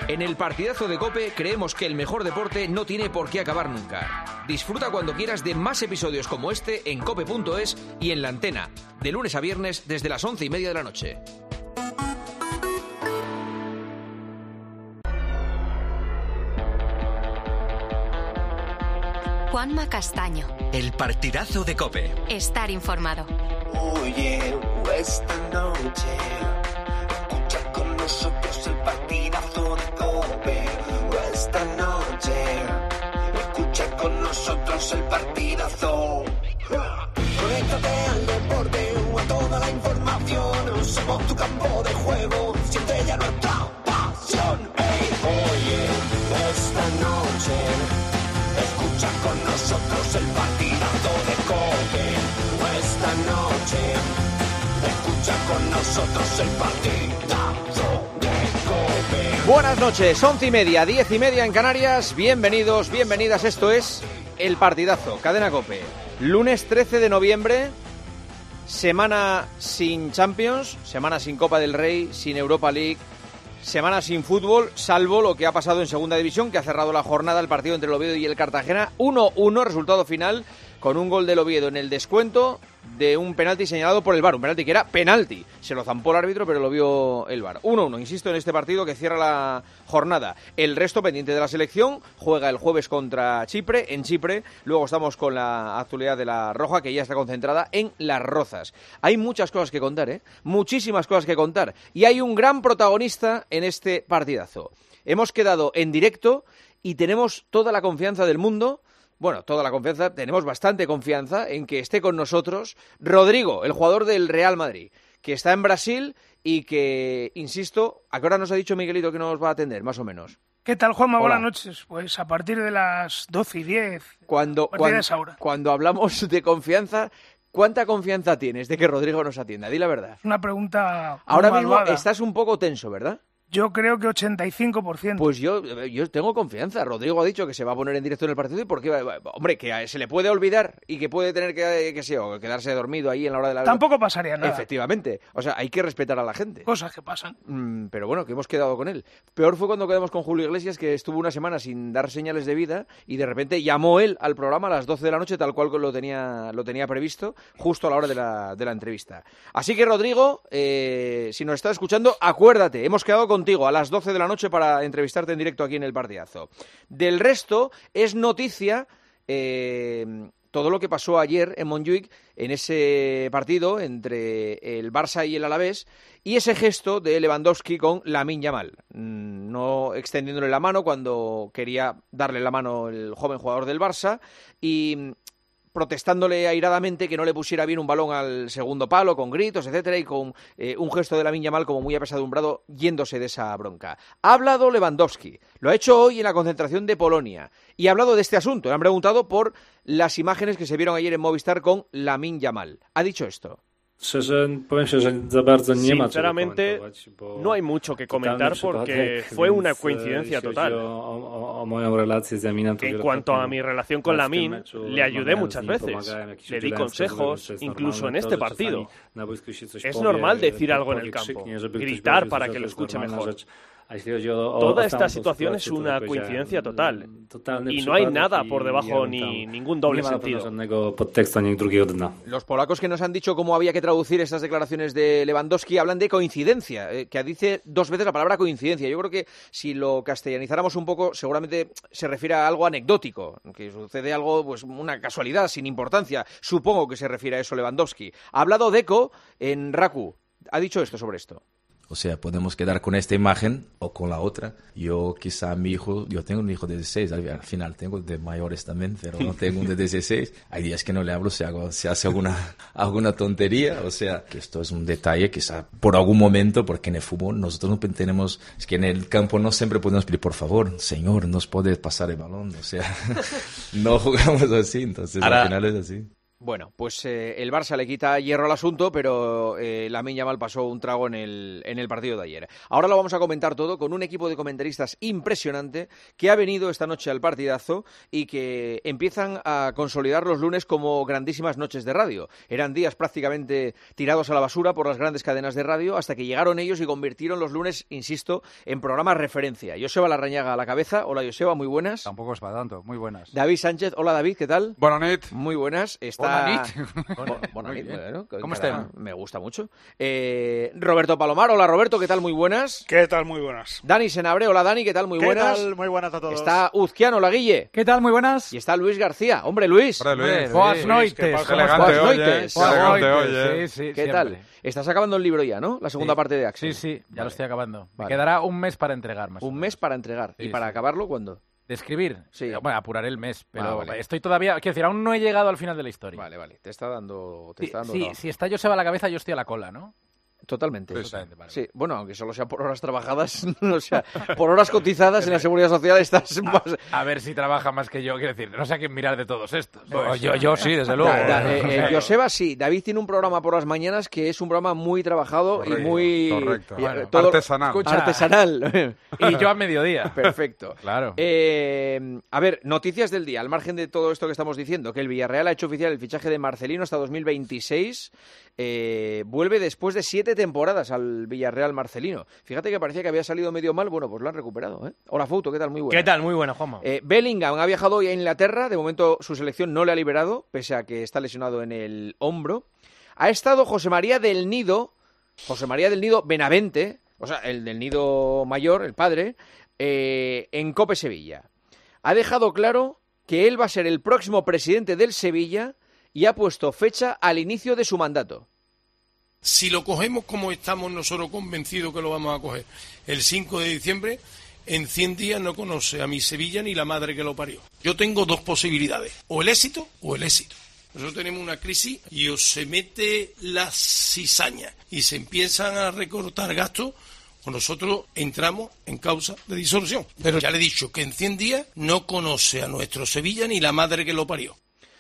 En el partidazo de COPE creemos que el mejor deporte no tiene por qué acabar nunca. Disfruta cuando quieras de más episodios como este en cope.es y en La Antena, de lunes a viernes desde las 11:30 de la noche. Juanma Castaño. El partidazo de COPE. Estar informado. Oye, esta noche escucha con nosotros el partidazo de COPE. Esta noche escucha con nosotros el partidazo. Conéctate al deporte o a toda la información. Somos tu campo de juego. Siente ya nuestra pasión. Hey, oye, esta noche escucha con nosotros el partidazo de COPE. Esta noche escucha con nosotros el partidazo de COPE. Buenas noches, 11:30, 10:30 en Canarias. Bienvenidos, bienvenidas. Esto es El Partidazo, Cadena COPE. Lunes 13 de noviembre, semana sin Champions, semana sin Copa del Rey, sin Europa League, semana sin fútbol, salvo lo que ha pasado en Segunda División, que ha cerrado la jornada el partido entre el Oviedo y el Cartagena. 1-1, resultado final, con un gol del Oviedo en el descuento de un penalti señalado por el VAR. Un penalti que era penalti. Se lo zampó el árbitro, pero lo vio el VAR. 1-1, insisto, en este partido que cierra la jornada. El resto pendiente de la selección. Juega el jueves contra Chipre, en Chipre. Luego estamos con la actualidad de la Roja, que ya está concentrada en Las Rozas. Hay muchas cosas que contar, muchísimas cosas que contar. Y hay un gran protagonista en este partidazo. Hemos quedado en directo y tenemos toda la confianza del mundo. Bueno, toda la confianza, tenemos bastante confianza en que esté con nosotros Rodrigo, el jugador del Real Madrid, que está en Brasil y que, insisto, ¿a qué hora nos ha dicho Miguelito que nos va a atender, más o menos? ¿Qué tal, Juanma? Hola. Buenas noches. Pues a partir de las 12:10. Cuando hablamos de confianza, ¿cuánta confianza tienes de que Rodrigo nos atienda? Di la verdad. Es una pregunta Ahora malvada. mismo estás un poco tenso, ¿verdad? Yo creo que 85%. Pues yo tengo confianza. Rodrigo ha dicho que se va a poner en directo en el partido y porque, hombre, que se le puede olvidar y que puede tener que quedarse dormido ahí en la hora de la... Tampoco pasaría nada. Efectivamente. O sea, hay que respetar a la gente. Cosas que pasan. Pero bueno, que hemos quedado con él. Peor fue cuando quedamos con Julio Iglesias, que estuvo una semana sin dar señales de vida y de repente llamó él al programa a las 12 de la noche, tal cual lo tenía previsto, justo a la hora de la entrevista. Así que, Rodrigo, si nos estás escuchando, acuérdate, hemos quedado contigo a las 12 de la noche para entrevistarte en directo aquí en El Partidazo. Del resto, es noticia todo lo que pasó ayer en Montjuïc, en ese partido entre el Barça y el Alavés, y ese gesto de Lewandowski con Lamine Yamal, no extendiéndole la mano cuando quería darle la mano el joven jugador del Barça, y protestándole airadamente que no le pusiera bien un balón al segundo palo, con gritos, etcétera, y con un gesto de Lamine Yamal como muy apesadumbrado, yéndose de esa bronca. Ha hablado Lewandowski, lo ha hecho hoy en la concentración de Polonia, y ha hablado de este asunto. Le han preguntado por las imágenes que se vieron ayer en Movistar con Lamine Yamal. Ha dicho esto. Sinceramente, no hay mucho que comentar porque fue una coincidencia total. En cuanto a mi relación con Lamine, le ayudé muchas veces, le di consejos, incluso en este partido. Es normal decir algo en el campo, gritar para que lo escuche mejor. Toda esta situación es una coincidencia total y no hay nada por debajo ni ningún doble sentido. Los polacos que nos han dicho cómo había que traducir estas declaraciones de Lewandowski hablan de coincidencia, que dice dos veces la palabra coincidencia. Yo creo que si lo castellanizáramos un poco, seguramente se refiere a algo anecdótico, que sucede algo, pues una casualidad sin importancia. Supongo que se refiere a eso Lewandowski. Ha hablado Deco en Raku. Ha dicho esto sobre esto. O sea, podemos quedar con esta imagen o con la otra. Yo quizá mi hijo, yo tengo un hijo de 16, al final tengo de mayores también, pero no tengo un de 16. Hay días que no le hablo, se hace alguna tontería. O sea, que esto es un detalle quizá por algún momento, porque en el fútbol nosotros no tenemos, es que en el campo no siempre podemos pedir, por favor, señor, nos puede pasar el balón. O sea, no jugamos así, entonces al final es así. Bueno, pues el Barça le quita hierro al asunto, pero Lamine Yamal pasó un trago en el partido de ayer. Ahora lo vamos a comentar todo con un equipo de comentaristas impresionante que ha venido esta noche al partidazo y que empiezan a consolidar los lunes como grandísimas noches de radio. Eran días prácticamente tirados a la basura por las grandes cadenas de radio hasta que llegaron ellos y convirtieron los lunes, insisto, en programas referencia. Joseba Larrañaga a la cabeza. Hola, Joseba, muy buenas. Tampoco es para tanto, muy buenas. David Sánchez. Hola, David, ¿qué tal? Buenas noches. Muy buenas. ¿Cómo están? Me gusta mucho. Roberto Palomar. Hola, Roberto, ¿qué tal? Muy buenas. ¿Qué tal? Muy buenas. Dani Senabre. Hola, Dani, ¿qué tal? Muy buenas. ¿Qué tal? Muy buenas a todos. Está Uzquiano, hola, Guille. ¿Qué tal? Muy buenas. Y está Luis García. Hombre, Luis. Buenas noites. Elegante hoy, Sí, ¿Qué tal? Estás acabando el libro ya, ¿no? La segunda parte de Axel. Sí, ya lo estoy acabando. Vale. Me quedará un mes para entregar más. Un mes para entregar. ¿Y para acabarlo cuándo? ¿De escribir? Sí. Bueno, apuraré el mes, pero vale. Estoy todavía... Quiero decir, aún no he llegado al final de la historia. Vale. Te está dando Sí, trabajo. si está Joseba a la cabeza, yo estoy a la cola, ¿no? Totalmente. Vale. Sí, bueno, aunque solo sea por horas trabajadas, o sea, por horas cotizadas en la Seguridad Social estás más... A ver si trabaja más que yo, quiero decir, no sé a quién mirar de todos estos. Yo sí, desde luego. Joseba sí, David tiene un programa por las mañanas que es un programa muy trabajado y muy... Correcto. Todo Artesanal. Artesanal. Y yo a mediodía. Perfecto. Claro. A ver, noticias del día, al margen de todo esto que estamos diciendo, que el Villarreal ha hecho oficial el fichaje de Marcelino hasta 2026, vuelve después de 7 temporadas al Villarreal Marcelino. Fíjate que parecía que había salido medio mal, bueno, pues lo han recuperado, ¿eh? Hola, Fouto, ¿qué tal? Muy buena. ¿Qué tal? Muy buena, Juanma. Bellingham ha viajado hoy a Inglaterra, de momento su selección no le ha liberado, pese a que está lesionado en el hombro. Ha estado José María del Nido Benavente, o sea, el del Nido mayor, el padre, en COPE Sevilla. Ha dejado claro que él va a ser el próximo presidente del Sevilla y ha puesto fecha al inicio de su mandato. Si lo cogemos como estamos nosotros convencidos que lo vamos a coger, el 5 de diciembre, en 100 días no conoce a mi Sevilla ni la madre que lo parió. Yo tengo 2 posibilidades, o el éxito o el éxito. Nosotros tenemos una crisis y o se mete la cizaña y se empiezan a recortar gastos, o nosotros entramos en causa de disolución. Pero ya le he dicho que en 100 días no conoce a nuestro Sevilla ni la madre que lo parió.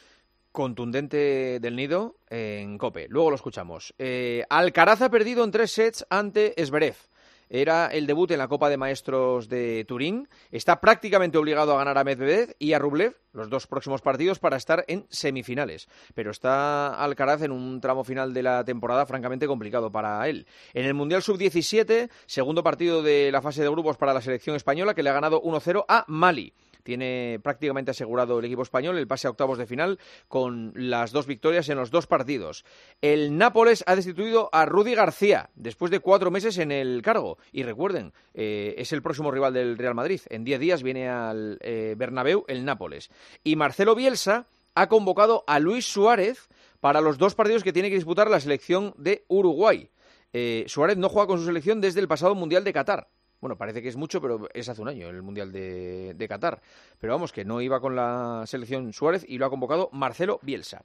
Contundente del Nido en COPE. Luego lo escuchamos. Alcaraz ha perdido en 3 sets ante Zverev. Era el debut en la Copa de Maestros de Turín. Está prácticamente obligado a ganar a Medvedev y a Rublev los 2 próximos partidos para estar en semifinales. Pero está Alcaraz en un tramo final de la temporada francamente complicado para él. En el Mundial Sub-17, segundo partido de la fase de grupos para la selección española, que le ha ganado 1-0 a Mali. Tiene prácticamente asegurado el equipo español el pase a octavos de final con las 2 victorias en los 2 partidos. El Nápoles ha destituido a Rudy García después de 4 meses en el cargo. Y recuerden, es el próximo rival del Real Madrid. En 10 días viene al Bernabéu el Nápoles. Y Marcelo Bielsa ha convocado a Luis Suárez para los 2 partidos que tiene que disputar la selección de Uruguay. Suárez no juega con su selección desde el pasado Mundial de Qatar. Bueno, parece que es mucho, pero es hace un año el Mundial de Qatar. Pero vamos, que no iba con la selección Suárez y lo ha convocado Marcelo Bielsa.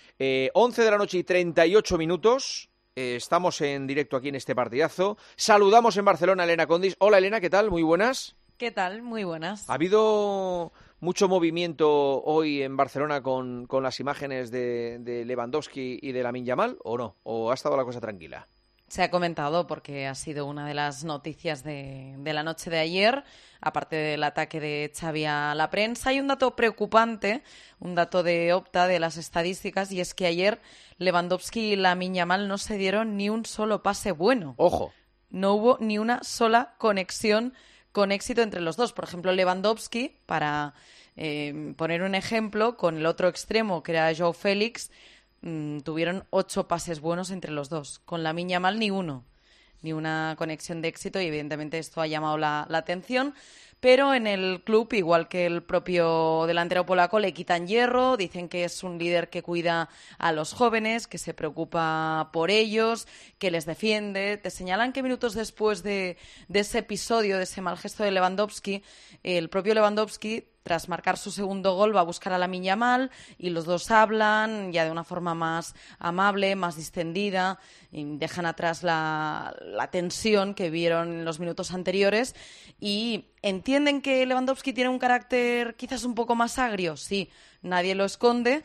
11 de la noche y 38 minutos. Estamos en directo aquí en este partidazo. Saludamos en Barcelona a Elena Condis. Hola, Elena, ¿qué tal? Muy buenas. ¿Qué tal? Muy buenas. ¿Ha habido mucho movimiento hoy en Barcelona con las imágenes de Lewandowski y de Lamine Yamal o no? ¿O ha estado la cosa tranquila? Se ha comentado porque ha sido una de las noticias de la noche de ayer, aparte del ataque de Xavi a la prensa. Hay un dato preocupante, un dato de Opta, de las estadísticas, y es que ayer Lewandowski y Lamine Yamal no se dieron ni un solo pase bueno. ¡Ojo! No hubo ni una sola conexión con éxito entre los dos. Por ejemplo, Lewandowski, para poner un ejemplo, con el otro extremo, que era Joao Félix, tuvieron 8 pases buenos entre los dos. Con Lamine Yamal ni uno, ni una conexión de éxito, y evidentemente esto ha llamado la atención. Pero en el club, igual que el propio delantero polaco, le quitan hierro, dicen que es un líder que cuida a los jóvenes, que se preocupa por ellos, que les defiende. Te señalan que minutos después de ese episodio, de ese mal gesto de Lewandowski, el propio Lewandowski, tras marcar su segundo gol, va a buscar a Lamine Yamal y los dos hablan ya de una forma más amable, más distendida, y dejan atrás la tensión que vieron en los minutos anteriores, y ¿Entienden que Lewandowski tiene un carácter quizás un poco más agrio? Sí, nadie lo esconde,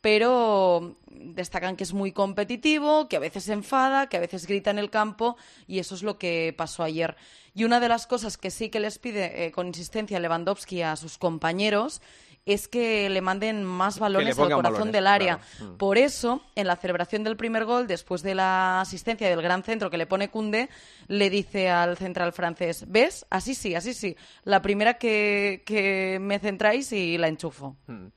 pero destacan que es muy competitivo, que a veces se enfada, que a veces grita en el campo, y eso es lo que pasó ayer. Y una de las cosas que sí que les pide con insistencia Lewandowski a sus compañeros es que le manden más balones al corazón del área. Claro. Por eso, en la celebración del primer gol, después de la asistencia del gran centro que le pone Koundé, le dice al central francés, ¿ves? Así sí, la primera que me centráis y la enchufo.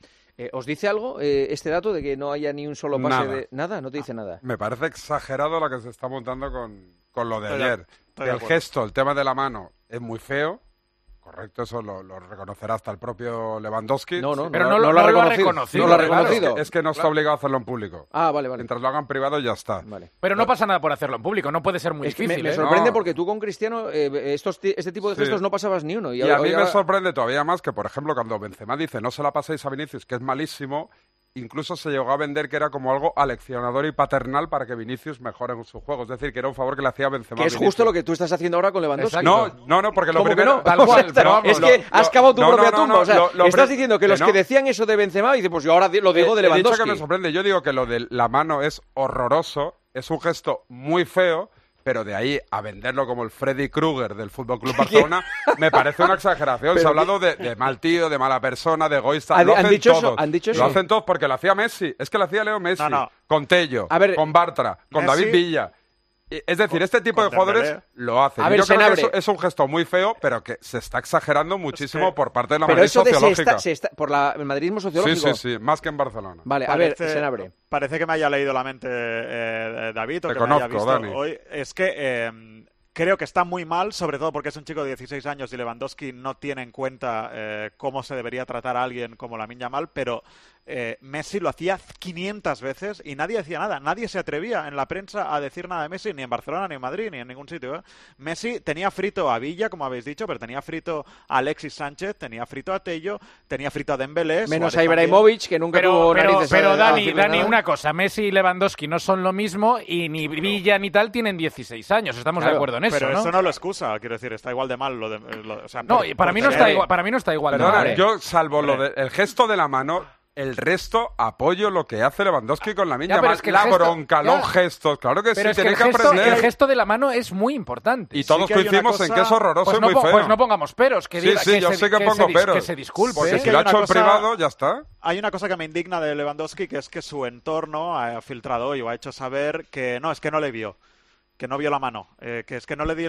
¿Os dice algo este dato de que no haya ni un solo pase de... ¿Nada? ¿No te dice nada? Me parece exagerado lo que se está montando con lo de ayer. El gesto, el tema de la mano, es muy feo. Correcto, eso lo reconocerá hasta el propio Lewandowski. Pero no lo ha reconocido. No lo ha reconocido. Es que no está obligado a hacerlo en público. Vale. Mientras lo hagan privado ya está. Vale. Pero no pasa nada por hacerlo en público, no puede ser muy difícil. Me sorprende porque tú con Cristiano este tipo de gestos no pasabas ni uno. Y a mí me sorprende todavía más que, por ejemplo, cuando Benzema dice no se la paséis a Vinicius, que es malísimo, incluso se llegó a vender que era como algo aleccionador y paternal para que Vinicius mejore en su juego. Es decir, que era un favor que le hacía Benzema. Que es justo lo que tú estás haciendo ahora con Lewandowski. No, porque lo primero... Tal cual, es que has cavado tu propia tumba. O sea, estás diciendo que los que decían eso de Benzema, dice, pues yo ahora lo digo de Lewandowski. He dicho que me sorprende. Yo digo que lo de la mano es horroroso, es un gesto muy feo, pero de ahí a venderlo como el Freddy Krueger del Fútbol Club Barcelona me parece una exageración. Se ha hablado de mal tío, de mala persona, de egoísta. ¿Han dicho eso? Lo hacen todos porque lo hacía Messi. Es que lo hacía Leo Messi. Con Tello, con Bartra, con David Villa. Es decir, este tipo de jugadores lo hacen. Yo creo que es un gesto muy feo, pero que se está exagerando muchísimo por parte de la Madrid sociológica. Por el madridismo sociológico. Sí, más que en Barcelona. Vale, a ver, Senabre. Parece que me haya leído la mente David, o que me haya visto Dani. Hoy. Es que creo que está muy mal, sobre todo porque es un chico de 16 años y Lewandowski no tiene en cuenta cómo se debería tratar a alguien como Lamine Yamal, pero Messi lo hacía 500 veces y nadie decía nada. Nadie se atrevía en la prensa a decir nada de Messi, ni en Barcelona, ni en Madrid, ni en ningún sitio. Messi tenía frito a Villa, como habéis dicho, pero tenía frito a Alexis Sánchez, tenía frito a Tello, tenía frito a Dembélé. Menos a Ibrahimovic, que nunca tuvo narices. Pero Dani, una cosa. Messi y Lewandowski no son lo mismo y ni Villa ni tal tienen 16 años. Estamos de acuerdo en eso, pero ¿no? Eso no lo excusa, quiero decir, está igual de mal. Para mí no está igual. Perdona, yo salvo el gesto de la mano, el resto apoyo lo que hace Lewandowski con Lamine Yamal. Bronca, los gestos, claro que pero sí, tienes que aprender. El gesto de la mano es muy importante. Y todos coincidimos en que es horroroso y muy feo. Pues no pongamos peros. Que diga, yo sé que pongo peros. Que se disculpe. Porque si lo ha hecho en privado, ya está. Hay una cosa que me indigna de Lewandowski, que es que su entorno ha filtrado hoy o ha hecho saber que no le vio. Que no vio la mano, que es que no le dio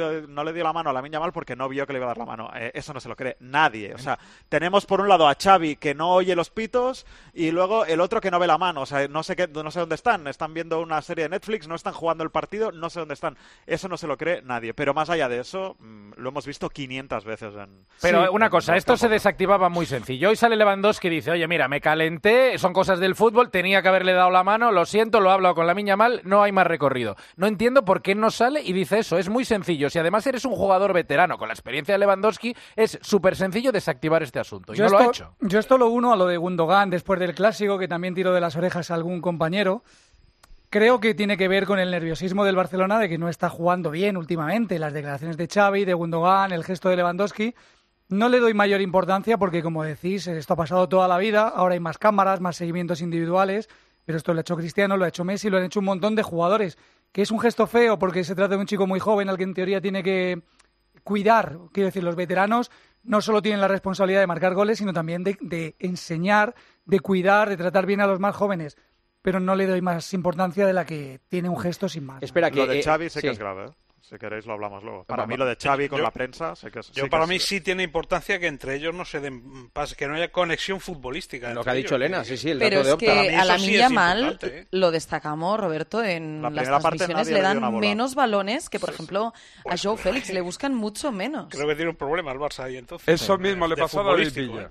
la mano a Lamine Yamal porque no vio que le iba a dar la mano. Eso no se lo cree nadie. O sea, tenemos por un lado a Xavi que no oye los pitos y luego el otro que no ve la mano. O sea, no sé dónde están. Están viendo una serie de Netflix, no están jugando el partido, no sé dónde están. Eso no se lo cree nadie. Pero más allá de eso, lo hemos visto 500 veces. Pero una cosa, esto se desactivaba muy sencillo. Hoy sale Lewandowski y dice, oye, mira, me calenté, son cosas del fútbol, tenía que haberle dado la mano, lo siento, lo he hablado con Lamine Yamal, no hay más recorrido. No entiendo por qué no sale y dice eso. Es muy sencillo. Si además eres un jugador veterano con la experiencia de Lewandowski, es súper sencillo desactivar este asunto. Y no lo ha hecho. Yo esto lo uno a lo de Gundogan después del Clásico, que también tiró de las orejas a algún compañero. Creo que tiene que ver con el nerviosismo del Barcelona de que no está jugando bien últimamente. Las declaraciones de Xavi, de Gundogan, el gesto de Lewandowski. No le doy mayor importancia porque, como decís, esto ha pasado toda la vida. Ahora hay más cámaras, más seguimientos individuales. Pero esto lo ha hecho Cristiano, lo ha hecho Messi, lo han hecho un montón de jugadores. Que es un gesto feo porque se trata de un chico muy joven al que en teoría tiene que cuidar. Quiero decir, los veteranos no solo tienen la responsabilidad de marcar goles, sino también de enseñar, de cuidar, de tratar bien a los más jóvenes. Pero no le doy más importancia de la que tiene un gesto sin más. Espera, que lo de Xavi sé que es grave, ¿eh? Si queréis lo hablamos luego. Para mí lo de Xavi con la prensa sé que es... Para mí sí tiene importancia que entre ellos no se den pases, que no haya conexión futbolística. Lo que ha dicho Elena, sí, el dato de Opta. Pero es que a Lamine Yamal, lo destacamos, Roberto, en las transmisiones le dan menos balones que, por ejemplo, a Joao Félix. Le buscan mucho menos. Creo que tiene un problema el Barça ahí entonces. Eso mismo le pasó a David Villa.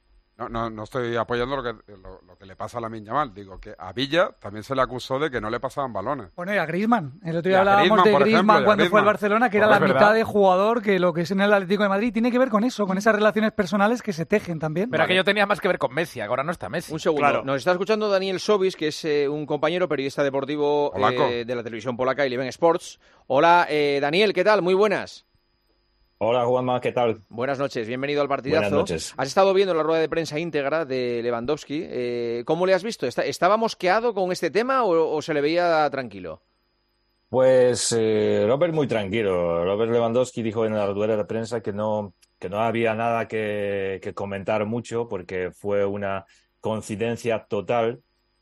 No estoy apoyando lo que le pasa a Lamine Yamal. Digo que a Villa también se le acusó de que no le pasaban balones. Bueno, y a Griezmann. El otro día hablábamos de Griezmann cuando fue al Barcelona, que era la mitad de jugador que lo que es en el Atlético de Madrid. Tiene que ver con eso, con esas relaciones personales que se tejen también. Pero aquello tenía más que ver con Messi, ahora no está Messi. Un segundo. Claro. Nos está escuchando Daniel Sobis, que es un compañero periodista deportivo de la televisión polaca, Eleven Sports. Hola, Daniel, ¿qué tal? Muy buenas. Hola Juanma, ¿qué tal? Buenas noches, bienvenido al partidazo. Buenas noches. Has estado viendo la rueda de prensa íntegra de Lewandowski. ¿Cómo le has visto? ¿Estaba mosqueado con este tema o se le veía tranquilo? Pues Robert muy tranquilo. Robert Lewandowski dijo en la rueda de prensa que no había nada que comentar mucho porque fue una coincidencia total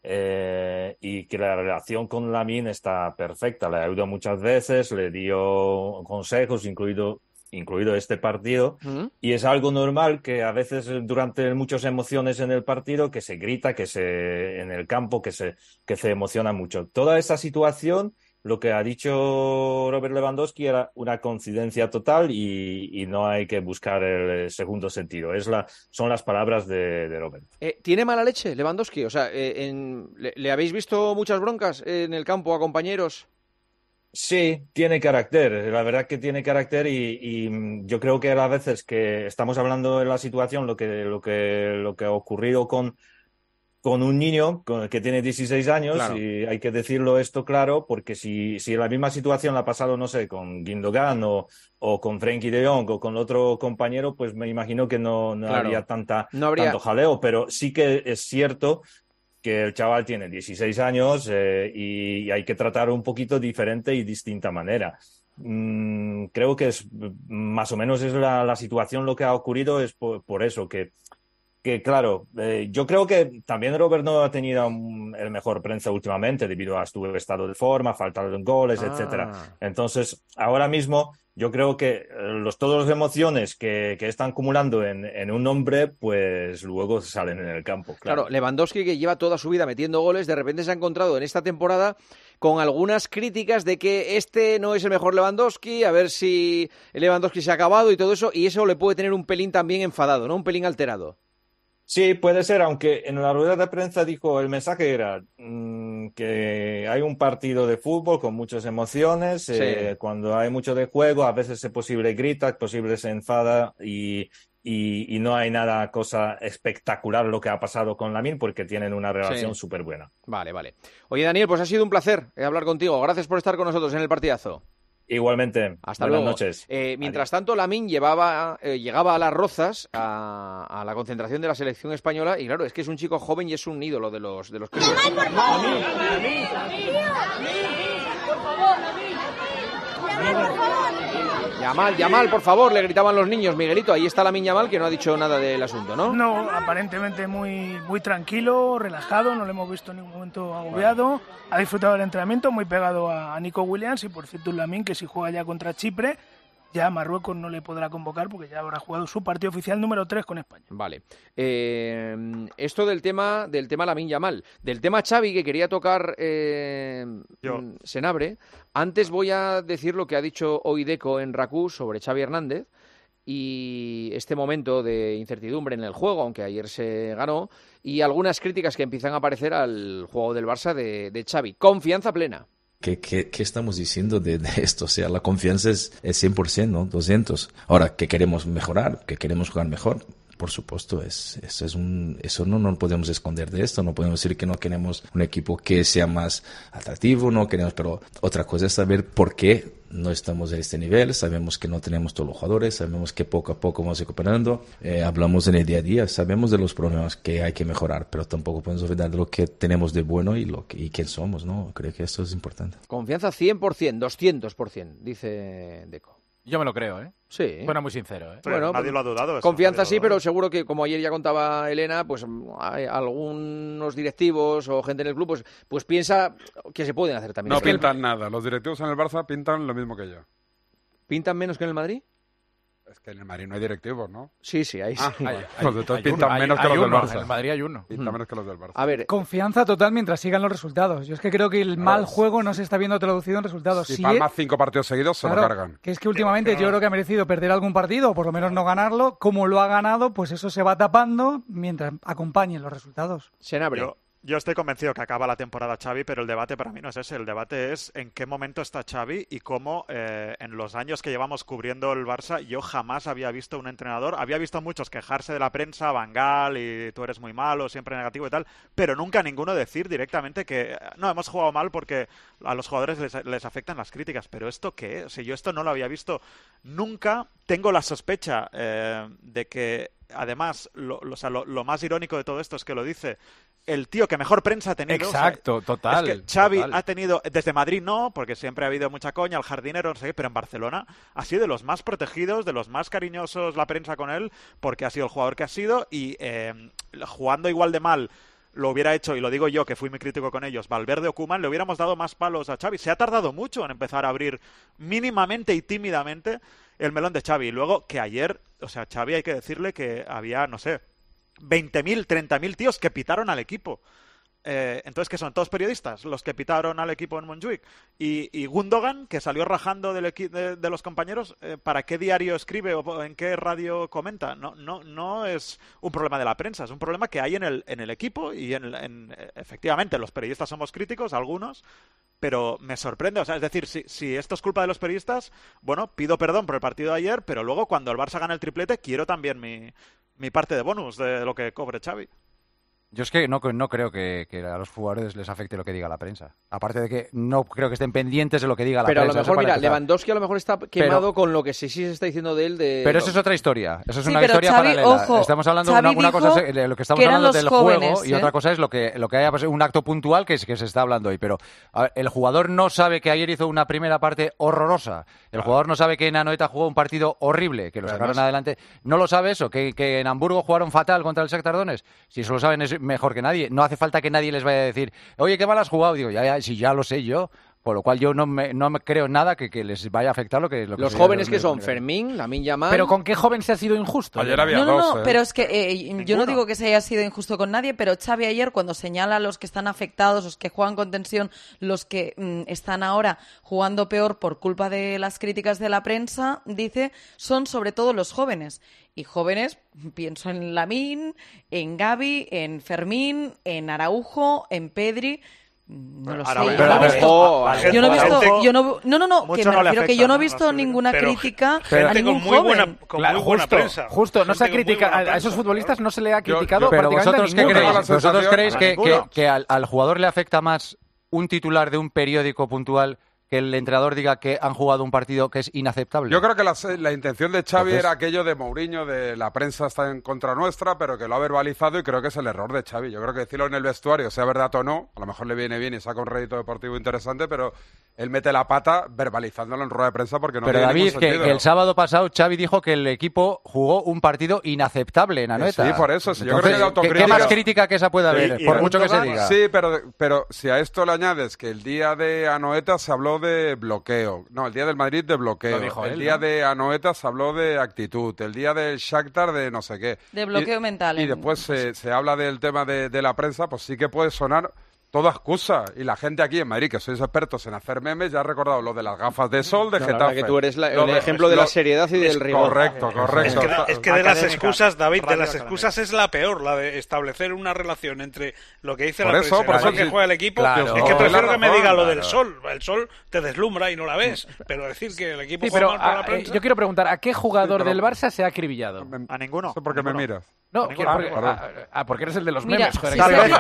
y que la relación con Lamine está perfecta. Le ayudó muchas veces, le dio consejos, incluido este partido, y es algo normal que a veces durante muchas emociones en el partido, que se grita, en el campo, que se emociona mucho. Toda esa situación, lo que ha dicho Robert Lewandowski era una coincidencia total y no hay que buscar el segundo sentido. Son las palabras de Robert. ¿Tiene mala leche Lewandowski? O sea, ¿le habéis visto muchas broncas en el campo a compañeros? Sí, tiene carácter, la verdad que tiene carácter y yo creo que a veces que estamos hablando de la situación, lo que ha ocurrido con un niño que tiene 16 años, claro. Y hay que decirlo esto claro, porque si la misma situación la ha pasado, no sé, con Gündogan o con Frenkie de Jong o con otro compañero, pues me imagino que no claro. Habría tanto jaleo, pero sí que es cierto que el chaval tiene 16 años y hay que tratar un poquito diferente y distinta manera. Creo que es más o menos es la situación lo que ha ocurrido, es por eso que claro, yo creo que también Robert no ha tenido el mejor prensa últimamente debido a su estado de forma, falta de goles, etcétera. Entonces, ahora mismo yo creo que todas las emociones que están acumulando en un hombre, pues luego salen en el campo. Claro, Lewandowski, que lleva toda su vida metiendo goles, de repente se ha encontrado en esta temporada con algunas críticas de que este no es el mejor Lewandowski, a ver si el Lewandowski se ha acabado y todo eso, y eso le puede tener un pelín también enfadado, ¿no? Un pelín alterado. Sí, puede ser, aunque en la rueda de prensa dijo, el mensaje era que hay un partido de fútbol con muchas emociones, sí. Cuando hay mucho de juego, a veces es posible grita, posible se enfada y no hay nada cosa espectacular lo que ha pasado con Lamine porque tienen una relación súper buena. Vale. Oye, Daniel, pues ha sido un placer hablar contigo. Gracias por estar con nosotros en el partidazo. Igualmente. Hasta Buenas luego. Noches. Mientras tanto, Lamine llegaba a Las Rozas a la concentración de la selección española y claro, es que es un chico joven y es un ídolo de los críos. Yamal, por favor, le gritaban los niños. Miguelito, ahí está Lamine Yamal, que no ha dicho nada del asunto, ¿no? No, aparentemente muy tranquilo, relajado, no lo hemos visto en ningún momento agobiado. Bueno. Ha disfrutado del entrenamiento, muy pegado a Nico Williams y por cierto un Lamine que si juega ya contra Chipre, ya Marruecos no le podrá convocar porque ya habrá jugado su partido oficial número 3 con España. Vale. Esto del tema Lamine Yamal. Del tema Xavi, que quería tocar Senabre, antes voy a decir lo que ha dicho hoy Deco en RACU sobre Xavi Hernández y este momento de incertidumbre en el juego, aunque ayer se ganó, y algunas críticas que empiezan a aparecer al juego del Barça de Xavi. Confianza plena. ¿Qué estamos diciendo de esto? O sea, la confianza es 100%, ¿no? 200%. Ahora, ¿qué queremos mejorar? ¿Qué queremos jugar mejor? Por supuesto, eso no podemos esconder de esto. No podemos decir que no queremos un equipo que sea más atractivo, no queremos, pero otra cosa es saber por qué no estamos a este nivel. Sabemos que no tenemos todos los jugadores, sabemos que poco a poco vamos recuperando. Hablamos en el día a día, sabemos de los problemas que hay que mejorar, pero tampoco podemos olvidar de lo que tenemos de bueno y quién somos, ¿no? Creo que esto es importante. Confianza 100%, 200%, dice Deco. Yo me lo creo, ¿eh? Sí. Suena muy sincero, ¿eh? Bueno, nadie lo ha dudado. Eso, confianza sí, pero seguro que, como ayer ya contaba Elena, pues hay algunos directivos o gente en el club pues piensa que se pueden hacer también. No pintan nada. Los directivos en el Barça pintan lo mismo que yo. ¿Pintan menos que en el Madrid? Es que en el Madrid no hay directivos, ¿no? Sí, ahí sí. Los de todos pintan menos que los del Barça. En el Madrid hay uno. Pintan menos que los del Barça. A ver, confianza total mientras sigan los resultados. Yo es que creo que el mal juego no se está viendo traducido en resultados. Si Palma 5 partidos seguidos, se lo cargan. Que es que últimamente yo creo que ha merecido perder algún partido, o por lo menos no ganarlo. Como lo ha ganado, pues eso se va tapando mientras acompañen los resultados. Senabre. Yo estoy convencido que acaba la temporada Xavi, pero el debate para mí no es ese. El debate es en qué momento está Xavi y cómo en los años que llevamos cubriendo el Barça yo jamás había visto un entrenador. Había visto a muchos quejarse de la prensa, Van Gaal y tú eres muy malo, siempre negativo y tal, pero nunca ninguno decir directamente que no, hemos jugado mal porque a los jugadores les afectan las críticas. ¿Pero esto qué es? O sea, yo esto no lo había visto nunca. Tengo la sospecha de que además lo más irónico de todo esto es que lo dice el tío que mejor prensa ha tenido. Exacto, o sea, total. Es que Xavi total. ha tenido, desde Madrid no, porque siempre ha habido mucha coña, el jardinero, no sé qué, pero en Barcelona ha sido de los más protegidos, de los más cariñosos la prensa con él, porque ha sido el jugador que ha sido y jugando igual de mal lo hubiera hecho, y lo digo yo que fui muy crítico con ellos, Valverde o Koeman, le hubiéramos dado más palos a Xavi. Se ha tardado mucho en empezar a abrir mínimamente y tímidamente el melón de Xavi. Y luego que ayer, o sea, Xavi hay que decirle que había, no sé, 20.000, 30.000 tíos que pitaron al equipo. Entonces, ¿qué son? Todos periodistas los que pitaron al equipo en Montjuic. Y Gundogan, que salió rajando de los compañeros, ¿para qué diario escribe o en qué radio comenta? No es un problema de la prensa, es un problema que hay en el equipo y efectivamente los periodistas somos críticos, algunos, pero me sorprende, o sea, es decir, si esto es culpa de los periodistas, bueno, pido perdón por el partido de ayer, pero luego cuando el Barça gana el triplete quiero también mi parte de bonus de lo que cobre Xavi. Yo es que no creo que a los jugadores les afecte lo que diga la prensa. Aparte de que no creo que estén pendientes de lo que diga la prensa. Pero a lo mejor, mira, Lewandowski a lo mejor está quemado con lo que sí se está diciendo de él. Pero eso es otra historia. Eso es una historia paralela. Ojo, estamos hablando de una cosa, lo que estamos hablando del juego, y otra cosa es lo que haya pasado, un acto puntual que se está hablando hoy. Pero el jugador no sabe que ayer hizo una primera parte horrorosa. El jugador no sabe que en Anoeta jugó un partido horrible, que lo sacaron adelante. No lo sabe eso, que en Hamburgo jugaron fatal contra el Shakhtar Donetsk. Si eso lo saben es mejor que nadie. No hace falta que nadie les vaya a decir, oye, qué mal has jugado. Digo, si ya lo sé yo. Por lo cual yo no me creo nada que les vaya a afectar lo que los jóvenes que son Fermín, Lamine Yamal. Pero ¿con qué joven se ha sido injusto? Ayer había dos, pero es que yo no digo que se haya sido injusto con nadie, pero Xavi ayer cuando señala a los que están afectados, los que juegan con tensión, los que están ahora jugando peor por culpa de las críticas de la prensa, dice, son sobre todo los jóvenes. Y jóvenes, pienso en Lamine, en Gavi, en Fermín, en Araujo, en Pedri. No lo sé. Yo no he visto. Que me refiero que yo no he visto ninguna crítica a ningún joven. Con muy buena prensa. Justo, no se ha criticado. A esos futbolistas no se le ha criticado prácticamente a ninguno. ¿Vosotros creéis que al jugador le afecta más un titular de un periódico puntual que el entrenador diga que han jugado un partido que es inaceptable? Yo creo que la intención de Xavi era aquello de Mourinho, de la prensa está en contra nuestra, pero que lo ha verbalizado y creo que es el error de Xavi. Yo creo que decirlo en el vestuario, sea verdad o no, a lo mejor le viene bien y saca un rédito deportivo interesante, pero él mete la pata verbalizándolo en rueda de prensa porque no tiene ningún sentido. Pero David, que el sábado pasado Xavi dijo que el equipo jugó un partido inaceptable en Anoeta. Sí, por eso. Yo creo que autocrítica... ¿Qué más crítica que esa puede haber? Por mucho que se diga. Sí, pero si a esto le añades que el día de Anoeta se habló de bloqueo. No, el día del Madrid de bloqueo. El día de Anoeta se habló de actitud. El día del Shakhtar de no sé qué. De bloqueo mental. Y después se habla del tema de la prensa, pues sí que puede sonar toda excusa. Y la gente aquí en Madrid, que sois expertos en hacer memes, ya ha recordado lo de las gafas de sol de Getafe. Que tú eres el ejemplo de la seriedad y del rigor. Correcto. Es que de las excusas, David, de las excusas es la peor, la de establecer una relación entre lo que dice la prensa y lo que juega el equipo. Claro, es que prefiero que me diga lo del sol. El sol te deslumbra y no la ves. Pero decir que el equipo juega mal por la prensa... Yo quiero preguntar, ¿a qué jugador del Barça se ha acribillado? A ninguno. ¿Por qué me miras? No, porque eres el de los memes. Joder,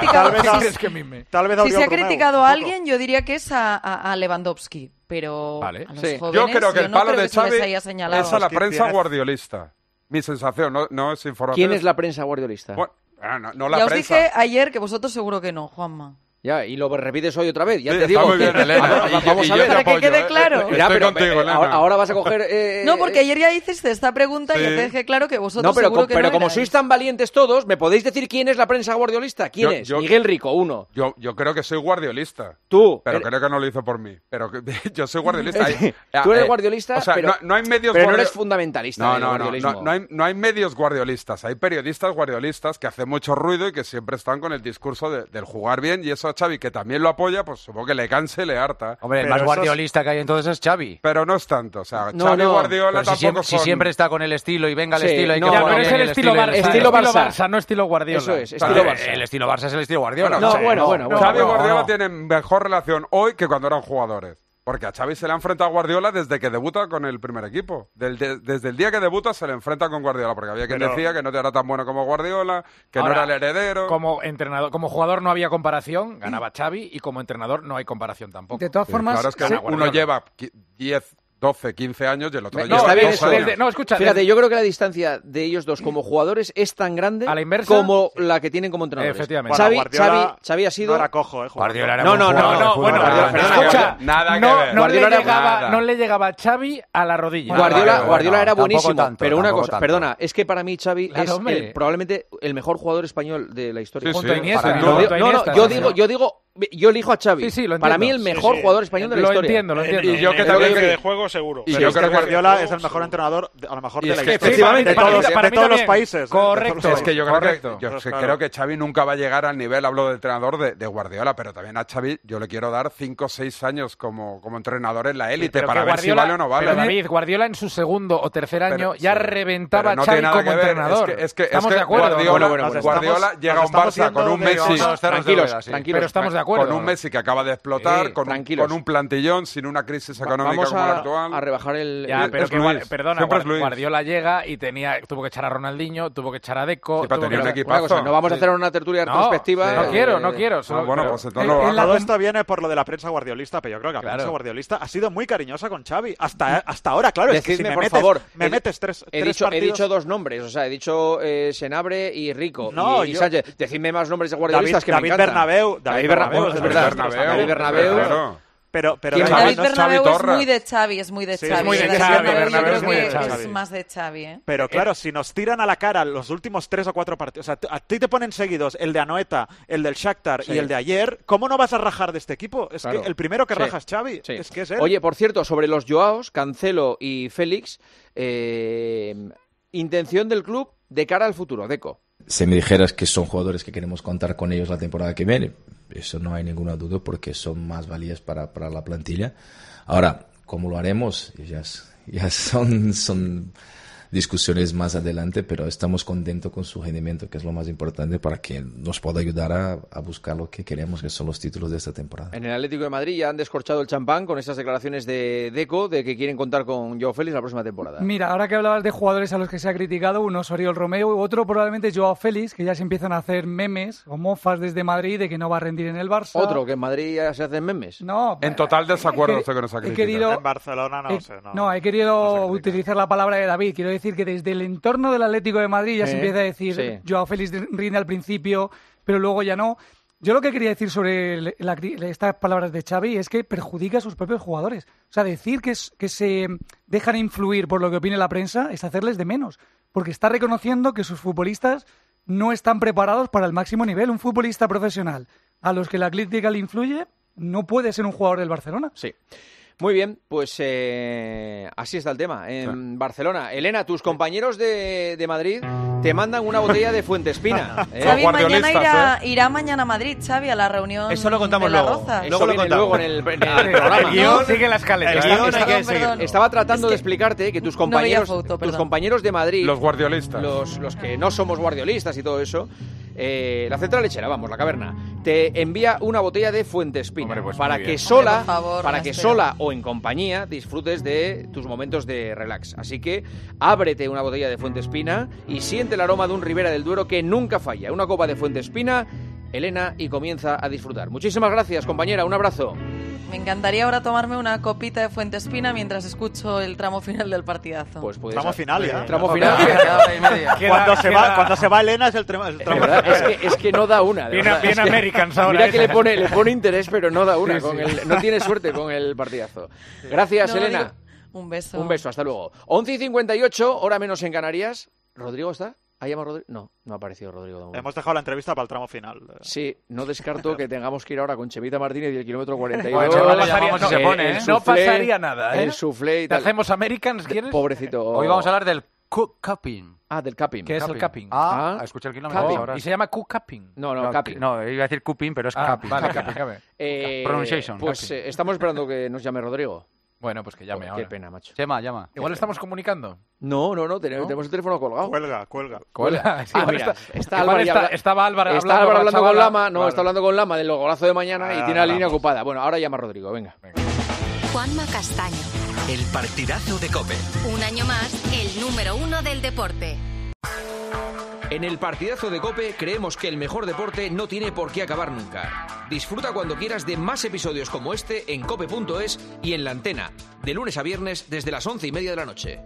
tal vez si se ha criticado a alguien, yo diría que es a Lewandowski, pero a los jóvenes, yo creo que el palo de Xavi es a la prensa guardiolista. Mi sensación, no es información. ¿Quién es la prensa guardiolista? Bueno, no la ya prensa. os dije ayer que vosotros seguro que no, Juanma. Ya, y lo repites hoy otra vez, ya te digo. Muy bien, Elena. Vamos a ver. Para que quede claro. Estoy contigo, Elena. Ahora vas a coger... No, porque ayer ya hiciste esta pregunta y ya te dejé claro que vosotros seguro que no. Pero como sois tan valientes todos, ¿me podéis decir quién es la prensa guardiolista? ¿Quién es? Miguel Rico, uno. Yo creo que soy guardiolista. Tú. Pero creo que no lo hizo por mí. Pero yo soy guardiolista. Tú eres guardiolista, o sea, pero no hay medios no eres fundamentalista. No hay medios guardiolistas. Hay periodistas guardiolistas que hacen mucho ruido y que siempre están con el discurso del jugar bien y eso a Xavi, que también lo apoya, pues supongo que le canse, le harta. Hombre, el más guardiolista que hay entonces es Xavi. Pero no es tanto, o sea, Xavi y Guardiola tampoco si siempre está con el estilo y venga el estilo, hay que no es el estilo Barça, no estilo Guardiola. Eso es, estilo Barça. El estilo Barça es el estilo Guardiola. Bueno. Xavi y Guardiola tienen mejor relación hoy que cuando eran jugadores. Porque a Xavi se le ha enfrentado a Guardiola desde que debuta con el primer equipo. Desde el día que debuta se le enfrenta con Guardiola, porque había quien decía que no era tan bueno como Guardiola, que ahora, no era el heredero. Como entrenador, como jugador no había comparación, ganaba Xavi, y como entrenador no hay comparación tampoco. De todas formas, claro, es que uno lleva 10, 12, 15 años y el otro lleva 2 años. Escucha, fíjate, yo creo que la distancia de ellos dos como jugadores es tan grande a la inversa, como la que tienen como entrenadores. Efectivamente. Xavi ha sido... No era cojo, Guardiola era no le llegaba Xavi a la rodilla. Guardiola era buenísimo, pero una cosa, perdona, es que para mí Xavi es probablemente el mejor jugador español de la historia. Yo elijo a Xavi. Para mí el mejor jugador español de la historia. Lo entiendo. Y yo creo que de juego seguro. Y yo creo que Guardiola es el mejor entrenador, a lo mejor, de la historia. Efectivamente, de todos los países. Correcto. Es que yo creo que Xavi nunca va a llegar al nivel, hablo de entrenador, de Guardiola, pero también a Xavi yo le quiero dar 5 o 6 años como entrenador en la élite para ver si vale o no vale. Pero David, Guardiola en su segundo o tercer año ya reventaba a Xavi como entrenador. Estamos de acuerdo. Guardiola llega a un Barça con un Messi. Tranquilos. Pero estamos de acuerdo. Con un Messi que acaba de explotar, con un plantillón, sin una crisis económica como la actual. A rebajar el... Perdona, Guardiola llega y tuvo que echar a Ronaldinho, tuvo que echar a Deco... No vamos a hacer una tertulia retrospectiva. No quiero. Todo esto viene por lo de la prensa guardiolista, pero yo creo que la prensa guardiolista ha sido muy cariñosa con Xavi. Hasta ahora, claro. Decidme, es que si por favor. Me metes tres partidos... He dicho 2 nombres, o sea, he dicho Senabre y Rico y Sánchez. Decidme más nombres de guardiolistas que me encantan. David Bernabéu, es verdad. David Bernabéu. Pero David Bernabéu es muy de Xavi, es muy de Xavi. Es muy de Xavi, Bernabéu es muy de Xavi. Es más de Xavi, ¿eh? Pero claro, si nos tiran a la cara los últimos 3 o 4 partidos, o sea, a ti te ponen seguidos el de Anoeta, el del Shakhtar y el de ayer, ¿cómo no vas a rajar de este equipo? Es que el primero que raja es Xavi, es que es él. Oye, por cierto, sobre los Joaos, Cancelo y Félix, intención del club de cara al futuro, Deco. Si me dijeras que son jugadores que queremos contar con ellos la temporada que viene, eso no hay ninguna duda porque son más valias para la plantilla. Ahora, ¿cómo lo haremos? Ya son discusiones más adelante, pero estamos contentos con su rendimiento, que es lo más importante para que nos pueda ayudar a buscar lo que queremos, que son los títulos de esta temporada. En el Atlético de Madrid ya han descorchado el champán con estas declaraciones de Deco de que quieren contar con Joao Félix la próxima temporada. Mira, ahora que hablabas de jugadores a los que se ha criticado, uno es Oriol Romeu, otro probablemente Joao Félix, que ya se empiezan a hacer memes o mofas desde Madrid de que no va a rendir en el Barça. ¿Otro que en Madrid ya se hacen memes? No. En total desacuerdo estoy con esa crítica. En Barcelona no sé. No, he querido utilizar la palabra de David. Quiero decir que desde el entorno del Atlético de Madrid ya se empieza a decir Joao Félix rinde al principio, pero luego ya no. Yo lo que quería decir sobre estas palabras de Xavi es que perjudica a sus propios jugadores. O sea, decir que se dejan influir por lo que opine la prensa es hacerles de menos, porque está reconociendo que sus futbolistas no están preparados para el máximo nivel. Un futbolista profesional a los que la crítica le influye no puede ser un jugador del Barcelona. Sí. Muy bien, pues así está el tema en Barcelona. Elena, tus compañeros de Madrid te mandan una botella de Fuentespina. Xavi mañana irá mañana a Madrid, Xavi, a la reunión. Eso lo contamos de la luego. Roza. Eso viene luego en el programa. El guión sigue la escaleta. Estaba tratando de explicarte que tus compañeros de Madrid, los guardiolistas, los que no somos guardiolistas y todo eso, la central lechera, vamos, la caverna, te envía una botella de Fuentespina para que sola o en compañía disfrutes de tus momentos de relax. Así que ábrete una botella de Fuentespina y siente el aroma de un Ribera del Duero que nunca falla. Una copa de Fuentespina, Elena, y comienza a disfrutar. Muchísimas gracias, compañera, un abrazo. Me encantaría ahora tomarme una copita de Fuentespina mientras escucho el tramo final del partidazo. Pues tramo final ya. Tramo final. Cuando se va Elena es el tramo final. Es que no da una. Viene Americans ahora. Mira que le pone interés, pero no da una. No tiene suerte con el partidazo. Gracias, Elena. Un beso. Un beso, hasta luego. 11:58, hora menos en Canarias. ¿Rodrigo está? ¿Ha llamado Rodrigo? No ha aparecido Rodrigo. Hemos dejado la entrevista para el tramo final. Sí, no descarto que tengamos que ir ahora con Chemita Martínez y el kilómetro 42. No pasaría nada. El soufflé y ¿Te tal. hacemos Americans, quieres? Pobrecito. Hoy vamos a hablar del cupping. Ah, del cupping. ¿Qué es el cupping? Escucha el kilómetro ahora. ¿Y se llama cupping? No, cupping. No, iba a decir cupping, pero es cupping. Vale, cupping. Pronunciation. Pues estamos esperando que nos llame Rodrigo. Bueno, pues que llame ahora. Qué pena, macho. Llama. Igual estamos comunicando. No, tenemos el teléfono colgado. Cuelga. Sí, mira, estaba Álvaro hablando con Lama. No, está hablando con Lama del golazo de mañana y tiene la línea ocupada. Bueno, ahora llama a Rodrigo, venga. Juanma Castaño. El partidazo de COPE. Un año más, el número 1 del deporte. En el partidazo de COPE creemos que el mejor deporte no tiene por qué acabar nunca. Disfruta cuando quieras de más episodios como este en cope.es y en La Antena, de lunes a viernes desde las 11:30 de la noche.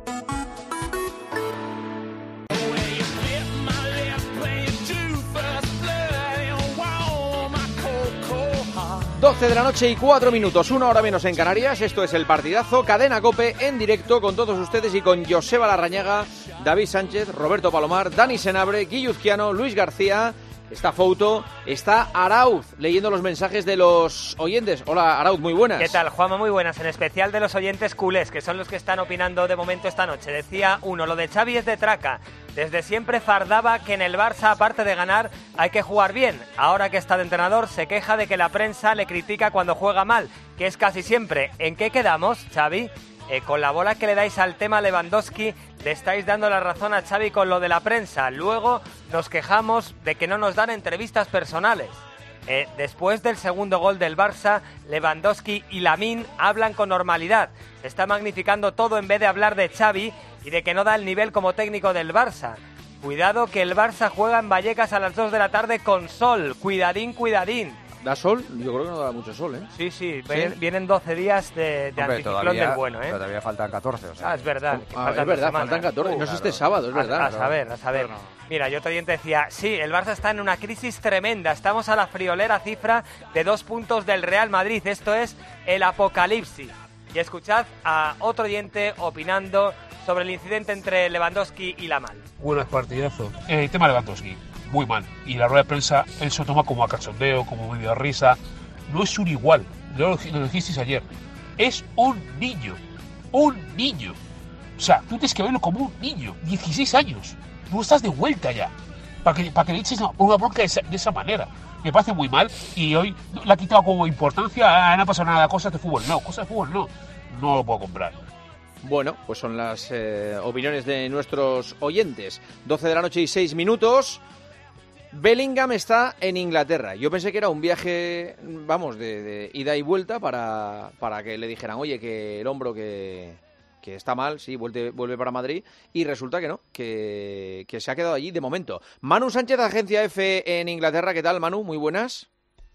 ...12 de la noche y 4 minutos, 1 hora menos en Canarias. Esto es el partidazo, Cadena COPE, en directo con todos ustedes y con Joseba Larrañaga, David Sánchez, Roberto Palomar, Dani Senabre, Guilluzquiano, Luis García... Está Fouto, está Arauz, leyendo los mensajes de los oyentes. Hola, Arauz, muy buenas. ¿Qué tal, Juanma? Muy buenas, en especial de los oyentes culés, que son los que están opinando de momento esta noche. Decía uno, lo de Xavi es de traca. Desde siempre fardaba que en el Barça, aparte de ganar, hay que jugar bien. Ahora que está de entrenador, se queja de que la prensa le critica cuando juega mal, que es casi siempre. ¿En qué quedamos, Xavi? Con la bola que le dais al tema Lewandowski, le estáis dando la razón a Xavi con lo de la prensa. Luego nos quejamos de que no nos dan entrevistas personales. Después del segundo gol del Barça, Lewandowski y Lamine hablan con normalidad. Se está magnificando todo en vez de hablar de Xavi y de que no da el nivel como técnico del Barça. Cuidado que el Barça juega en Vallecas a las 2 de la tarde con sol. Cuidadín. ¿Da sol? Yo creo que no da mucho sol, ¿eh? Sí. Vienen 12 días de anticiclón del bueno, ¿eh? Todavía faltan 14, o sea. Es verdad. Faltan 14. No es este sábado, es verdad. A saber. No. Mira, yo otro día te decía, sí, el Barça está en una crisis tremenda. Estamos a la friolera cifra de 2 puntos del Real Madrid. Esto es el apocalipsis. Y escuchad a otro oyente opinando sobre el incidente entre Lewandowski y Lamine. Buenas, partidazo. El tema Lewandowski. Muy mal. Y la rueda de prensa, él se lo toma como a cachondeo, como medio risa. No es un igual. Lo dijisteis ayer. Es un niño. Un niño. O sea, tú tienes que verlo como un niño. 16 años. Tú estás de vuelta ya. Para que le eches una bronca de esa manera. Me parece muy mal. Y hoy le ha quitado como importancia. No ha pasado nada. Cosas de fútbol. No, cosas de fútbol no. No lo puedo comprar. Bueno, pues son las opiniones de nuestros oyentes. 12 de la noche y 6 minutos. Bellingham está en Inglaterra. Yo pensé que era un viaje, vamos, de ida y vuelta para que le dijeran, oye, que el hombro que está mal, sí, vuelve para Madrid, y resulta que no, que se ha quedado allí de momento. Manu Sánchez, Agencia F en Inglaterra. ¿Qué tal, Manu? Muy buenas.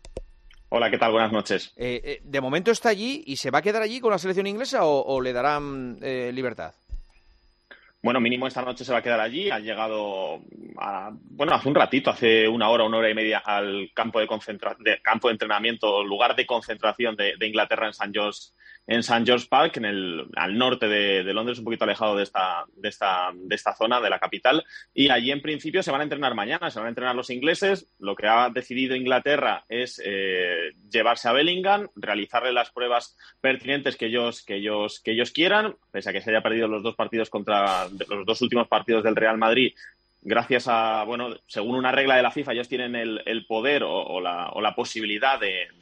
Hola, ¿qué tal? Buenas noches. ¿De momento está allí y se va a quedar allí con la selección inglesa o le darán libertad? Bueno, mínimo esta noche se va a quedar allí. Ha llegado, hace un ratito, hace una hora y media, al campo de entrenamiento, lugar de concentración de Inglaterra en St. George Park, al norte de Londres, un poquito alejado de esta zona, de la capital. Y allí, en principio, se van a entrenar mañana. Se van a entrenar los ingleses. Lo que ha decidido Inglaterra es llevarse a Bellingham, realizarle las pruebas pertinentes que ellos quieran, pese a que se haya perdido los dos últimos partidos del Real Madrid. Gracias a, según una regla de la FIFA, ellos tienen el poder o la posibilidad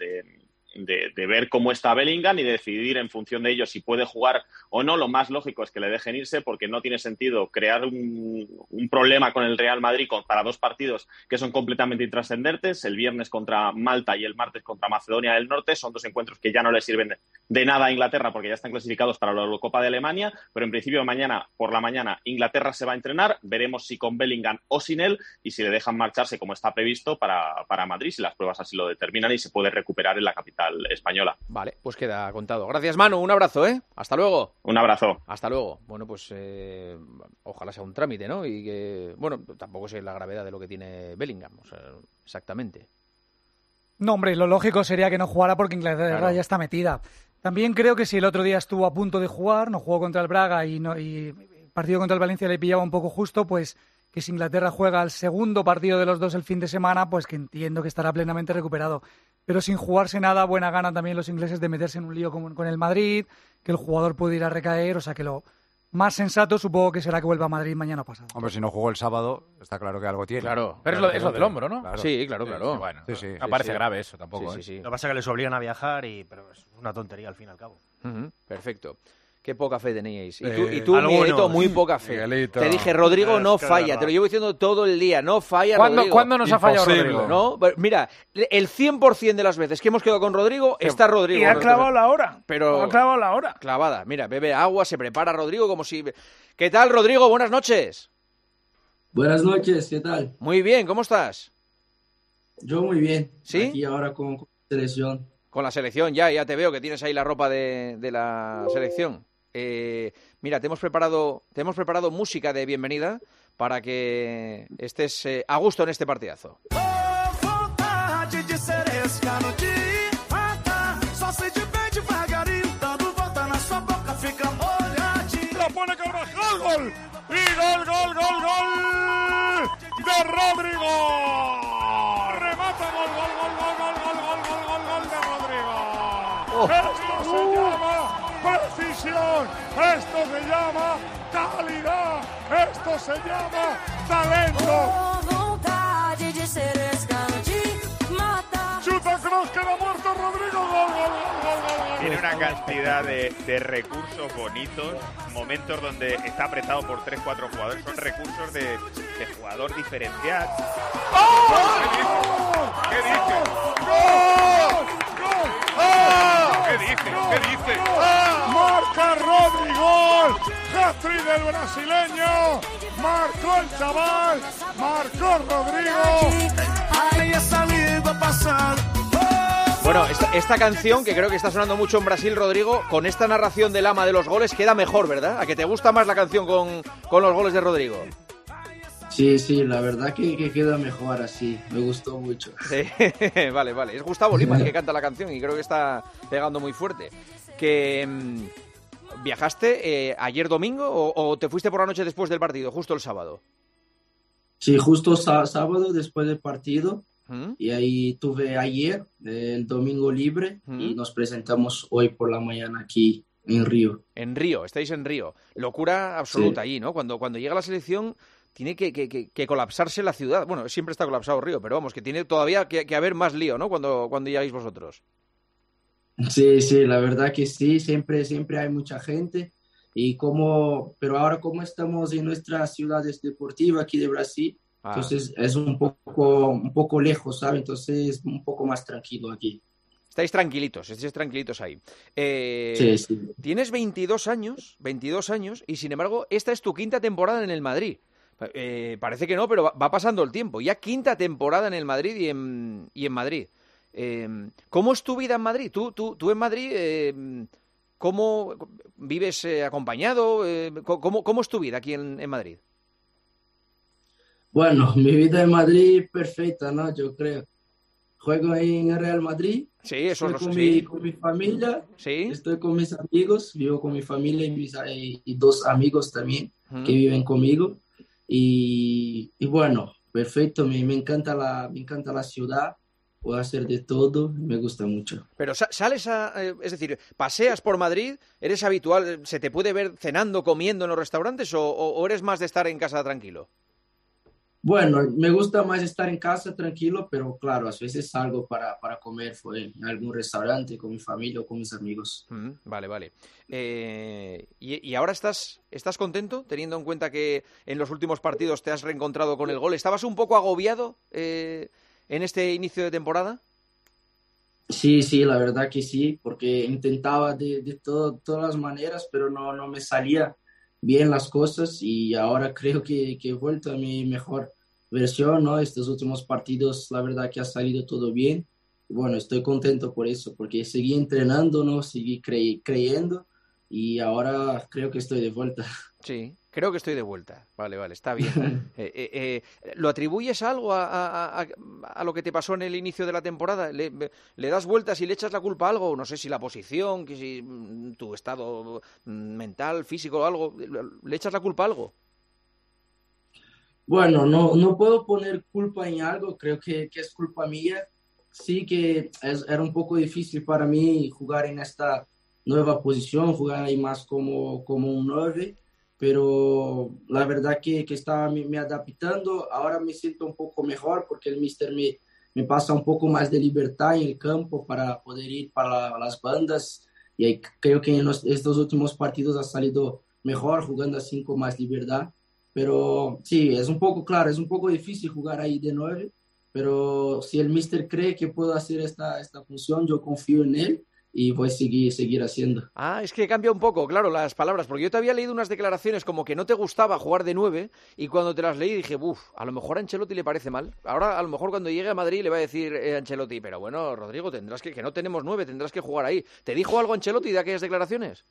de ver cómo está Bellingham y de decidir en función de ello si puede jugar o no. Lo más lógico es que le dejen irse, porque no tiene sentido crear un problema con el Real Madrid para 2 partidos que son completamente intrascendentes, el viernes contra Malta y el martes contra Macedonia del Norte. Son 2 encuentros que ya no le sirven de nada a Inglaterra porque ya están clasificados para la Eurocopa de Alemania, pero en principio mañana por la mañana Inglaterra se va a entrenar. Veremos si con Bellingham o sin él, y si le dejan marcharse como está previsto para Madrid, si las pruebas así lo determinan, y se puede recuperar en la capital española. Vale, pues queda contado. Gracias, Manu. Un abrazo, ¿eh? Hasta luego. Un abrazo. Hasta luego. Bueno, pues ojalá sea un trámite, ¿no? Y que, tampoco sé la gravedad de lo que tiene Bellingham, exactamente. No, hombre, lo lógico sería que no jugara porque Inglaterra ya está metida. También creo que si el otro día estuvo a punto de jugar, no jugó contra el Braga y el partido contra el Valencia le pillaba un poco justo, pues que si Inglaterra juega el segundo partido de los 2 el fin de semana, pues que entiendo que estará plenamente recuperado. Pero sin jugarse nada, buena gana también los ingleses de meterse en un lío con el Madrid, que el jugador puede ir a recaer, o sea que lo más sensato supongo que será que vuelva a Madrid mañana pasado. Hombre, si no jugó el sábado, está claro que algo tiene. Claro, pero es lo del hombro, ¿no? Claro. Sí, claro. Bueno, no parece grave eso tampoco. Sí. Lo que pasa es que les obligan a viajar, pero es una tontería al fin y al cabo. Perfecto. Qué poca fe teníais. Y tú Miguelito, muy poca fe. Miguelito. Te dije, Rodrigo no falla. Te lo llevo diciendo todo el día. No falla Rodrigo. ¿Cuándo nos ha fallado Rodrigo? No, mira, el 100% de las veces que hemos quedado con Rodrigo, está Rodrigo. Y ha clavado la hora. Pero ha clavado la hora. Clavada. Mira, bebe agua, se prepara Rodrigo como si... ¿Qué tal, Rodrigo? Buenas noches. Buenas noches, ¿qué tal? Muy bien, ¿cómo estás? Yo muy bien. ¿Sí? Aquí ahora con la selección. Con la selección, ya te veo que tienes ahí la ropa de la selección. Mira, te hemos preparado música de bienvenida para que estés a gusto en este partidazo. La pone Carvajal, gol y gol de Rodrigo. Remata, gol de Rodrigo. Esto se llama precisión, esto se llama calidad, esto se llama talento. Chuta Kroos, queda muerto Rodrigo, gol. Tiene una cantidad de recursos bonitos, momentos donde está apretado por 3-4 jugadores, son recursos de jugador diferencial. ¿Qué dice? ¡Gol! ¿Qué dice? Marca Rodrigo, hat-trick del brasileño, marcó el chaval, marcó Rodrigo. Ahí está viendo pasar. Bueno, esta canción, que creo que está sonando mucho en Brasil, Rodrigo, con esta narración del ama de los goles, queda mejor, ¿verdad? ¿A que te gusta más la canción con los goles de Rodrigo? Sí, la verdad que queda mejor así, me gustó mucho. Sí, vale, es Gustavo Lima el que canta la canción y creo que está pegando muy fuerte. Que ¿viajaste ayer domingo o te fuiste por la noche después del partido, justo el sábado? Sí, justo sábado después del partido. Y ahí tuve ayer el domingo libre y nos presentamos hoy por la mañana aquí en Río. En Río, estáis en Río. Locura absoluta allí, ¿no? Cuando llega la selección tiene que colapsarse la ciudad. Bueno, siempre está colapsado Río, pero vamos, que tiene todavía que haber más lío, ¿no? Cuando llegáis vosotros. Sí, la verdad que sí, siempre hay mucha gente. Pero ahora como estamos en nuestra ciudad deportiva aquí de Brasil, entonces es un poco lejos, ¿sabes? Entonces un poco más tranquilo aquí. Estáis tranquilitos ahí. Sí. Tienes 22 años y sin embargo esta es tu quinta temporada en el Madrid. Parece que no, pero va pasando el tiempo. Ya quinta temporada en el Madrid y en Madrid. ¿Cómo es tu vida en Madrid? Tú en Madrid, ¿cómo vives acompañado? ¿Cómo es tu vida aquí en Madrid? Bueno, mi vida en Madrid perfecta, ¿no? Yo creo. Juego en el Real Madrid. Sí, eso lo sé. Con mi familia. Sí. Estoy con mis amigos. Vivo con mi familia y dos amigos también que viven conmigo. Y bueno, perfecto. Me encanta la ciudad. Puedo hacer de todo. Me gusta mucho. Pero sales es decir, paseas por Madrid. ¿Eres habitual? ¿Se te puede ver cenando, comiendo en los restaurantes o eres más de estar en casa tranquilo? Bueno, me gusta más estar en casa tranquilo, pero claro, a veces salgo para comer en algún restaurante con mi familia o con mis amigos. Vale. ¿Y ahora estás contento, teniendo en cuenta que en los últimos partidos te has reencontrado con el gol? ¿Estabas un poco agobiado en este inicio de temporada? Sí, la verdad que sí, porque intentaba de todas las maneras, pero no me salía bien las cosas y ahora creo que he vuelto a mi mejor versión, ¿no? Estos últimos partidos, la verdad que ha salido todo bien. Bueno, estoy contento por eso, porque seguí entrenando, ¿no? Seguí creyendo y ahora creo que estoy de vuelta. Sí, creo que estoy de vuelta. Vale, está bien. ¿Lo atribuyes a algo, a lo que te pasó en el inicio de la temporada? ¿Le das vueltas y le echas la culpa a algo? No sé si la posición, que si tu estado mental, físico o algo. ¿Le echas la culpa a algo? Bueno, no puedo poner culpa en algo. Creo que es culpa mía. Sí que era un poco difícil para mí jugar en esta nueva posición, jugar ahí más como un 9. pero la verdad que estaba me adaptando. Ahora me siento un poco mejor porque el míster me pasa un poco más de libertad en el campo para poder ir para las bandas, y ahí creo que en estos últimos partidos ha salido mejor jugando así con más libertad. Pero sí, es un poco difícil jugar ahí de 9, pero si el míster cree que puedo hacer esta función, yo confío en él y voy a seguir haciendo. Ah, es que cambia un poco, claro, las palabras, porque yo te había leído unas declaraciones como que no te gustaba jugar de 9, y cuando te las leí dije, a lo mejor a Ancelotti le parece mal. Ahora, a lo mejor cuando llegue a Madrid le va a decir Ancelotti, pero bueno, Rodrigo, tendrás que no tenemos 9, tendrás que jugar ahí. ¿Te dijo algo Ancelotti de aquellas declaraciones?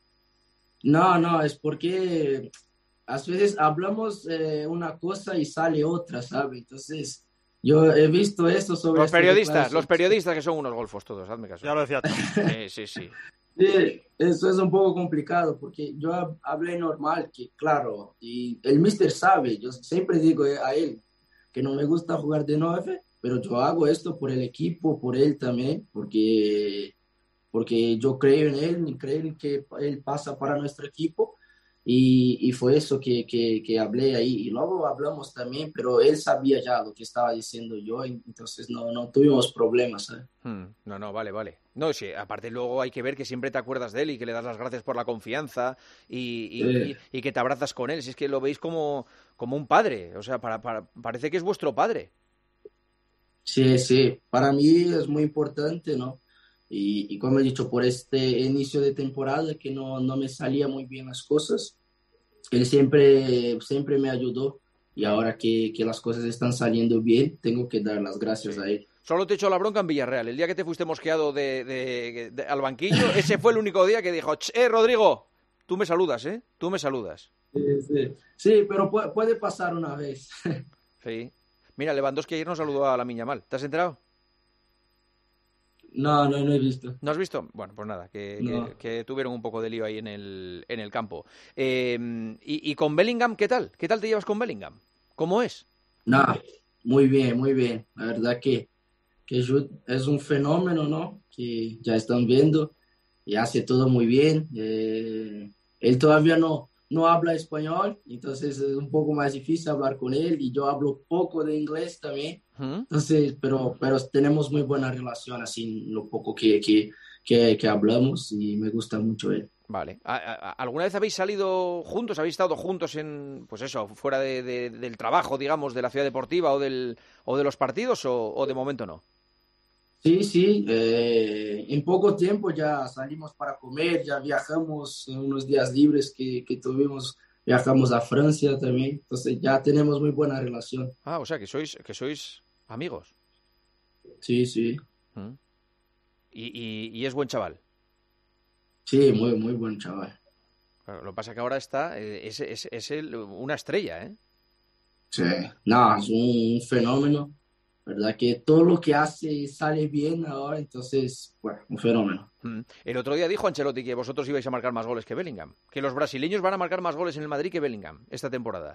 No, es porque a veces hablamos una cosa y sale otra, ¿sabes? Entonces, yo he visto eso sobre... Los periodistas que son unos golfos todos, hazme caso. Ya lo decía. Sí. Sí, eso es un poco complicado, porque yo hablé normal, que claro, y el míster sabe, yo siempre digo a él que no me gusta jugar de 9, pero yo hago esto por el equipo, por él también, porque yo creo en él, creo que él pasa para nuestro equipo, y fue eso que hablé ahí. Y luego hablamos también, pero él sabía ya lo que estaba diciendo yo, entonces no tuvimos problemas, ¿sabes? No, vale. No, sí, aparte luego hay que ver que siempre te acuerdas de él y que le das las gracias por la confianza y que te abrazas con él. Si es que lo veis como un padre, o sea, parece que es vuestro padre. Sí, para mí es muy importante, ¿no? Y como he dicho, por este inicio de temporada que no me salía muy bien las cosas, él siempre me ayudó, y ahora que las cosas están saliendo bien, tengo que dar las gracias a él. Solo te echó la bronca en Villarreal. El día que te fuiste mosqueado al banquillo, ese fue el único día que dijo, Rodrigo, tú me saludas, ¿eh? Tú me saludas. Sí, pero puede pasar una vez. Sí. Mira, Lewandowski ayer nos saludó a Lamine Yamal. ¿Te has enterado? No he visto. ¿No has visto? Bueno, pues nada, que tuvieron un poco de lío ahí en el campo. ¿Y con Bellingham qué tal? ¿Qué tal te llevas con Bellingham? ¿Cómo es? Muy bien. La verdad que Jude es un fenómeno, ¿no? Que ya están viendo, y hace todo muy bien. Él todavía no habla español, entonces es un poco más difícil hablar con él, y yo hablo poco de inglés también. Entonces, pero tenemos muy buena relación, así lo poco que hablamos, y me gusta mucho él. Vale. ¿Alguna vez habéis salido juntos? ¿Habéis estado juntos en, pues eso, fuera del trabajo, digamos, de la ciudad deportiva o de los partidos, o de momento no? Sí. En poco tiempo ya salimos para comer, ya viajamos en unos días libres que tuvimos. Viajamos a Francia también, entonces ya tenemos muy buena relación. O sea, que sois amigos. Sí. ¿Y es buen chaval? Sí, muy buen chaval. Claro, lo que pasa es que ahora es una estrella, ¿eh? Sí, es un fenómeno. ¿Verdad? Que todo lo que hace sale bien ahora, entonces, bueno, un fenómeno. El otro día dijo Ancelotti que vosotros ibais a marcar más goles que Bellingham, que los brasileños van a marcar más goles en el Madrid que Bellingham esta temporada.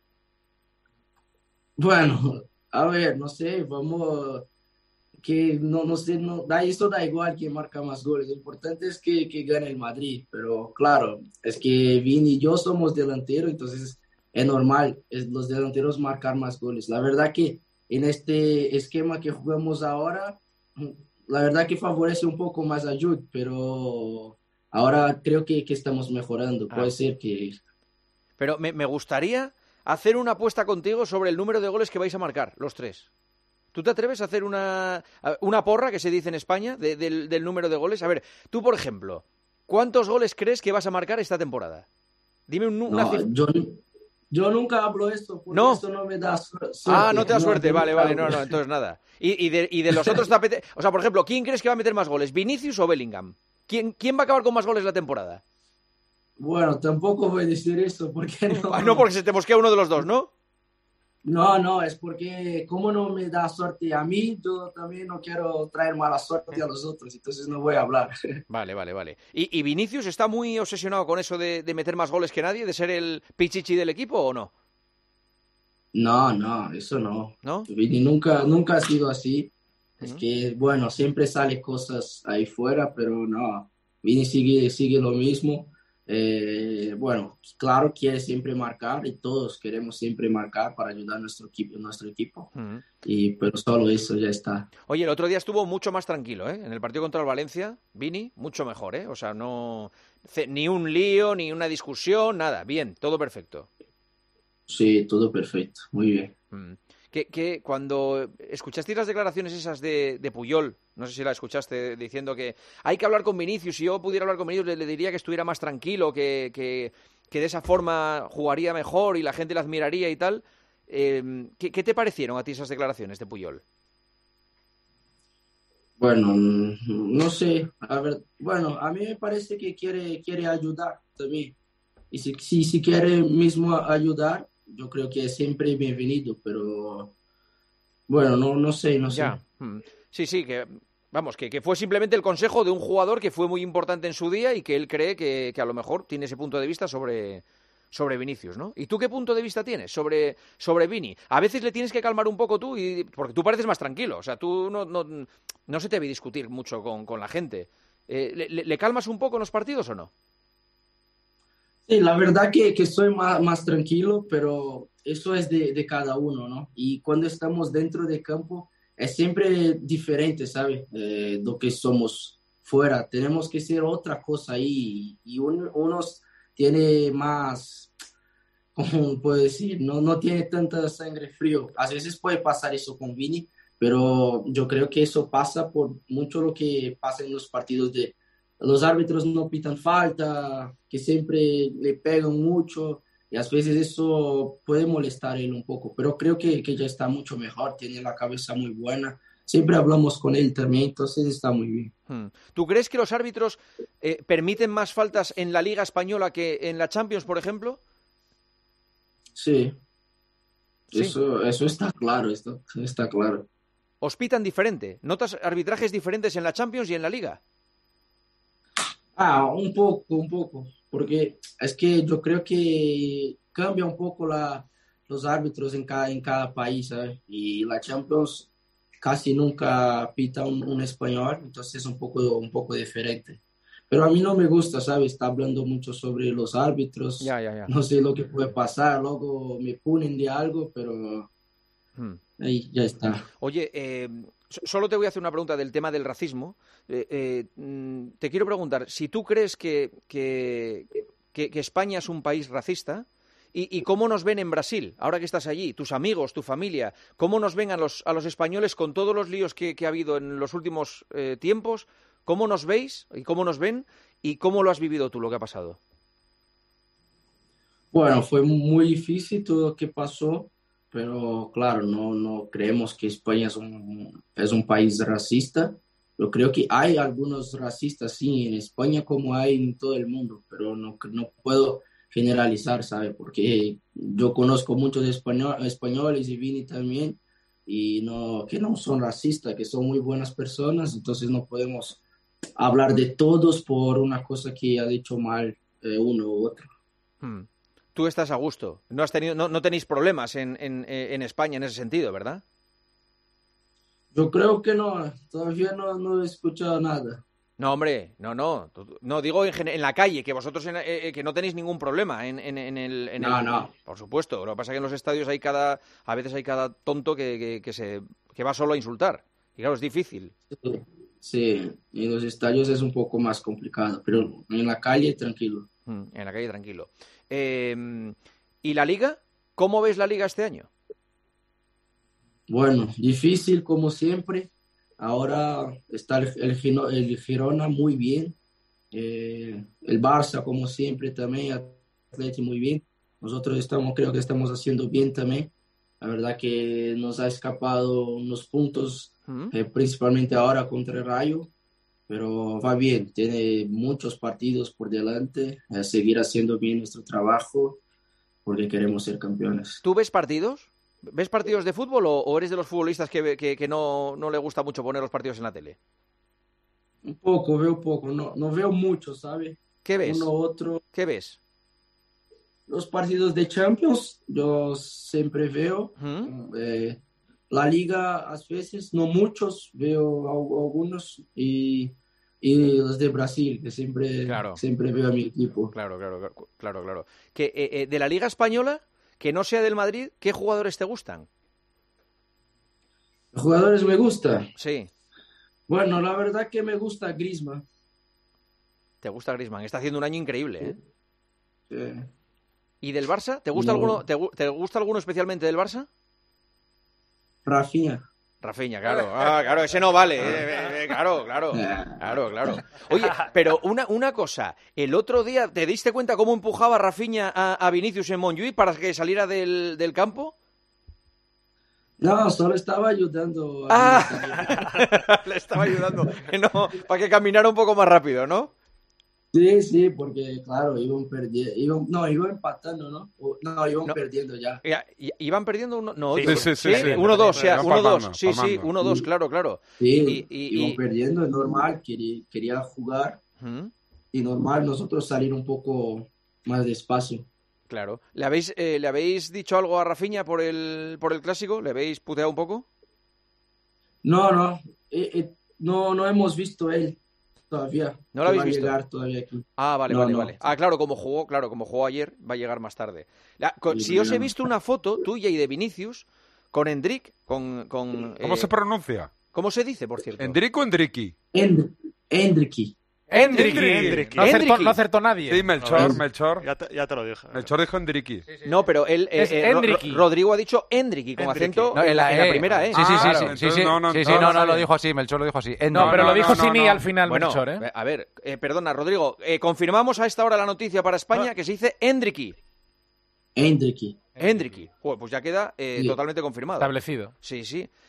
Bueno, a ver, no sé, vamos, que no sé, esto da igual quién marca más goles, lo importante es que gane el Madrid, pero claro, es que Vini y yo somos delanteros, entonces es normal los delanteros marcar más goles. La verdad que en este esquema que jugamos ahora, la verdad que favorece un poco más a Jude, pero ahora creo que estamos mejorando. Puede ser que... Pero me gustaría hacer una apuesta contigo sobre el número de goles que vais a marcar, los tres. ¿Tú te atreves a hacer una porra, que se dice en España, del número de goles? A ver, tú, por ejemplo, ¿cuántos goles crees que vas a marcar esta temporada? Dime una cifra. Yo nunca hablo esto, porque esto no me da suerte. No te da suerte, vale, no, entonces nada. Y de los otros tapetes, o sea, por ejemplo, ¿quién crees que va a meter más goles, Vinicius o Bellingham? ¿Quién va a acabar con más goles la temporada? Bueno, tampoco voy a decir eso, porque no... No, porque se te mosquea uno de los dos, ¿no? No, es porque como no me da suerte a mí, yo también no quiero traer mala suerte a los otros, entonces no voy a hablar. Vale. ¿Y Vinicius está muy obsesionado con eso de meter más goles que nadie, de ser el pichichi del equipo, o no? No, eso no. ¿No? Vini nunca ha sido así. Es que, bueno, siempre sale cosas ahí fuera, pero no. Vini sigue lo mismo. Bueno, claro, quiere siempre marcar y todos queremos siempre marcar para ayudar a nuestro equipo. Pero solo eso ya está. Oye, el otro día estuvo mucho más tranquilo, ¿eh? En el partido contra el Valencia, Vini, mucho mejor, ¿eh? O sea, no ni un lío, ni una discusión, nada. Bien, todo perfecto. Sí, todo perfecto, muy bien. Que cuando escuchasteis las declaraciones esas de Puyol, no sé si la escuchaste, diciendo que hay que hablar con Vinicius, si yo pudiera hablar con Vinicius le diría que estuviera más tranquilo, que de esa forma jugaría mejor y la gente le admiraría y tal. ¿Qué te parecieron a ti esas declaraciones de Puyol? Bueno, no sé, a ver, bueno, a mí me parece que quiere ayudar también. Y si quiere mismo ayudar, yo creo que es siempre bienvenido, pero bueno, no sé. Ya. Sí, que vamos, que fue simplemente el consejo de un jugador que fue muy importante en su día y que él cree que a lo mejor tiene ese punto de vista sobre Vinicius, ¿no? ¿Y tú qué punto de vista tienes sobre Vini? A veces le tienes que calmar un poco tú, porque tú pareces más tranquilo, o sea, tú no se te ve discutir mucho con la gente. ¿Le calmas un poco en los partidos o no? Sí, la verdad que soy más tranquilo, pero eso es de cada uno, ¿no? Y cuando estamos dentro del campo es siempre diferente, ¿sabes? Lo que somos fuera. Tenemos que ser otra cosa ahí. Y unos tiene más, ¿cómo puedo decir? No tiene tanta sangre frío. A veces puede pasar eso con Vini, pero yo creo que eso pasa por mucho lo que pasa en los partidos de... Los árbitros no pitan falta, que siempre le pegan mucho y a veces eso puede molestar a él un poco, pero creo que ya está mucho mejor, tiene la cabeza muy buena, siempre hablamos con él también, entonces está muy bien. ¿Tú crees que los árbitros permiten más faltas en la Liga Española que en la Champions, por ejemplo? Sí. Eso está claro, esto está claro. ¿Os pitan diferente? ¿Notas arbitrajes diferentes en la Champions y en la Liga? Un poco, porque es que yo creo que cambia un poco los árbitros en cada país, ¿sabes? Y la Champions casi nunca pita un español, entonces es un poco diferente. Pero a mí no me gusta, ¿sabes? Está hablando mucho sobre los árbitros. Ya. No sé lo que puede pasar, luego me ponen de algo, pero ahí ya está. Oye, solo te voy a hacer una pregunta del tema del racismo. Te quiero preguntar, si tú crees que España es un país racista, y cómo nos ven en Brasil, ahora que estás allí, tus amigos, tu familia, cómo nos ven a los españoles con todos los líos que ha habido en los últimos tiempos, cómo nos veis y cómo nos ven y cómo lo has vivido tú, lo que ha pasado. Bueno, fue muy difícil todo lo que pasó. Pero claro, no creemos que España es un país racista. Yo creo que hay algunos racistas, sí, en España como hay en todo el mundo, pero no puedo generalizar, ¿sabes? Porque yo conozco muchos españoles y Vini también, y que no son racistas, que son muy buenas personas, entonces no podemos hablar de todos por una cosa que ha dicho mal uno u otro. Tú estás a gusto. No tenéis problemas en España en ese sentido, ¿verdad? Yo creo que no. Todavía no he escuchado nada. No, hombre, no. Digo en la calle, que vosotros que no tenéis ningún problema No. Por supuesto. Lo que pasa es que en los estadios a veces hay cada tonto que va solo a insultar. Y claro, es difícil. Sí, en los estadios es un poco más complicado, pero en la calle tranquilo. En la calle tranquilo. ¿Y la Liga? ¿Cómo ves la Liga este año? Bueno, difícil como siempre. Ahora está el Girona muy bien. El Barça como siempre también. Atleti muy bien. Nosotros creo que estamos haciendo bien también. La verdad que nos ha escapado unos puntos, principalmente ahora contra el Rayo. Pero va bien, tiene muchos partidos por delante, seguir haciendo bien nuestro trabajo porque queremos ser campeones. ¿Tú ves partidos? ¿Ves partidos de fútbol o eres de los futbolistas que no le gusta mucho poner los partidos en la tele? Veo poco, no veo mucho, ¿sabes? ¿Qué ves? Uno u otro. ¿Qué ves? Los partidos de Champions yo siempre veo. La Liga a veces, no muchos, veo algunos y y los de Brasil, que siempre veo a mi equipo. Claro. Que, de la Liga Española, que no sea del Madrid, ¿qué jugadores te gustan? ¿Jugadores me gustan? Sí. Bueno, la verdad que me gusta Griezmann. ¿Te gusta Griezmann? Está haciendo un año increíble, ¿eh? Sí. ¿Y del Barça? ¿Te gusta alguno? ¿Te gusta alguno especialmente del Barça? Rafinha, claro. Claro, ese no vale. Claro. Oye, pero una cosa. El otro día, ¿te diste cuenta cómo empujaba Rafinha a Vinicius en Montjuïc para que saliera del campo? No, solo estaba ayudando. Le estaba ayudando. No, para que caminara un poco más rápido, ¿no? Sí, porque claro, iban empatando, ¿no? Iban perdiendo ya. ¿Iban perdiendo uno? No, sí. 1-2, 1-2. Sí, 1-2, claro. Sí, iban perdiendo, es normal, quería jugar. Y normal nosotros salir un poco más despacio. Claro. ¿Le habéis dicho algo a Rafinha por el clásico? ¿Le habéis puteado un poco? No hemos visto él todavía. ¿No lo habéis visto? Va a llegar todavía aquí. Vale. Claro, como jugó ayer, va a llegar más tarde. Si os he visto una foto tuya y de Vinicius con Endrick, ¿Cómo se pronuncia? ¿Cómo se dice, por cierto? ¿Endrick o Endricky? Endricky. No acertó nadie. Sí, Melchor. Ya te lo dije. Melchor dijo Endricky. Sí. No, pero él Rodrigo ha dicho Endricky con acento en la primera, ¿eh? Sí, no, lo dijo así, Melchor lo dijo así. No, pero lo dijo sin I al final, Melchor, ¿eh? A ver, perdona, Rodrigo, confirmamos a esta hora la noticia para España que se dice Endricky. Endricky. Pues ya queda totalmente confirmado. Establecido. Sí.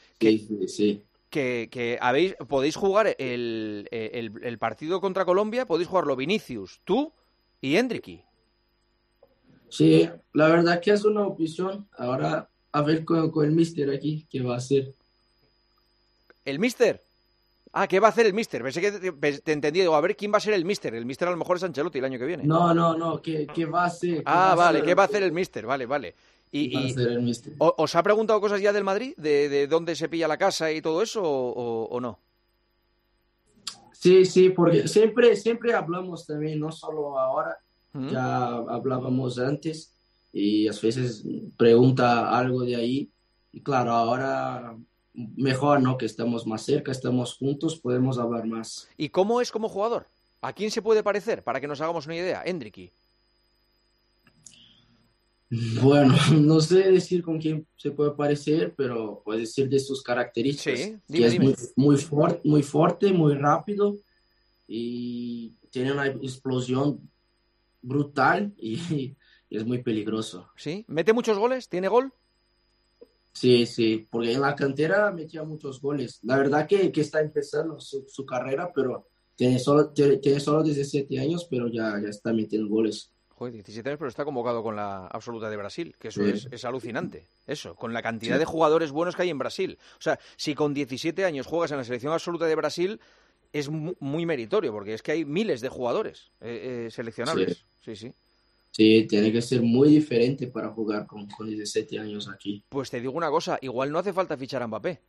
Que podéis jugar el partido contra Colombia, podéis jugarlo Vinicius, tú y Endricky. Sí, la verdad que es una opción. Ahora a ver con el míster aquí, ¿qué va a hacer? ¿El míster? ¿Qué va a hacer el míster? Pensé que te entendí. Digo, a ver quién va a ser el míster. El míster a lo mejor es Ancelotti el año que viene. No, ¿qué va a hacer? ¿Qué va a hacer el míster? Vale. ¿Y os ha preguntado cosas ya del Madrid? ¿De dónde se pilla la casa y todo eso o no? Sí, porque siempre hablamos también, no solo ahora, ya hablábamos antes y a veces pregunta algo de ahí y claro, ahora mejor, ¿no? Que estamos más cerca, estamos juntos, podemos hablar más. ¿Y cómo es como jugador? ¿A quién se puede parecer? Para que nos hagamos una idea, Endricky. Bueno, no sé decir con quién se puede parecer, pero puede decir de sus características. Sí, dime. Es muy fuerte, muy rápido y tiene una explosión brutal y es muy peligroso. ¿Sí? ¿Mete muchos goles? ¿Tiene gol? Sí, porque en la cantera metía muchos goles. La verdad que está empezando su carrera, pero tiene solo 17 años, pero ya está metiendo goles. Joder, 17 años, pero está convocado con la absoluta de Brasil, que eso es alucinante. Eso, con la cantidad de jugadores buenos que hay en Brasil. O sea, si con 17 años juegas en la selección absoluta de Brasil, es muy meritorio, porque es que hay miles de jugadores seleccionables. Sí. Sí, tiene que ser muy diferente para jugar con 17 años aquí. Pues te digo una cosa, igual no hace falta fichar a Mbappé.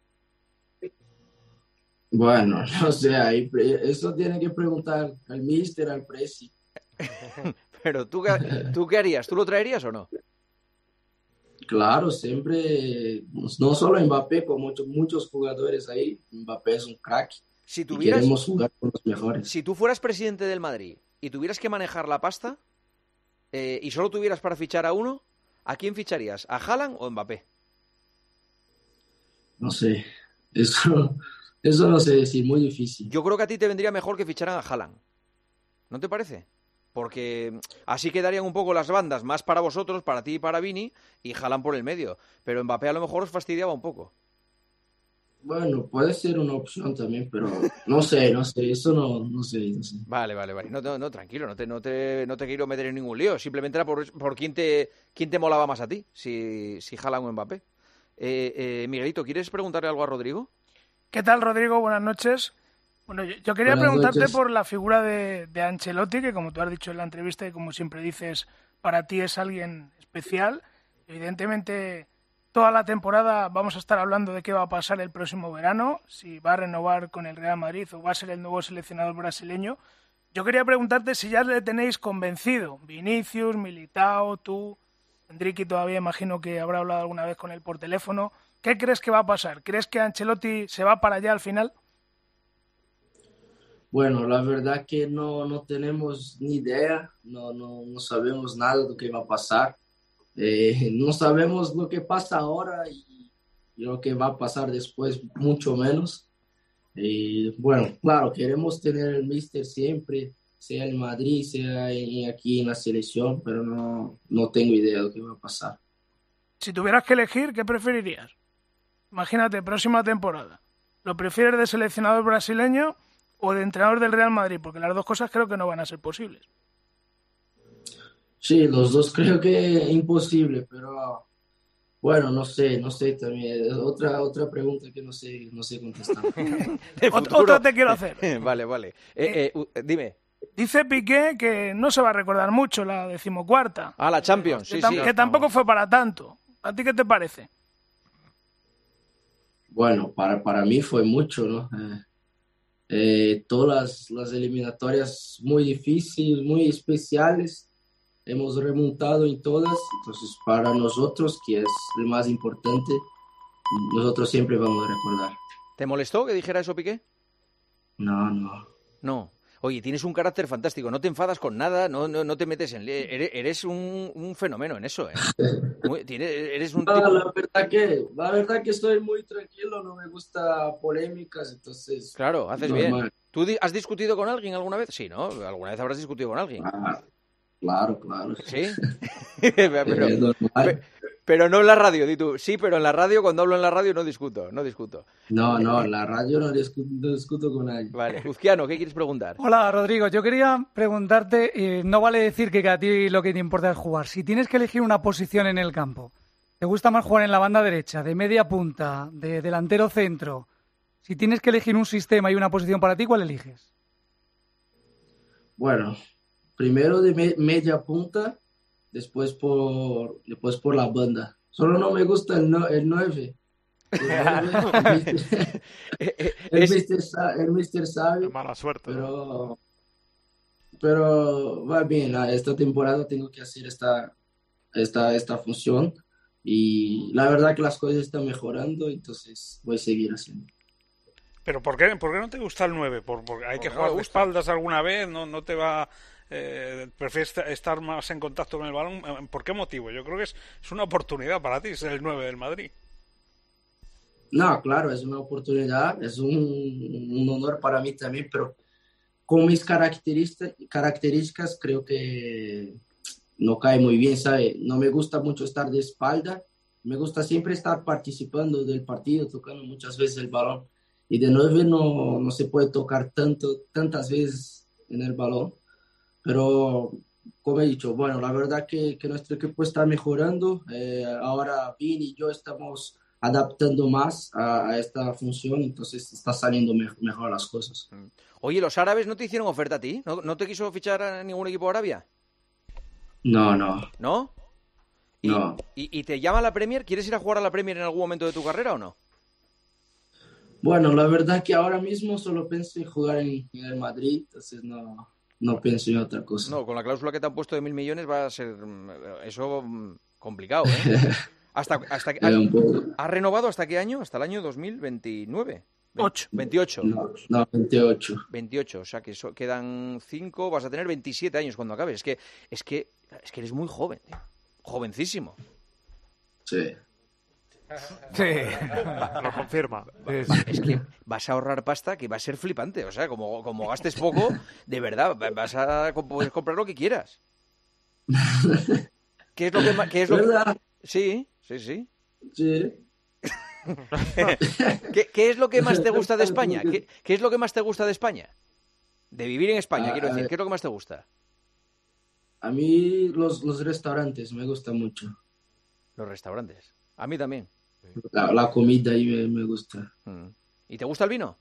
Bueno, no sé, eso tiene que preguntar al míster, al presi. Pero ¿tú qué harías? ¿Tú lo traerías o no? Claro, siempre, no solo Mbappé, con muchos jugadores ahí. Mbappé es un crack. Queremos jugar con los mejores. Si tú fueras presidente del Madrid y tuvieras que manejar la pasta y solo tuvieras para fichar a uno, ¿a quién ficharías? ¿A Haaland o Mbappé? No sé, eso no sé decir, muy difícil. Yo creo que a ti te vendría mejor que ficharan a Haaland. ¿No te parece? Porque así quedarían un poco las bandas más para vosotros, para ti y para Vini, y Haaland por el medio. Pero Mbappé a lo mejor os fastidiaba un poco. Bueno, puede ser una opción también, pero no sé, eso no sé. Vale. No, tranquilo, no te quiero meter en ningún lío. Simplemente era por quién te molaba más a ti, si Haaland o Mbappé. Miguelito, ¿quieres preguntarle algo a Rodrigo? ¿Qué tal, Rodrigo? Buenas noches. Bueno, yo quería preguntarte por la figura de Ancelotti, que como tú has dicho en la entrevista y como siempre dices, para ti es alguien especial. Evidentemente toda la temporada vamos a estar hablando de qué va a pasar el próximo verano, si va a renovar con el Real Madrid o va a ser el nuevo seleccionador brasileño. Yo quería preguntarte si ya le tenéis convencido, Vinicius, Militao, tú, Enrique todavía imagino que habrá hablado alguna vez con él por teléfono. ¿Qué crees que va a pasar? ¿Crees que Ancelotti se va para allá al final? Bueno, la verdad que no tenemos ni idea, no sabemos nada de lo que va a pasar. No sabemos lo que pasa ahora y lo que va a pasar después, mucho menos. Bueno, claro, queremos tener el míster siempre, sea en Madrid, sea aquí en la selección, pero no tengo idea de lo que va a pasar. Si tuvieras que elegir, ¿qué preferirías? Imagínate, próxima temporada. ¿Lo prefieres de seleccionador brasileño o de entrenador del Real Madrid? Porque las dos cosas creo que no van a ser posibles. Sí, los dos creo que es imposible, pero bueno, no sé también. Otra pregunta que no sé contestar. Otra te quiero hacer. Vale. Dime. Dice Piqué que no se va a recordar mucho la 14ª. La Champions, sí. Que tampoco fue para tanto. ¿A ti qué te parece? Bueno, para mí fue mucho, ¿no? Todas las eliminatorias muy difíciles, muy especiales, hemos remontado en todas, entonces para nosotros, que es lo más importante, nosotros siempre vamos a recordar. ¿Te molestó que dijera eso Piqué? No. Oye, tienes un carácter fantástico, no te enfadas con nada, no te metes en... Eres un fenómeno en eso, ¿eh? Eres un tipo... La verdad que estoy muy tranquilo, no me gusta polémicas, entonces... Claro, haces normal. Bien. ¿Tú has discutido con alguien alguna vez? Sí, ¿no? ¿Alguna vez habrás discutido con alguien? Claro. ¿Sí? Pero no en la radio, di tú. Sí, pero en la radio, cuando hablo en la radio no discuto. No, en la radio no discuto con nadie. Vale. Uzquiano, ¿qué quieres preguntar? Hola, Rodrigo. Yo quería preguntarte, no vale decir que a ti lo que te importa es jugar. Si tienes que elegir una posición en el campo, ¿te gusta más jugar en la banda derecha, de media punta, de delantero centro? Si tienes que elegir un sistema y una posición para ti, ¿cuál eliges? Bueno, primero de media punta, después por la banda. Solo no me gusta el 9. El Mister sabe. Mala suerte. Pero va bien. Esta temporada tengo que hacer esta función. Y la verdad que las cosas están mejorando, entonces voy a seguir haciendo. ¿Pero por qué no te gusta el 9? Porque hay que jugar de espaldas alguna vez, no te va... ¿prefieres estar más en contacto con el balón? ¿Por qué motivo? Yo creo que es una oportunidad para ti ser el 9 del Madrid. No, claro, es una oportunidad, es un honor para mí también, pero con mis características creo que no cae muy bien, ¿sabes? No me gusta mucho estar de espalda, me gusta siempre estar participando del partido, tocando muchas veces el balón, y de 9 no se puede tocar tantas veces en el balón. Pero, como he dicho, bueno, la verdad que nuestro equipo está mejorando. Ahora Vini y yo estamos adaptando más a esta función, entonces está saliendo mejor las cosas. Oye, ¿los árabes no te hicieron oferta a ti? ¿No te quiso fichar a ningún equipo de Arabia? No. ¿No? No. ¿Y te llama la Premier? ¿Quieres ir a jugar a la Premier en algún momento de tu carrera o no? Bueno, la verdad que ahora mismo solo pienso en jugar en el Madrid, entonces no pienso en otra cosa. No, con la cláusula que te han puesto de 1.000 millones va a ser eso complicado, ¿eh? ¿Has renovado hasta qué año? Hasta el año 2029. 28. No, 28. 28, o sea que quedan 5, vas a tener 27 años cuando acabes. Es que eres muy joven, tío. Jovencísimo. Sí. Lo confirma. Es que vas a ahorrar pasta que va a ser flipante. O sea, como gastes poco, de verdad, puedes comprar lo que quieras. ¿Qué es lo que ¿verdad? Sí. Sí. ¿Qué es lo que más te gusta de España? ¿Qué es lo que más te gusta de España? De vivir en España, quiero decir. ¿Qué es lo que más te gusta? A mí los restaurantes me gustan mucho. Los restaurantes. A mí también. La comida ahí me gusta. ¿Y te gusta el vino?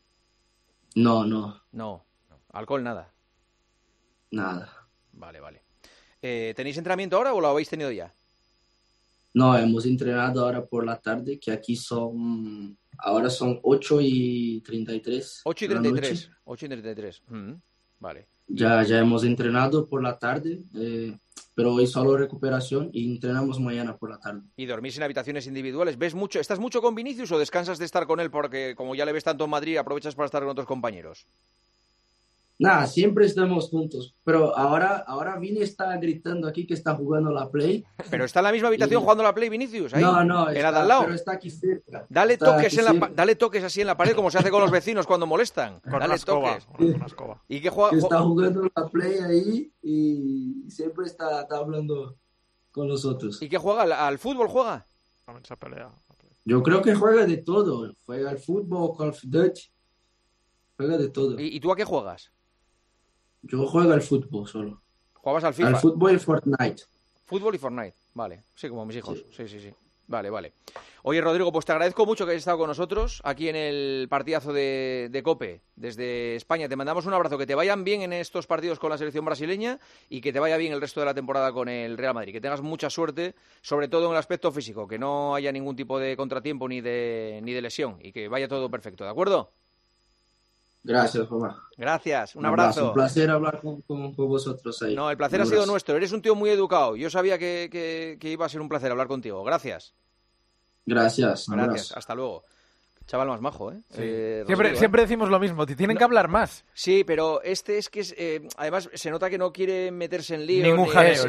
No. ¿Alcohol nada? Nada. Vale. ¿Tenéis entrenamiento ahora o lo habéis tenido ya? No, hemos entrenado ahora por la tarde, que aquí ahora son 8:33. 8:33. 8:33. Vale. Ya hemos entrenado por la tarde, pero hoy solo recuperación y entrenamos mañana por la tarde. ¿Y dormís en habitaciones individuales? ¿Estás mucho con Vinicius o descansas de estar con él porque como ya le ves tanto en Madrid, aprovechas para estar con otros compañeros? Nada, siempre estamos juntos, pero ahora Vini está gritando aquí que está jugando la Play. ¿Pero está en la misma habitación jugando la Play, Vinicius? Ahí, no, está, al lado. Pero está aquí cerca. Dale toques así en la pared como se hace con los vecinos cuando molestan. Dale toques. Con una escoba. ¿Y qué juega? Está jugando la Play ahí y siempre está hablando con los otros. ¿Y qué juega? ¿Al fútbol juega? Se pelea. Yo creo que juega de todo. Juega al fútbol, Call of Duty. Juega de todo. ¿Y tú a qué juegas? Yo juego al fútbol solo. ¿Jugabas al FIFA? Al fútbol y Fortnite. Fútbol y Fortnite, vale. Sí, como mis hijos. Sí. Vale. Oye, Rodrigo, pues te agradezco mucho que hayas estado con nosotros aquí en el partidazo de COPE desde España. Te mandamos un abrazo, que te vayan bien en estos partidos con la selección brasileña y que te vaya bien el resto de la temporada con el Real Madrid. Que tengas mucha suerte, sobre todo en el aspecto físico, que no haya ningún tipo de contratiempo ni de lesión y que vaya todo perfecto, ¿de acuerdo? Gracias, Juanma. Gracias, un abrazo. Un placer hablar con vosotros ahí. No, el placer ha sido nuestro. Eres un tío muy educado. Yo sabía que iba a ser un placer hablar contigo. Gracias. Gracias. Hasta luego. Chaval más majo, ¿eh? Sí. Siempre decimos lo mismo. Tienen que hablar más. Sí, pero este es que además se nota que no quiere meterse en lío. Ningún jaleo.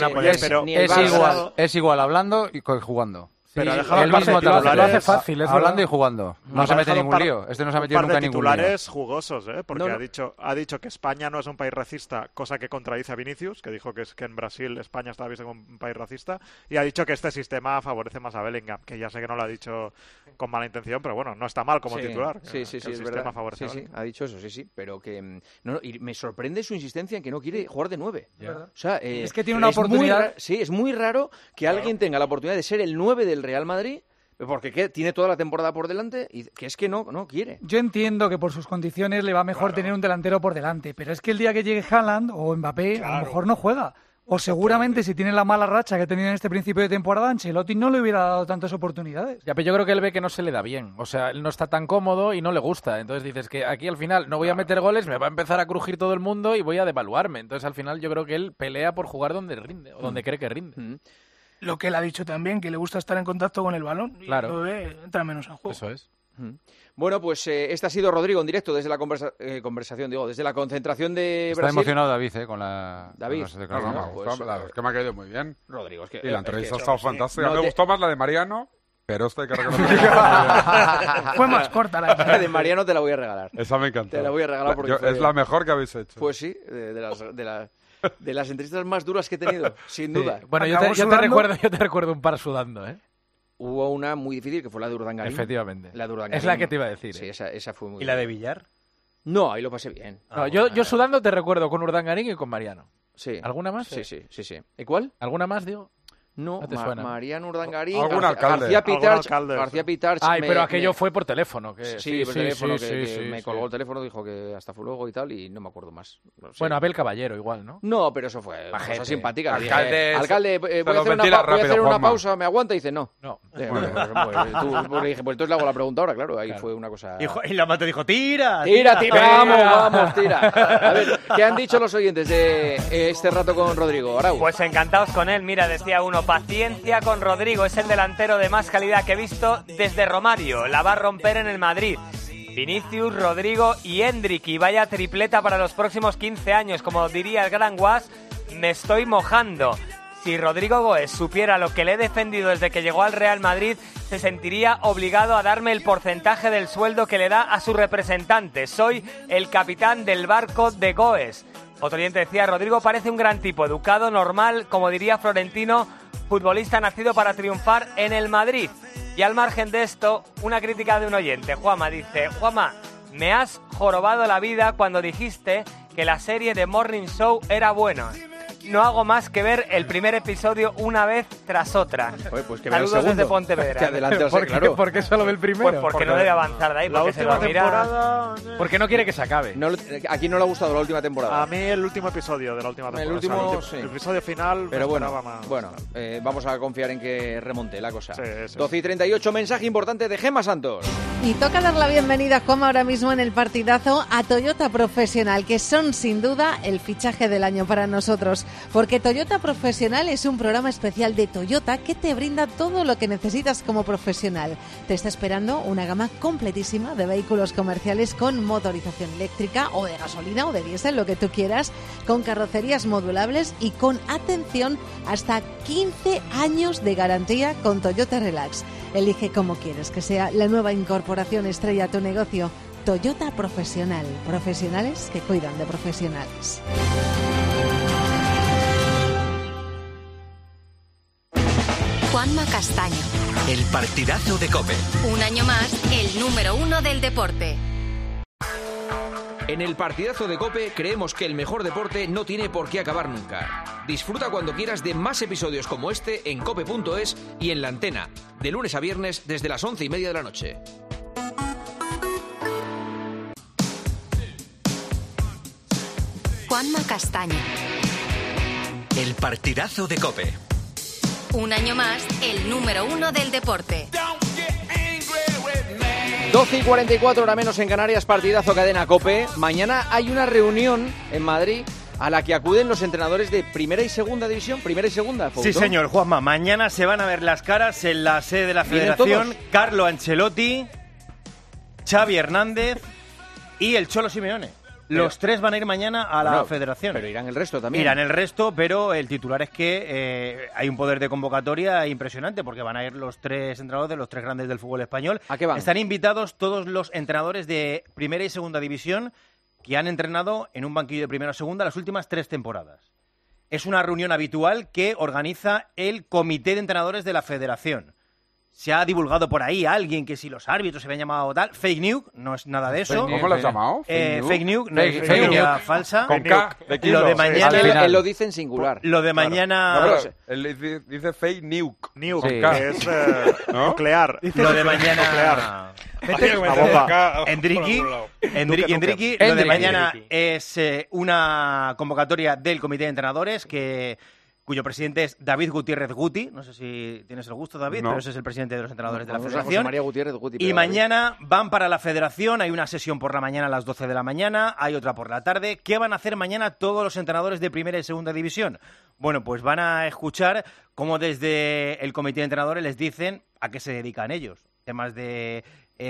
Es igual hablando y jugando. Pero sí, él mismo lo hace fácil, hablando y jugando. No se mete en ningún lío. Este no se ha metido nunca en ningún lío. Titulares jugosos, porque ha dicho que España no es un país racista, cosa que contradice a Vinicius, que dijo que en Brasil España estaba visto como un país racista, y ha dicho que este sistema favorece más a Bellingham, que ya sé que no lo ha dicho con mala intención, pero bueno, no está mal como titular. Sí, es verdad. Sí, ha dicho eso, sí, pero que y me sorprende su insistencia en que no quiere jugar de 9. O sea, es que tiene una oportunidad. Es muy raro que alguien tenga la oportunidad de ser el 9 del Real Madrid, porque tiene toda la temporada por delante y que es que no quiere. Yo entiendo que por sus condiciones le va mejor tener un delantero por delante, pero es que el día que llegue Haaland o Mbappé, a lo mejor no juega. O seguramente si tiene la mala racha que tenía en este principio de temporada, Ancelotti no le hubiera dado tantas oportunidades. Ya, pero yo creo que él ve que no se le da bien. O sea, él no está tan cómodo y no le gusta. Entonces dices que aquí al final no voy a meter goles, me va a empezar a crujir todo el mundo y voy a devaluarme. Entonces al final yo creo que él pelea por jugar donde rinde o donde cree que rinde. Lo que él ha dicho también, que le gusta estar en contacto con el balón. Claro. Y entra menos en juego. Eso es. Bueno, pues este ha sido Rodrigo en directo desde la desde la concentración de Está Brasil. emocionado David, con la... David. Es que me ha caído muy bien. Rodrigo, es que... Y la entrevista ha estado fantástica. Me gustó más la de Mariano, pero esta hay que reconocer. Fue más corta la de Mariano, te la voy a regalar. Esa me encantó. Te la voy a regalar porque es la mejor que habéis hecho. Pues sí, de las entrevistas más duras que he tenido, sin duda. Bueno, yo te recuerdo un par sudando, ¿eh? Hubo una muy difícil que fue la de Urdangarín. Efectivamente. La de Urdangarín. Es la que te iba a decir. Sí, esa fue muy ¿Y la de Villar? No, ahí lo pasé bien. No, yo sudando te recuerdo con Urdangarín y con Mariano. Sí. ¿Alguna más? Sí. ¿Y cuál? ¿Alguna más, digo? No, te suena. Mariano Urdangarín, ¿Algún alcalde? García Pitarch. Ay, pero aquello fue por teléfono. Sí, por teléfono, que me colgó el teléfono, dijo que hasta fue luego y tal, y no me acuerdo más. No sé. Bueno, Abel Caballero igual, ¿no? No, pero eso fue cosa simpática. Alcalde, voy a hacer una pausa, ¿me aguanta? Y dice, no. No. Pues le dije, pues entonces le hago la pregunta ahora, claro. Ahí fue una cosa... Y la mate dijo, tira. Vamos, tira. A ver, ¿qué han dicho los oyentes de este rato con Rodrigo Arau? Pues encantados con él. Mira, decía uno, paciencia con Rodrigo, es el delantero de más calidad que he visto desde Romario, la va a romper en el Madrid. Vinicius, Rodrigo y Endrick, y vaya tripleta para los próximos 15 años, como diría el gran Guas, me estoy mojando. Si Rodrigo Goes supiera lo que le he defendido desde que llegó al Real Madrid, se sentiría obligado a darme el porcentaje del sueldo que le da a su representante. Soy el capitán del barco de Goes. Otro oyente decía, Rodrigo parece un gran tipo, educado, normal, como diría Florentino, futbolista nacido para triunfar en el Madrid. Y al margen de esto, una crítica de un oyente. Juanma dice, Juanma, me has jorobado la vida cuando dijiste que la serie de Morning Show era buena. no hago más que ver el primer episodio una vez tras otra. Oye, pues que saludos desde Pontevedra. ¿Por qué solo ve el primero? Pues porque no debe avanzar de ahí, porque se lo mira... Porque no quiere que se acabe. Aquí no le ha gustado la última temporada. A mí el último episodio de la última temporada. El episodio final. Pero bueno, vamos a confiar en que remonte la cosa. 12:38, mensaje importante de Gemma Santos. Y toca dar la bienvenida, como ahora mismo en el partidazo, a Toyota Profesional, que son sin duda el fichaje del año para nosotros. Porque Toyota Profesional es un programa especial de Toyota que te brinda todo lo que necesitas como profesional. Te está esperando una gama completísima de vehículos comerciales con motorización eléctrica o de gasolina o de diésel, lo que tú quieras, con carrocerías modulables y con, atención, hasta 15 años de garantía con Toyota Relax. Elige cómo quieres que sea la nueva incorporación estrella a tu negocio. Toyota Profesional. Profesionales que cuidan de profesionales. Juanma Castaño. El partidazo de COPE. Un año más, el número 1 del deporte. En el partidazo de COPE creemos que el mejor deporte no tiene por qué acabar nunca. Disfruta cuando quieras de más episodios como este en cope.es y en la antena, de lunes a viernes desde las 11:30 de la noche. Juanma Castaño. El partidazo de COPE. Un año más, el número 1 del deporte. 12:44, hora menos en Canarias, partidazo Cadena COPE. Mañana hay una reunión en Madrid a la que acuden los entrenadores de primera y segunda división. Primera y segunda, ¿Fouto? Sí, señor, Juanma. Mañana se van a ver las caras en la sede de la Federación. Carlo Ancelotti, Xavi Hernández y el Cholo Simeone. Los tres van a ir mañana a la Federación. Pero irán el resto también. Irán el resto, pero el titular es que hay un poder de convocatoria impresionante, porque van a ir los tres entrenadores de los tres grandes del fútbol español. ¿A qué van? Están invitados todos los entrenadores de primera y segunda división que han entrenado en un banquillo de primera o segunda las últimas 3 temporadas. Es una reunión habitual que organiza el Comité de Entrenadores de la Federación. Se ha divulgado por ahí a alguien que si los árbitros se habían llamado tal. Fake news, no es nada de eso. ¿Cómo lo has llamado? Fake news, no es fake falsa. Con K, de kilo. Lo de mañana, él lo dice en singular. Lo de mañana... No, él dice fake nuke. Nuke, que es nuclear. Lo de mañana... Endriqui, lo de mañana es una convocatoria del Comité de Entrenadores cuyo presidente es David Gutiérrez Guti. No sé si tienes el gusto, David, pero ese es el presidente de los entrenadores de la Federación. María Gutiérrez Guti, y mañana van para la Federación. Hay una sesión por la mañana a las 12 de la mañana, hay otra por la tarde. ¿Qué van a hacer mañana todos los entrenadores de primera y segunda división? Bueno, pues van a escuchar cómo desde el Comité de Entrenadores les dicen a qué se dedican ellos. Temas de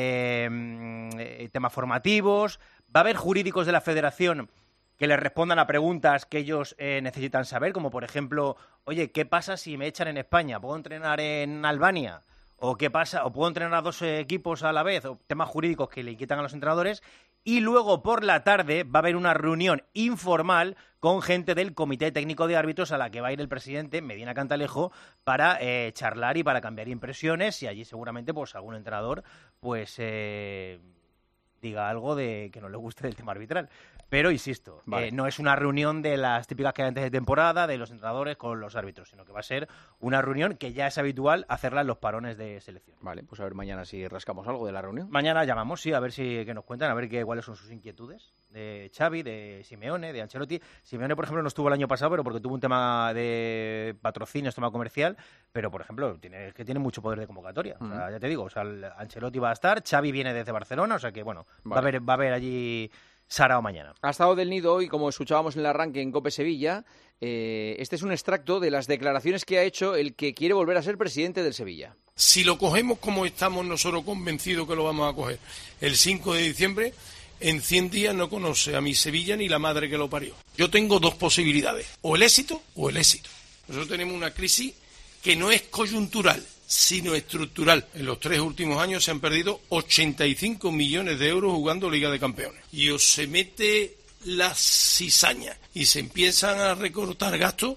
temas formativos. Va a haber jurídicos de la Federación que les respondan a preguntas que ellos necesitan saber, como por ejemplo, oye, ¿qué pasa si me echan en España? ¿Puedo entrenar en Albania? ¿O qué pasa? ¿O puedo entrenar a 2 equipos a la vez? O temas jurídicos que le inquietan a los entrenadores. Y luego por la tarde va a haber una reunión informal con gente del Comité Técnico de Árbitros a la que va a ir el presidente Medina Cantalejo para charlar y para cambiar impresiones, y allí seguramente pues algún entrenador pues diga algo de que no le guste del tema arbitral. Pero, insisto, no es una reunión de las típicas que hay antes de temporada, de los entrenadores con los árbitros, sino que va a ser una reunión que ya es habitual hacerla en los parones de selección. Vale, pues a ver mañana si rascamos algo de la reunión. Mañana llamamos, sí, a ver que nos cuentan, a ver cuáles son sus inquietudes de Xavi, de Simeone, de Ancelotti. Simeone, por ejemplo, no estuvo el año pasado, pero porque tuvo un tema de patrocinios, tema comercial, pero, por ejemplo, tiene mucho poder de convocatoria. O sea, ya te digo, Ancelotti va a estar, Xavi viene desde Barcelona, o sea que, bueno, va a haber allí Sarao mañana. Ha estado del Nido hoy, como escuchábamos en el arranque en COPE Sevilla. Este es un extracto de las declaraciones que ha hecho el que quiere volver a ser presidente del Sevilla. Si lo cogemos como estamos nosotros convencidos que lo vamos a coger el 5 de diciembre, en 100 días no conoce a mi Sevilla ni la madre que lo parió. Yo tengo 2 posibilidades, o el éxito o el éxito. Nosotros tenemos una crisis que no es coyuntural, sino estructural. En los 3 últimos años se han perdido 85 millones de euros jugando Liga de Campeones. Y se mete la cizaña y se empiezan a recortar gastos,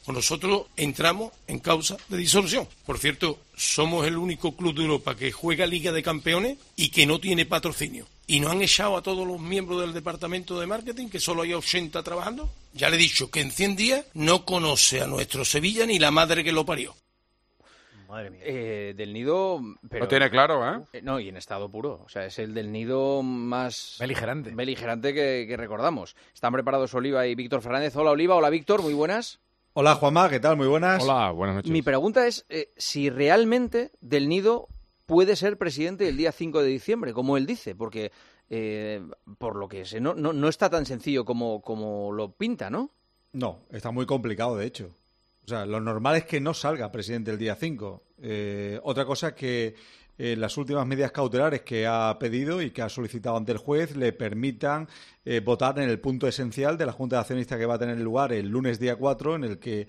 o nosotros entramos en causa de disolución. Por cierto, somos el único club de Europa que juega Liga de Campeones y que no tiene patrocinio. Y nos han echado a todos los miembros del departamento de marketing, que solo hay 80 trabajando. Ya le he dicho que en 100 días no conoce a nuestro Sevilla ni la madre que lo parió. Madre mía. Del Nido... Pero, lo tiene claro, ¿eh? No, y en estado puro. O sea, es el del Nido más... Beligerante que recordamos. Están preparados Oliva y Víctor Fernández. Hola, Oliva. Hola, Víctor. Muy buenas. Hola, Juanma. ¿Qué tal? Muy buenas. Hola, buenas noches. Mi pregunta es si realmente del Nido puede ser presidente el día 5 de diciembre, como él dice, porque por lo que sé, no está tan sencillo como lo pinta, ¿no? No, está muy complicado, de hecho. O sea, lo normal es que no salga presidente el día 5. Otra cosa es que las últimas medidas cautelares que ha pedido y que ha solicitado ante el juez le permitan votar en el punto esencial de la Junta de Accionistas que va a tener lugar el lunes día 4, en el que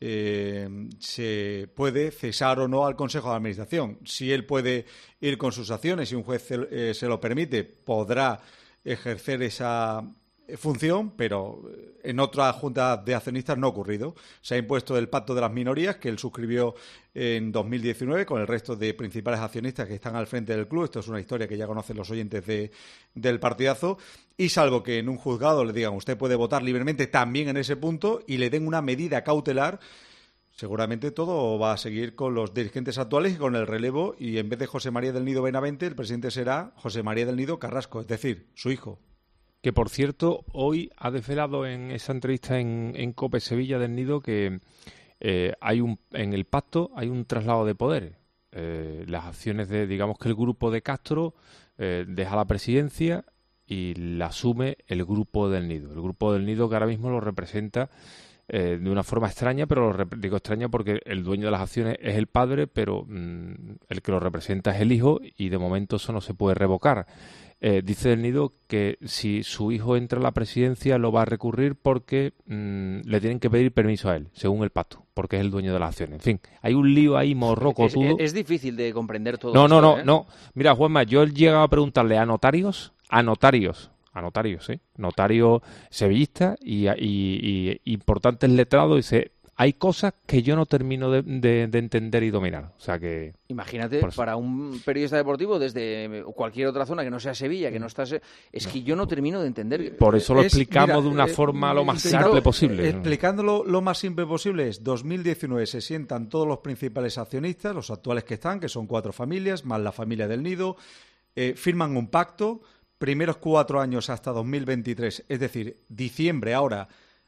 se puede cesar o no al Consejo de Administración. Si él puede ir con sus acciones y un juez se lo permite, podrá ejercer esa función, pero en otra junta de accionistas no ha ocurrido. Se ha impuesto el pacto de las minorías que él suscribió en 2019 con el resto de principales accionistas que están al frente del club. Esto es una historia que ya conocen los oyentes del partidazo. Y salvo que en un juzgado le digan usted puede votar libremente también en ese punto y le den una medida cautelar, seguramente todo va a seguir con los dirigentes actuales y con el relevo, y en vez de José María del Nido Benavente, el presidente será José María del Nido Carrasco, es decir, su hijo. Que, por cierto, hoy ha desvelado en esa entrevista en COPE Sevilla del Nido que en el pacto hay un traslado de poder. Las acciones digamos que el grupo de Castro deja la presidencia y la asume el grupo del Nido. El grupo del Nido que ahora mismo lo representa de una forma extraña, pero digo extraña porque el dueño de las acciones es el padre, pero el que lo representa es el hijo y de momento eso no se puede revocar. Dice del Nido que si su hijo entra a la presidencia lo va a recurrir porque le tienen que pedir permiso a él, según el pacto, porque es el dueño de las acciones. En fin, hay un lío ahí morrocotudo. Es difícil de comprender todo esto. No. Mira, Juanma, yo he llegado a preguntarle a notarios, ¿sí? Notarios sevillistas y importantes letrados, dice... Hay cosas que yo no termino de entender y dominar. O sea que... Imagínate, para un periodista deportivo desde cualquier otra zona que no sea Sevilla, que no está... Es que yo no termino de entender. Por eso lo explicamos de una forma lo más simple posible. Explicándolo lo más simple posible es 2019 se sientan todos los principales accionistas, los actuales que están, que son 4 familias, más la familia del Nido, firman un pacto, primeros 4 años hasta 2023, es decir, diciembre ahora...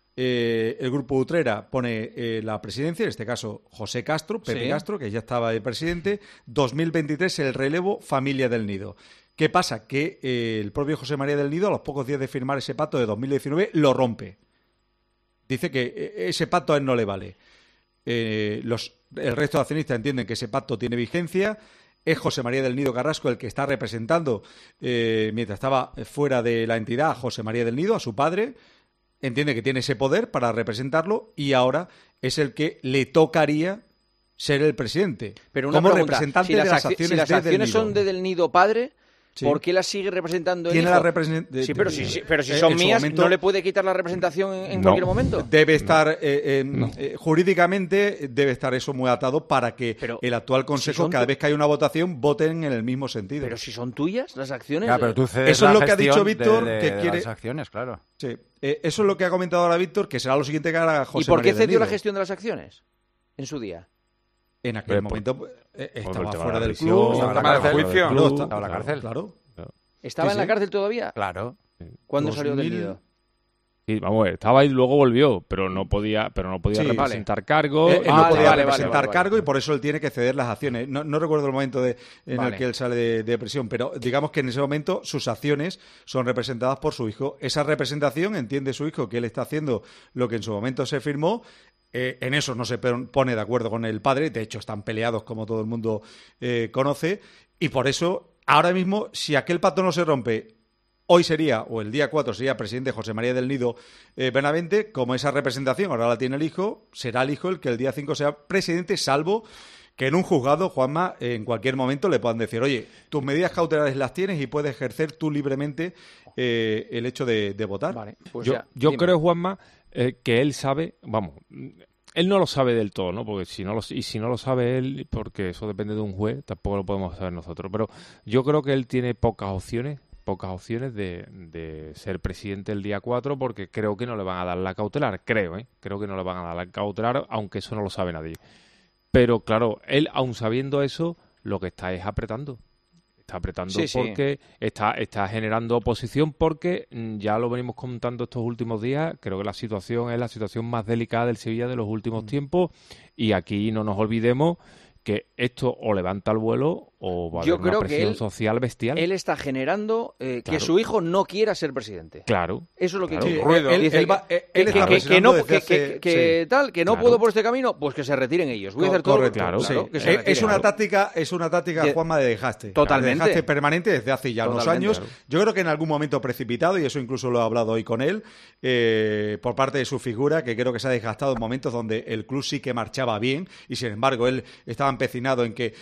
el grupo Utrera pone la presidencia, en este caso José Castro, Pepe Castro, que ya estaba de presidente. 2023 el relevo, familia del Nido. ¿Qué pasa? Que el propio José María del Nido, a los pocos días de firmar ese pacto de 2019, lo rompe. Dice que ese pacto a él no le vale. El resto de accionistas entienden que ese pacto tiene vigencia. Es José María del Nido Carrasco el que está representando, mientras estaba fuera de la entidad, a José María del Nido, a su padre. Entiende que tiene ese poder para representarlo y ahora es el que le tocaría ser el presidente. Pero una como pregunta, representante de las acciones si las acciones son de del Nido padre, sí, ¿por qué las sigue representando el hijo? Pero si son mías, momento, ¿no le puede quitar la representación en cualquier momento? Debe estar, jurídicamente, debe estar eso muy atado para que el actual Consejo, cada vez que hay una votación, voten en el mismo sentido. Pero si son tuyas las acciones... Ya, pero tú cedes eso es lo que ha dicho Víctor, que quiere... las acciones, claro. Sí, eso es lo que ha comentado ahora Víctor, que será lo siguiente que hará José María. ¿Y por qué cedió la gestión de las acciones en su día? En aquel momento estaba fuera del club, estaba en la cárcel, estaba en la cárcel. Claro. ¿Estaba en la cárcel todavía? Claro. ¿Cuándo salió del Nido? Sí, vamos a ver, estaba ahí y luego volvió, pero no podía representar cargo. Él no podía representar cargo y por eso él tiene que ceder las acciones. No recuerdo el momento en el que él sale de prisión, pero digamos que en ese momento sus acciones son representadas por su hijo. Esa representación, entiende su hijo que él está haciendo lo que en su momento se firmó. En eso no se pone de acuerdo con el padre, de hecho están peleados como todo el mundo conoce, y por eso ahora mismo, si aquel pacto no se rompe, hoy sería, o el día 4 sería presidente José María del Nido Benavente. Como esa representación ahora la tiene el hijo, será el hijo el que el día 5 sea presidente, salvo que en un juzgado, Juanma, en cualquier momento le puedan decir, oye, tus medidas cautelares las tienes y puedes ejercer tú libremente el hecho de votar. Vale, pues yo creo, Juanma, que él sabe, vamos, él no lo sabe del todo, ¿no? Porque si no lo sabe él, porque eso depende de un juez, tampoco lo podemos saber nosotros. Pero yo creo que él tiene pocas opciones de ser presidente el día 4, porque creo que no le van a dar la cautelar, creo que no le van a dar la cautelar, aunque eso no lo sabe nadie. Pero claro, él, aun sabiendo eso, lo que está es apretando. Está apretando porque está generando oposición, porque ya lo venimos contando estos últimos días. Creo que la situación es la situación más delicada del Sevilla de los últimos tiempos, y aquí no nos olvidemos que esto o levanta el vuelo o va a haber una presión social bestial. Él está generando que su hijo no quiera ser presidente. Claro. Eso es lo que que no puedo por este camino, pues que se retiren ellos. Voy a hacer todo. Es una táctica, Juanma, de desgaste. Totalmente. Desgaste permanente desde hace ya unos años. Claro. Yo creo que en algún momento precipitado, y eso incluso lo he hablado hoy con él, por parte de su figura, que creo que se ha desgastado en momentos donde el club sí que marchaba bien, y sin embargo él estaba empecinado en que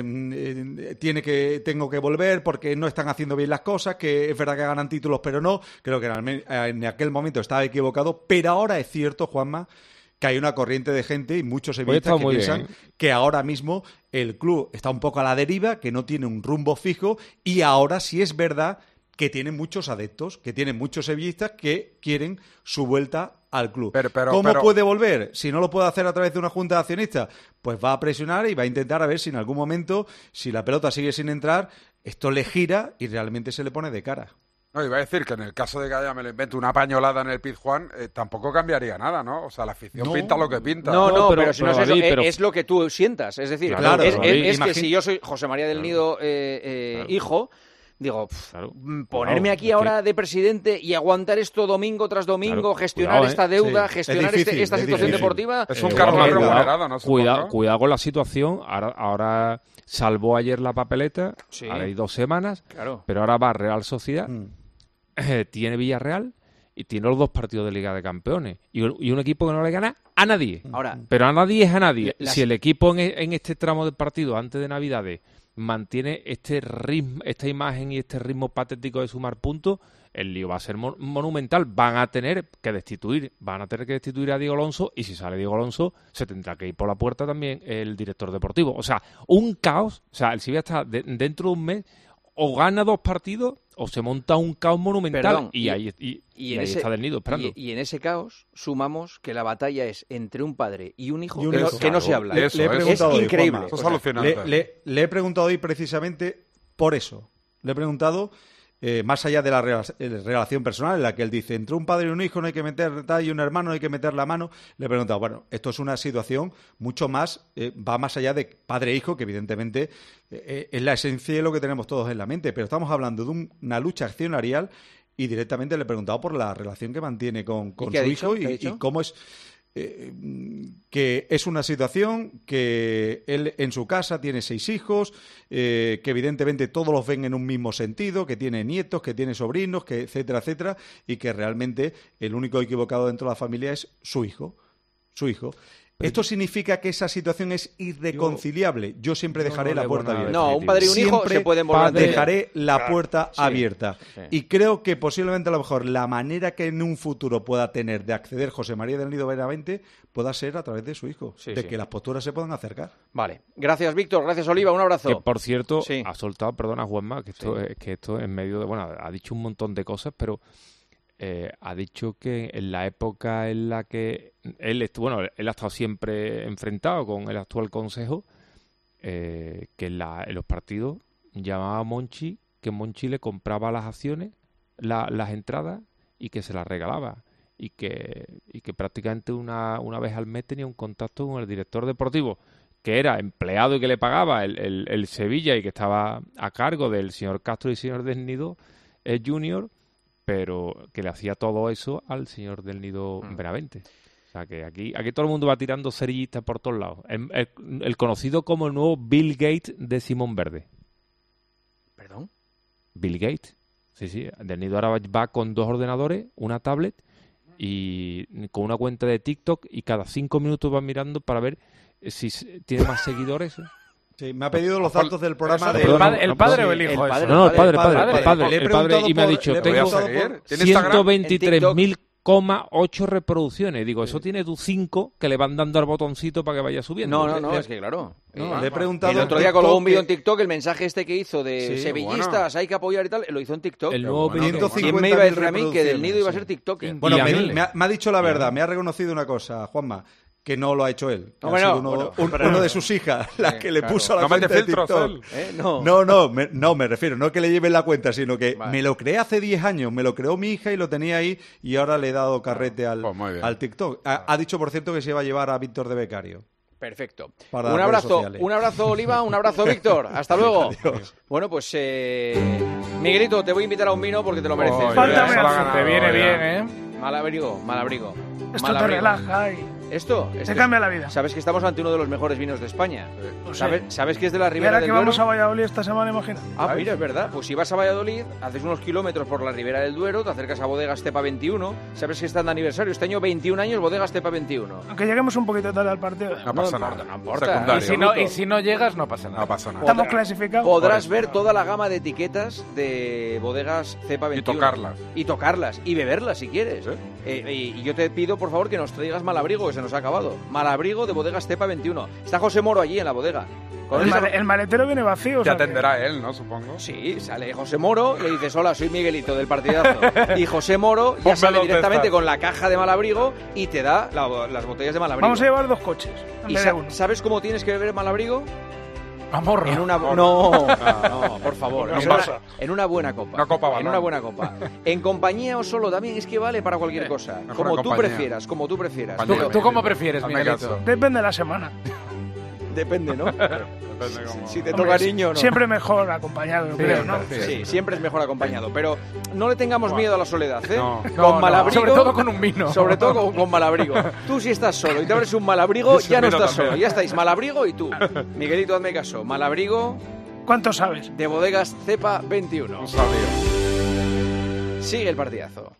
tengo que volver porque no están haciendo bien las cosas, que es verdad que ganan títulos pero no. Creo que en aquel momento estaba equivocado, pero ahora es cierto, Juanma, que hay una corriente de gente y muchos sevillistas que piensan que ahora mismo el club está un poco a la deriva, que no tiene un rumbo fijo, y ahora sí es verdad que tiene muchos adeptos, que tiene muchos sevillistas que quieren su vuelta al club. ¿Cómo puede volver? Si no lo puede hacer a través de una junta de accionistas, pues va a presionar y va a intentar a ver si en algún momento, si la pelota sigue sin entrar, esto le gira y realmente se le pone de cara. No, iba a decir que en el caso de que haya, me lo invento, una pañolada en el Pizjuán, tampoco cambiaría nada, ¿no? O sea, la afición pinta lo que pinta. No, pero si no es eso, es lo que tú sientas. Es decir, es que si yo soy José María del Nido hijo, digo, ponerme aquí ahora de presidente y aguantar esto domingo tras domingo, gestionar esta deuda, gestionar esta situación deportiva. Es un cargo remunerado, ¿no? Cuidado con la situación. Ahora salvó ayer la papeleta, ahora hay 2 semanas, pero ahora va Real Sociedad, tiene Villarreal y tiene los 2 partidos de Liga de Campeones. Y un equipo que no le gana a nadie. Pero a nadie es a nadie. Si el equipo en este tramo del partido, antes de Navidades, mantiene este ritmo, esta imagen y este ritmo patético de sumar puntos, el lío va a ser monumental. Van a tener que destituir a Diego Alonso, y si sale Diego Alonso se tendrá que ir por la puerta también el director deportivo. O sea, un caos. O sea, el Sevilla está dentro de un mes o gana 2 partidos o se monta un caos monumental. Ahí está Del Nido esperando. Y en ese caos sumamos que la batalla es entre un padre y un hijo que no se habla. Le he preguntado es increíble. Le he preguntado hoy precisamente por eso. Le he preguntado, más allá de la relación personal en la que él dice, entre un padre y un hijo no hay que meter tal, y un hermano no hay que meter la mano. Le he preguntado, bueno, esto es una situación mucho más, va más allá de padre e hijo, que evidentemente es la esencia de lo que tenemos todos en la mente, pero estamos hablando de una lucha accionarial, y directamente le he preguntado por la relación que mantiene con su hijo y cómo es. Que es una situación que él en su casa tiene 6 hijos, que evidentemente todos los ven en un mismo sentido, que tiene nietos, que tiene sobrinos, que etcétera, y que realmente el único equivocado dentro de la familia es su hijo. ¿Esto significa que esa situación es irreconciliable? Yo siempre dejaré la puerta abierta. No, un padre y un hijo se pueden volver. Dejaré la puerta abierta. Sí. Y creo que posiblemente a lo mejor la manera que en un futuro pueda tener de acceder José María del Nido Benavente pueda ser a través de su hijo, que las posturas se puedan acercar. Vale. Gracias, Víctor. Gracias, Oliva. Un abrazo. Que, por cierto, ha soltado, perdona, Juanma, que esto en medio de... Bueno, ha dicho un montón de cosas, pero... ha dicho que en la época en la que él ha estado siempre enfrentado con el actual consejo, que en los partidos llamaba a Monchi, que Monchi le compraba las acciones, las entradas, y que se las regalaba, y que prácticamente una vez al mes tenía un contacto con el director deportivo, que era empleado y que le pagaba el Sevilla, y que estaba a cargo del señor Castro y el señor Del Nido Junior, pero que le hacía todo eso al señor Del Nido Benavente. O sea, que aquí todo el mundo va tirando cerillistas por todos lados. El conocido como el nuevo Bill Gates de Simón Verde. ¿Perdón? Bill Gates. Sí. Del Nido ahora va con 2 ordenadores, una tablet y con una cuenta de TikTok, y cada 5 minutos va mirando para ver si tiene más seguidores. Sí, me ha pedido los datos del programa de... ¿El padre o el hijo? El padre. Y me ha dicho, tengo 123.000 1,8 reproducciones. Digo, eso tiene tú 5 que le van dando al botoncito para que vaya subiendo. No, es que claro. Le he preguntado. El otro día colgó un vídeo en TikTok, el mensaje este que hizo de sevillistas, hay que apoyar y tal, lo hizo en TikTok. El nuevo ¿Quién me iba a decir a mí que Del Nido iba a ser TikToker? Bueno, me ha dicho la verdad, me ha reconocido una cosa, Juanma, que no lo ha hecho él. Uno de sus hijas, la que le puso a la cuenta de TikTok. No, me refiero, no que le lleven la cuenta, sino que me lo creé hace 10 años, me lo creó mi hija y lo tenía ahí y ahora le he dado carrete al TikTok. Ha dicho, por cierto, que se iba a llevar a Víctor de becario. Perfecto. Un abrazo, Oliva, un abrazo, Víctor. Hasta luego. Adiós. Bueno, pues Miguelito, te voy a invitar a un vino porque te lo mereces. Te viene bien, ¿eh? Malabrigo. Esto te relaja Esto te cambia la vida. Sabes que estamos ante uno de los mejores vinos de España. ¿Sabes que es de la Ribera del Duero? Ahora que vamos a Valladolid esta semana, imagina. Mira, es verdad. Pues si vas a Valladolid, haces unos kilómetros por la Ribera del Duero, te acercas a Bodega Estepa 21. ¿Sabes que está de aniversario? Este año 21 años, Bodega Estepa 21. Aunque lleguemos un poquito tarde al partido. No pasa nada. No importa. Y si no llegas, no pasa nada. Estamos clasificados. Podrás ver toda la gama de etiquetas de Bodegas Cepa 21. Y tocarlas. Y beberlas si quieres. Y yo te pido, por favor, que nos traigas Malabrigo, que se nos ha acabado. Malabrigo de Bodegas Cepa 21. Está José Moro allí en la bodega. El maletero viene vacío. Te atenderá él, ¿no? Supongo. Sí, sale José Moro, le dices, hola, soy Miguelito del Partidazo. Y José Moro ya sale directamente con la caja de Malabrigo y te da las botellas de Malabrigo. Vamos a llevar 2 coches. ¿Y sabes cómo tienes que beber Malabrigo? Amor. No, por favor. En una buena copa. En una buena copa. En compañía o solo también es que vale para cualquier cosa. Como tú prefieras. ¿Tú cómo prefieres, Miguelito? Depende de la semana. Depende, ¿no? Si te toca niño, ¿no? Siempre mejor acompañado, creo, ¿no? Sí, siempre es mejor acompañado. Pero no le tengamos miedo a la soledad, ¿eh? Con Malabrigo. Sobre todo con un vino. Sobre todo con Malabrigo. Tú si estás solo y te abres un Malabrigo, ya no estás solo. Ya estáis, Malabrigo y tú. Miguelito, hazme caso. Malabrigo. ¿Cuánto sabes? De Bodegas Cepa 21. Sigue el partidazo.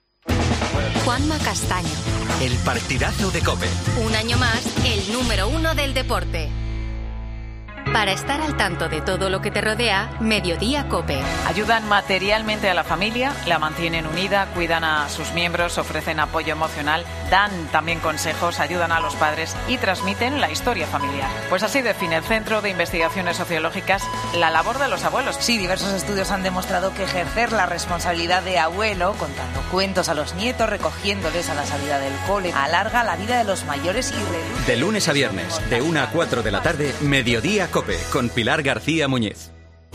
Juanma Castaño. El partidazo de COPE. Un año más, el número 1 del deporte. Para estar al tanto de todo lo que te rodea, Mediodía COPE. Ayudan materialmente a la familia, la mantienen unida, cuidan a sus miembros, ofrecen apoyo emocional, dan también consejos, ayudan a los padres y transmiten la historia familiar. Pues así define el Centro de Investigaciones Sociológicas la labor de los abuelos. Sí, diversos estudios han demostrado que ejercer la responsabilidad de abuelo, contando cuentos a los nietos, recogiéndoles a la salida del cole, alarga la vida de los mayores y reduce... De lunes a viernes, de 1 a 4 de la tarde, Mediodía COPE, con Pilar García Muñiz.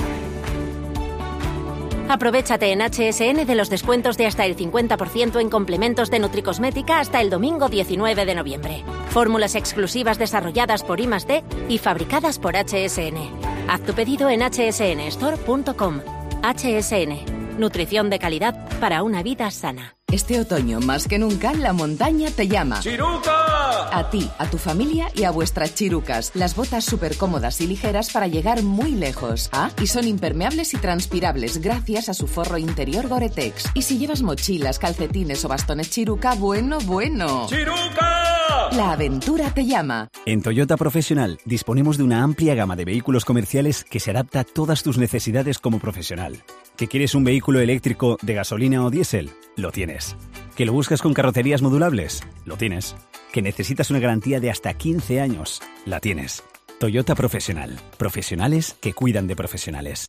Aprovéchate en HSN de los descuentos de hasta el 50% en complementos de Nutricosmética hasta el domingo 19 de noviembre. Fórmulas exclusivas desarrolladas por I+D y fabricadas por HSN. Haz tu pedido en hsnstore.com. HSN. Nutrición de calidad para una vida sana. Este otoño, más que nunca, la montaña te llama. ¡Chiruca! A ti, a tu familia y a vuestras chirucas. Las botas súper cómodas y ligeras para llegar muy lejos. Y son impermeables y transpirables gracias a su forro interior Gore-Tex. Y si llevas mochilas, calcetines o bastones Chiruca, bueno. ¡Chiruca! La aventura te llama. En Toyota Profesional disponemos de una amplia gama de vehículos comerciales que se adapta a todas tus necesidades como profesional. ¿Que quieres un vehículo eléctrico de gasolina o diésel? Lo tienes. ¿Que lo buscas con carrocerías modulables? Lo tienes. ¿Que necesitas una garantía de hasta 15 años? La tienes. Toyota Profesional. Profesionales que cuidan de profesionales.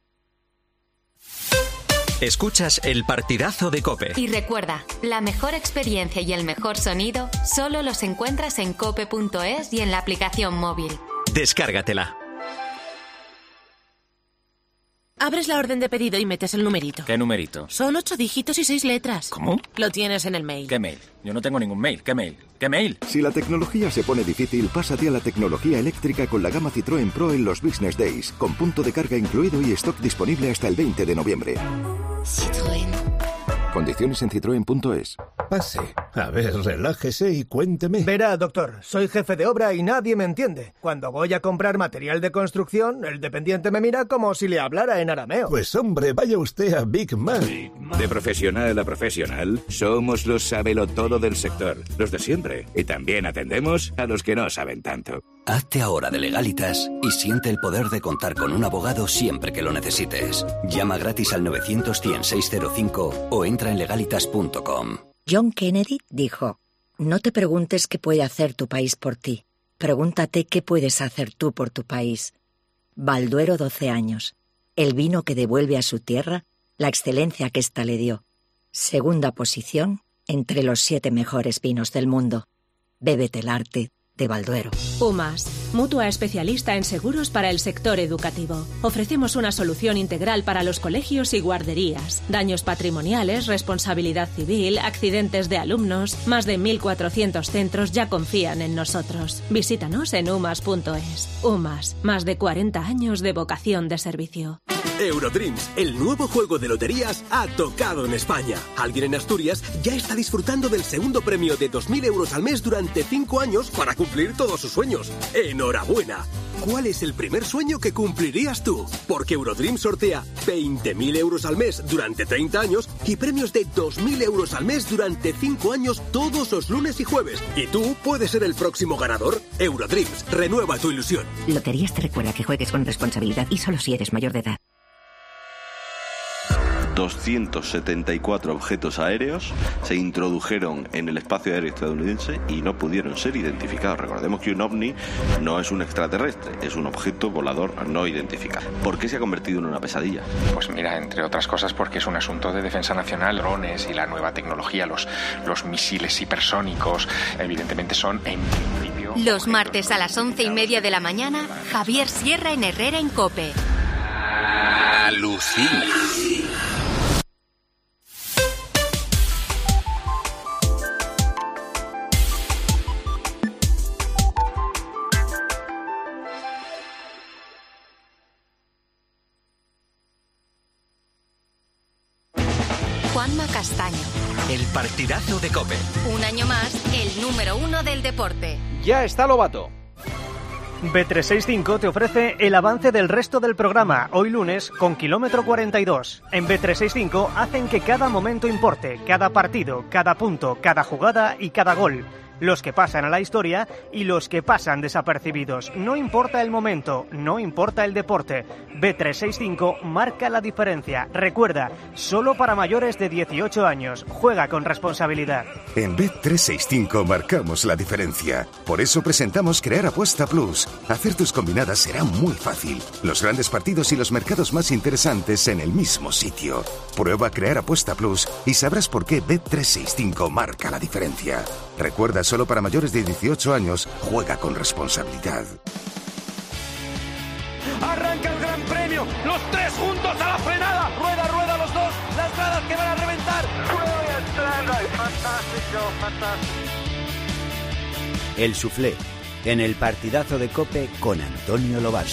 Escuchas el partidazo de COPE. Y recuerda, la mejor experiencia y el mejor sonido solo los encuentras en cope.es y en la aplicación móvil. Descárgatela. Abres la orden de pedido y metes el numerito. ¿Qué numerito? Son 8 dígitos y 6 letras. ¿Cómo? Lo tienes en el mail. ¿Qué mail? Yo no tengo ningún mail. ¿Qué mail? ¿Qué mail? Si la tecnología se pone difícil, pásate a la tecnología eléctrica con la gama Citroën Pro en los Business Days, con punto de carga incluido y stock disponible hasta el 20 de noviembre. Citroën. Condiciones en citroen.es. Pase. A ver, relájese y cuénteme. Verá, doctor, soy jefe de obra y nadie me entiende. Cuando voy a comprar material de construcción, el dependiente me mira como si le hablara en arameo. Pues hombre, vaya usted a Big Man. De profesional a profesional, somos los sabelotodo del sector, los de siempre. Y también atendemos a los que no saben tanto. Hazte ahora de Legalitas y siente el poder de contar con un abogado siempre que lo necesites. Llama gratis al 900 100 605 o entra en legalitas.com. John Kennedy dijo: no te preguntes qué puede hacer tu país por ti, pregúntate qué puedes hacer tú por tu país. Balduero 12 años, el vino que devuelve a su tierra la excelencia que ésta le dio. Segunda posición entre los 7 mejores vinos del mundo. Bébete el arte de Balduero. UMAS, mutua especialista en seguros para el sector educativo. Ofrecemos una solución integral para los colegios y guarderías. Daños patrimoniales, responsabilidad civil, accidentes de alumnos. Más de 1.400 centros ya confían en nosotros. Visítanos en umas.es. UMAS, más de 40 años de vocación de servicio. Eurodreams, el nuevo juego de loterías, ha tocado en España. Alguien en Asturias ya está disfrutando del segundo premio de 2.000 euros al mes durante 5 años para cumplir todos sus sueños. ¡Enhorabuena! ¿Cuál es el primer sueño que cumplirías tú? Porque Eurodreams sortea 20.000 euros al mes durante 30 años y premios de 2.000 euros al mes durante 5 años todos los lunes y jueves. ¿Y tú puedes ser el próximo ganador? Eurodreams, renueva tu ilusión. Loterías te recuerda que juegues con responsabilidad y solo si eres mayor de edad. 274 objetos aéreos se introdujeron en el espacio aéreo estadounidense y no pudieron ser identificados. Recordemos que un ovni no es un extraterrestre, es un objeto volador no identificado. ¿Por qué se ha convertido en una pesadilla? Pues mira, entre otras cosas porque es un asunto de defensa nacional. Drones y la nueva tecnología, los misiles hipersónicos, evidentemente son en principio... Los martes a las 11:30 de la mañana, Javier Sierra en Herrera en COPE. Alucina. Juanma Castaño. El partidazo de COPE. Un año más, el número 1 del deporte. Ya está Lobato. Bet365 te ofrece el avance del resto del programa, hoy lunes, con kilómetro 42. En Bet365 hacen que cada momento importe, cada partido, cada punto, cada jugada y cada gol. Los que pasan a la historia y los que pasan desapercibidos. No importa el momento, no importa el deporte. Bet365 marca la diferencia. Recuerda, solo para mayores de 18 años. Juega con responsabilidad. En Bet365 marcamos la diferencia. Por eso presentamos Crear Apuesta Plus. Hacer tus combinadas será muy fácil. Los grandes partidos y los mercados más interesantes en el mismo sitio. Prueba Crear Apuesta Plus y sabrás por qué Bet365 marca la diferencia. Recuerda, solo para mayores de 18 años, juega con responsabilidad. Arranca el Gran Premio, los 3 juntos a la frenada. Rueda, rueda los dos, las gradas que van a reventar. Fantástico, fantástico. El Soufflé, en el partidazo de COPE con Antonio Lobato.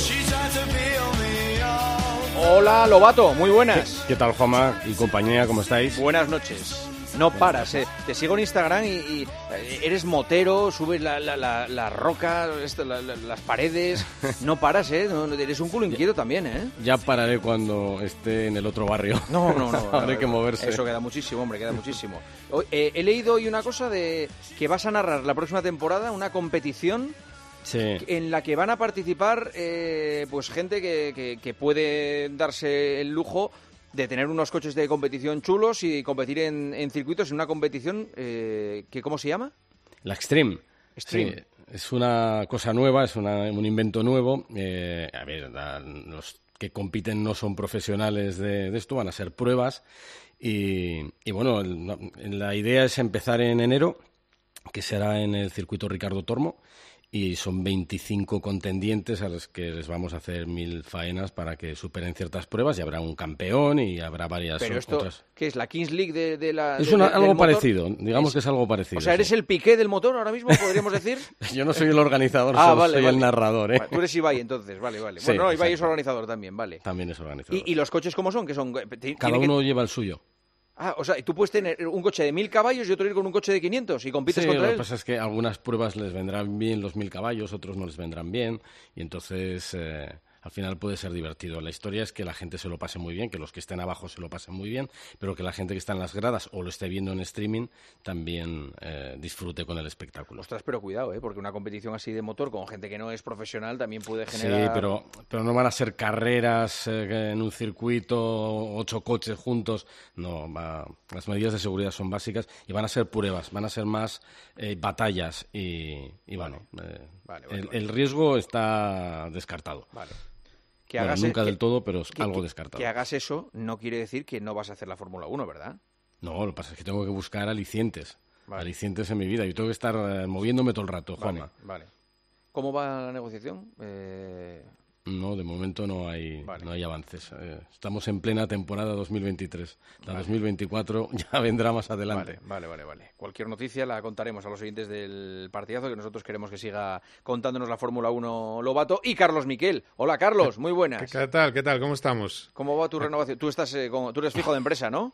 Hola Lobato, muy buenas. ¿Qué tal, Juanma y compañía? ¿Cómo estáis? Buenas noches. No paras, te sigo en Instagram y eres motero, subes la roca, las paredes, no paras, eres un culo inquieto también, Ya pararé cuando esté en el otro barrio. No. Ahora hay que moverse. Eso queda muchísimo, hombre, queda muchísimo. He leído hoy una cosa de que vas a narrar la próxima temporada una competición. Sí. En la que van a participar pues gente que puede darse el lujo de tener unos coches de competición chulos y competir en circuitos en una competición que ¿cómo se llama? La Extreme. Sí, es una cosa nueva, es un invento nuevo. Los que compiten no son profesionales de esto, van a ser pruebas. Y bueno, la idea es empezar en enero, que será en el circuito Ricardo Tormo. Y son 25 contendientes a los que les vamos a hacer 1000 faenas para que superen ciertas pruebas y habrá un campeón y habrá varias otras. ¿Pero esto qué es? ¿La Kings League de la...? Es algo parecido, digamos que es algo parecido. O sea, ¿eres el Piqué del motor ahora mismo, podríamos decir? Yo no soy el organizador, soy el narrador. Vale, tú eres Ibai, entonces, vale. Sí, bueno, no, Ibai es organizador también, vale. También es organizador. ¿Y los coches cómo son? Cada uno lleva el suyo. Ah, o sea, tú puedes tener un coche de 1000 caballos y otro ir con un coche de 500 y compites contra él. Lo que pasa es que algunas pruebas les vendrán bien los 1000 caballos, otros no les vendrán bien y entonces al final puede ser divertido. La historia es que la gente se lo pase muy bien, que los que estén abajo se lo pasen muy bien, pero que la gente que está en las gradas o lo esté viendo en streaming también disfrute con el espectáculo. Ostras, pero cuidado, porque una competición así de motor con gente que no es profesional también puede generar... Sí, pero no van a ser carreras en un circuito, 8 coches juntos. No, las medidas de seguridad son básicas y van a ser pruebas, van a ser más batallas y bueno, el riesgo está descartado. Vale. Nunca del todo, pero algo descartado. Que hagas eso no quiere decir que no vas a hacer la Fórmula 1, ¿verdad? No, lo que pasa es que tengo que buscar alicientes. Alicientes en mi vida. Yo tengo que estar moviéndome todo el rato, Juanma. Vale. ¿Cómo va la negociación? No, de momento no hay avances. Estamos en plena temporada 2023. La 2024 ya vendrá más adelante. Vale. Cualquier noticia la contaremos a los oyentes del partidazo, que nosotros queremos que siga contándonos la Fórmula 1 Lobato y Carlos Miquel. Hola, Carlos, muy buenas. ¿Qué tal? ¿Cómo estamos? ¿Cómo va tu renovación? Tú eres fijo de empresa, ¿no?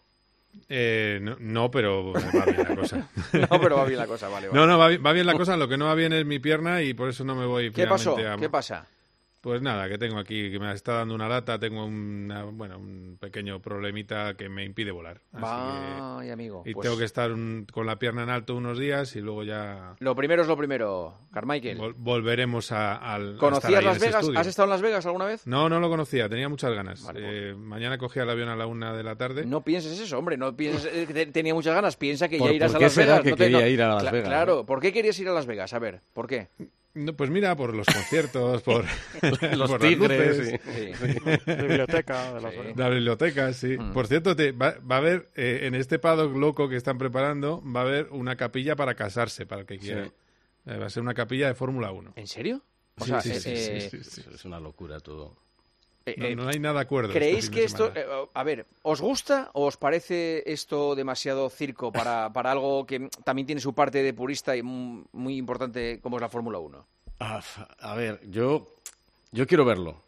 No, pero va bien la cosa. No, pero va bien la cosa, vale. No, va bien la cosa. Lo que no va bien es mi pierna y por eso no me voy. ¿Qué pasó? ¿Qué pasa? Pues nada, que tengo aquí, que me está dando una lata, tengo un pequeño problemita que me impide volar. Ay, amigo. Y tengo que estar con la pierna en alto unos días y luego ya... Lo primero es lo primero, Carmichael. Volveremos al... ¿Conocías Las Vegas? ¿Has estado en Las Vegas alguna vez? No lo conocía, tenía muchas ganas. Mañana cogía el avión a la 1 de la tarde. No pienses eso, hombre, no pienses que tenía muchas ganas, piensa que ya irás a Las Vegas. ¿Por qué será que quería ir a Las Vegas? Claro, ¿por qué querías ir a Las Vegas? A ver, ¿por qué? No, pues mira, por los conciertos, por los por tigres, las luces. Sí. La biblioteca de Las Vegas. La biblioteca, sí. Por cierto, va a haber, en este paddock loco que están preparando, va a haber una capilla para casarse, para el que quiera. Sí. Va a ser una capilla de Fórmula 1. ¿En serio? O sea, sí. Es una locura todo. No hay nada de acuerdo. ¿Creéis que esto... a ver, ¿os gusta o os parece esto demasiado circo para algo que también tiene su parte de purista y muy importante como es la Fórmula 1? A ver, yo quiero verlo.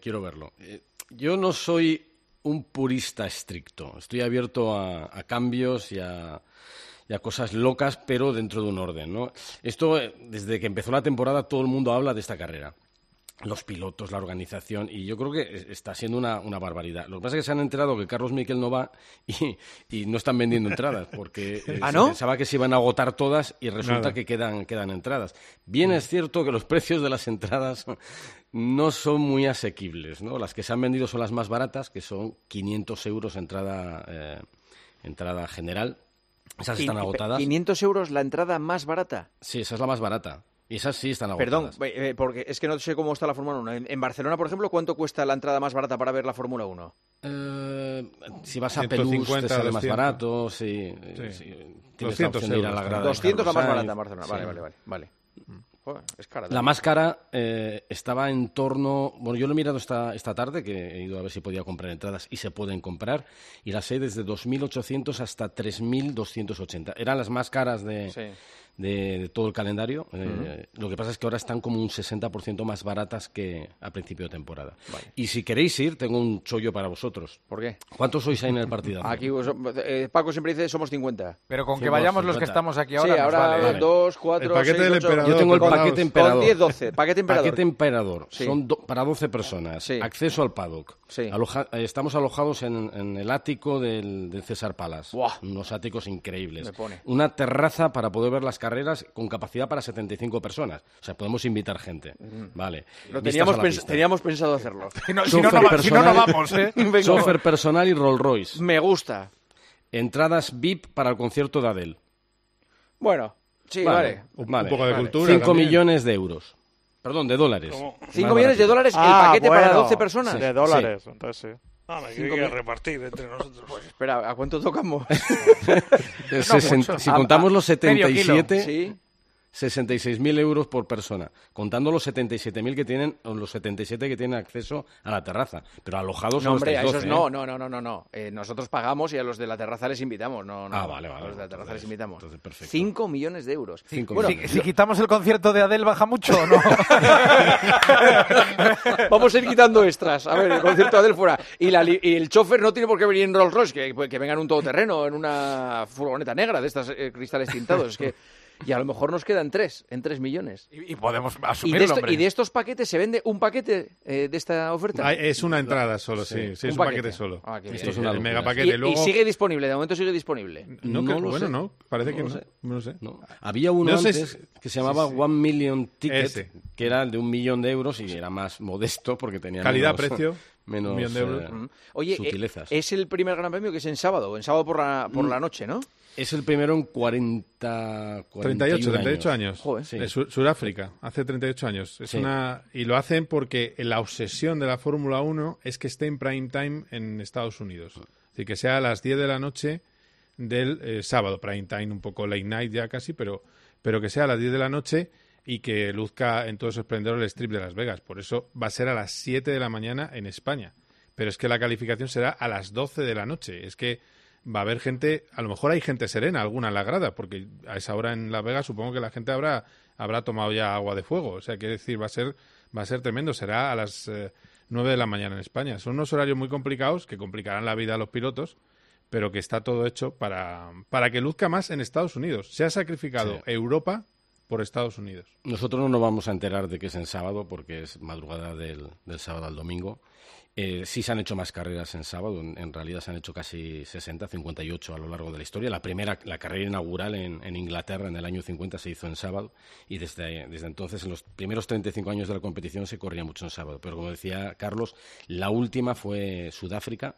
Yo no soy un purista estricto. Estoy abierto a cambios y a cosas locas, pero dentro de un orden, ¿no? Esto, desde que empezó la temporada, todo el mundo habla de esta carrera. Los pilotos, la organización, y yo creo que está siendo una barbaridad. Lo que pasa es que se han enterado que Carlos Miquel no va y no están vendiendo entradas, porque se pensaba que se iban a agotar todas y resulta que quedan entradas. Bien es cierto que los precios de las entradas no son muy asequibles, ¿no? Las que se han vendido son las más baratas, que son 500 euros entrada general. Esas están agotadas. ¿500 euros la entrada más barata? Sí, esa es la más barata. Y esas sí están agotadas. Perdón, porque es que no sé cómo está la Fórmula 1. En Barcelona, por ejemplo, ¿cuánto cuesta la entrada más barata para ver la Fórmula 1? Si vas a Pelús, te sale más barato. Sí. Tienes la opción de ir a la grada. 200 la más barata en Barcelona. Sí. Vale. Joder, es cara. La más cara estaba en torno... Bueno, yo lo he mirado esta tarde, que he ido a ver si podía comprar entradas y se pueden comprar. Y las hay desde 2.800 hasta 3.280. Eran las más caras de todo el calendario. Lo que pasa es que ahora están como un 60% más baratas que a principio de temporada. Vale. Y si queréis ir, tengo un chollo para vosotros. ¿Por qué? ¿Cuántos sois ahí en el partido? Aquí Paco siempre dice somos 50. Pero con que vayamos 50. Los que estamos aquí ahora. Sí, ahora vale. 2, 4, 6, 8. Yo tengo el paquete emperador. Con 10, 12. Paquete emperador. Paquete emperador. Sí. Son para 12 personas. Sí. Acceso al paddock. Sí. Estamos alojados en el ático del César Palace. ¡Buah! Unos áticos increíbles. Me pone. Una terraza para poder ver las carreras con capacidad para 75 personas. O sea, podemos invitar gente. Vale. Teníamos pensado hacerlo. Si no vamos, ¿eh? Chofer personal y Rolls Royce. Me gusta. Entradas VIP para el concierto de Adele. Bueno, sí, vale. Un poco de cultura. 5 millones de euros. Perdón, de dólares. ¿Cómo? ¿5 millones de dólares el paquete para 12 personas? Sí. De dólares, sí. Entonces sí. Hay que repartir entre nosotros. Pues espera, ¿a cuánto tocamos? Si contamos los 77... Sí. 66.000 euros por persona, contando los 77.000 que tienen, o los 77 que tienen acceso a la terraza, pero alojados no, hombre, a esos 12, no. Nosotros pagamos y a los de la terraza les invitamos. Vale. A los de la terraza les invitamos. 5 millones de euros. Si quitamos el concierto de Adele, ¿baja mucho o no? Vamos a ir quitando extras. A ver, el concierto de Adele fuera. Y el chofer no tiene por qué venir en Rolls Royce, que venga en un todoterreno, en una furgoneta negra de estas cristales tintados. Es que y a lo mejor nos quedan 3 millones. Y podemos asumirlo, ¿Y de estos paquetes se vende un paquete de esta oferta? Es una entrada solo, sí, es un paquete solo. Esto es el megapaquete. ¿Y sigue disponible? ¿De momento sigue disponible? No, parece que no sé. Había uno antes que se llamaba 1 Million Ticket, que era de 1 millón de euros y era más modesto porque tenía calidad-precio. Menos 1 millón de euros. Oye, sutilezas. es el primer Gran Premio que es en sábado por la noche, ¿no? Es el primero en 38 años. Joder. Sí. Sudáfrica, hace 38 años. Y lo hacen porque la obsesión de la Fórmula 1 es que esté en prime time en Estados Unidos. Es decir, que sea a las 10 de la noche del sábado, prime time, un poco late night ya casi, pero que sea a las 10 de la noche y que luzca en todo su esplendor el Strip de Las Vegas. Por eso va a ser a las 7 de la mañana en España. Pero es que la calificación será a las 12 de la noche. Es que va a haber gente, a lo mejor hay gente serena, alguna en la grada, porque a esa hora en Las Vegas supongo que la gente habrá tomado ya agua de fuego. O sea, quiere decir, va a ser tremendo. Será a las 9 de la mañana en España. Son unos horarios muy complicados que complicarán la vida a los pilotos, pero que está todo hecho para que luzca más en Estados Unidos. Se ha sacrificado Europa por Estados Unidos. Nosotros no nos vamos a enterar de que es en sábado porque es madrugada del sábado al domingo. Sí se han hecho más carreras en sábado, en realidad se han hecho casi 60, 58 a lo largo de la historia. La carrera inaugural en Inglaterra en el año 50 se hizo en sábado y desde entonces, en los primeros 35 años de la competición, se corría mucho en sábado. Pero como decía Carlos, la última fue Sudáfrica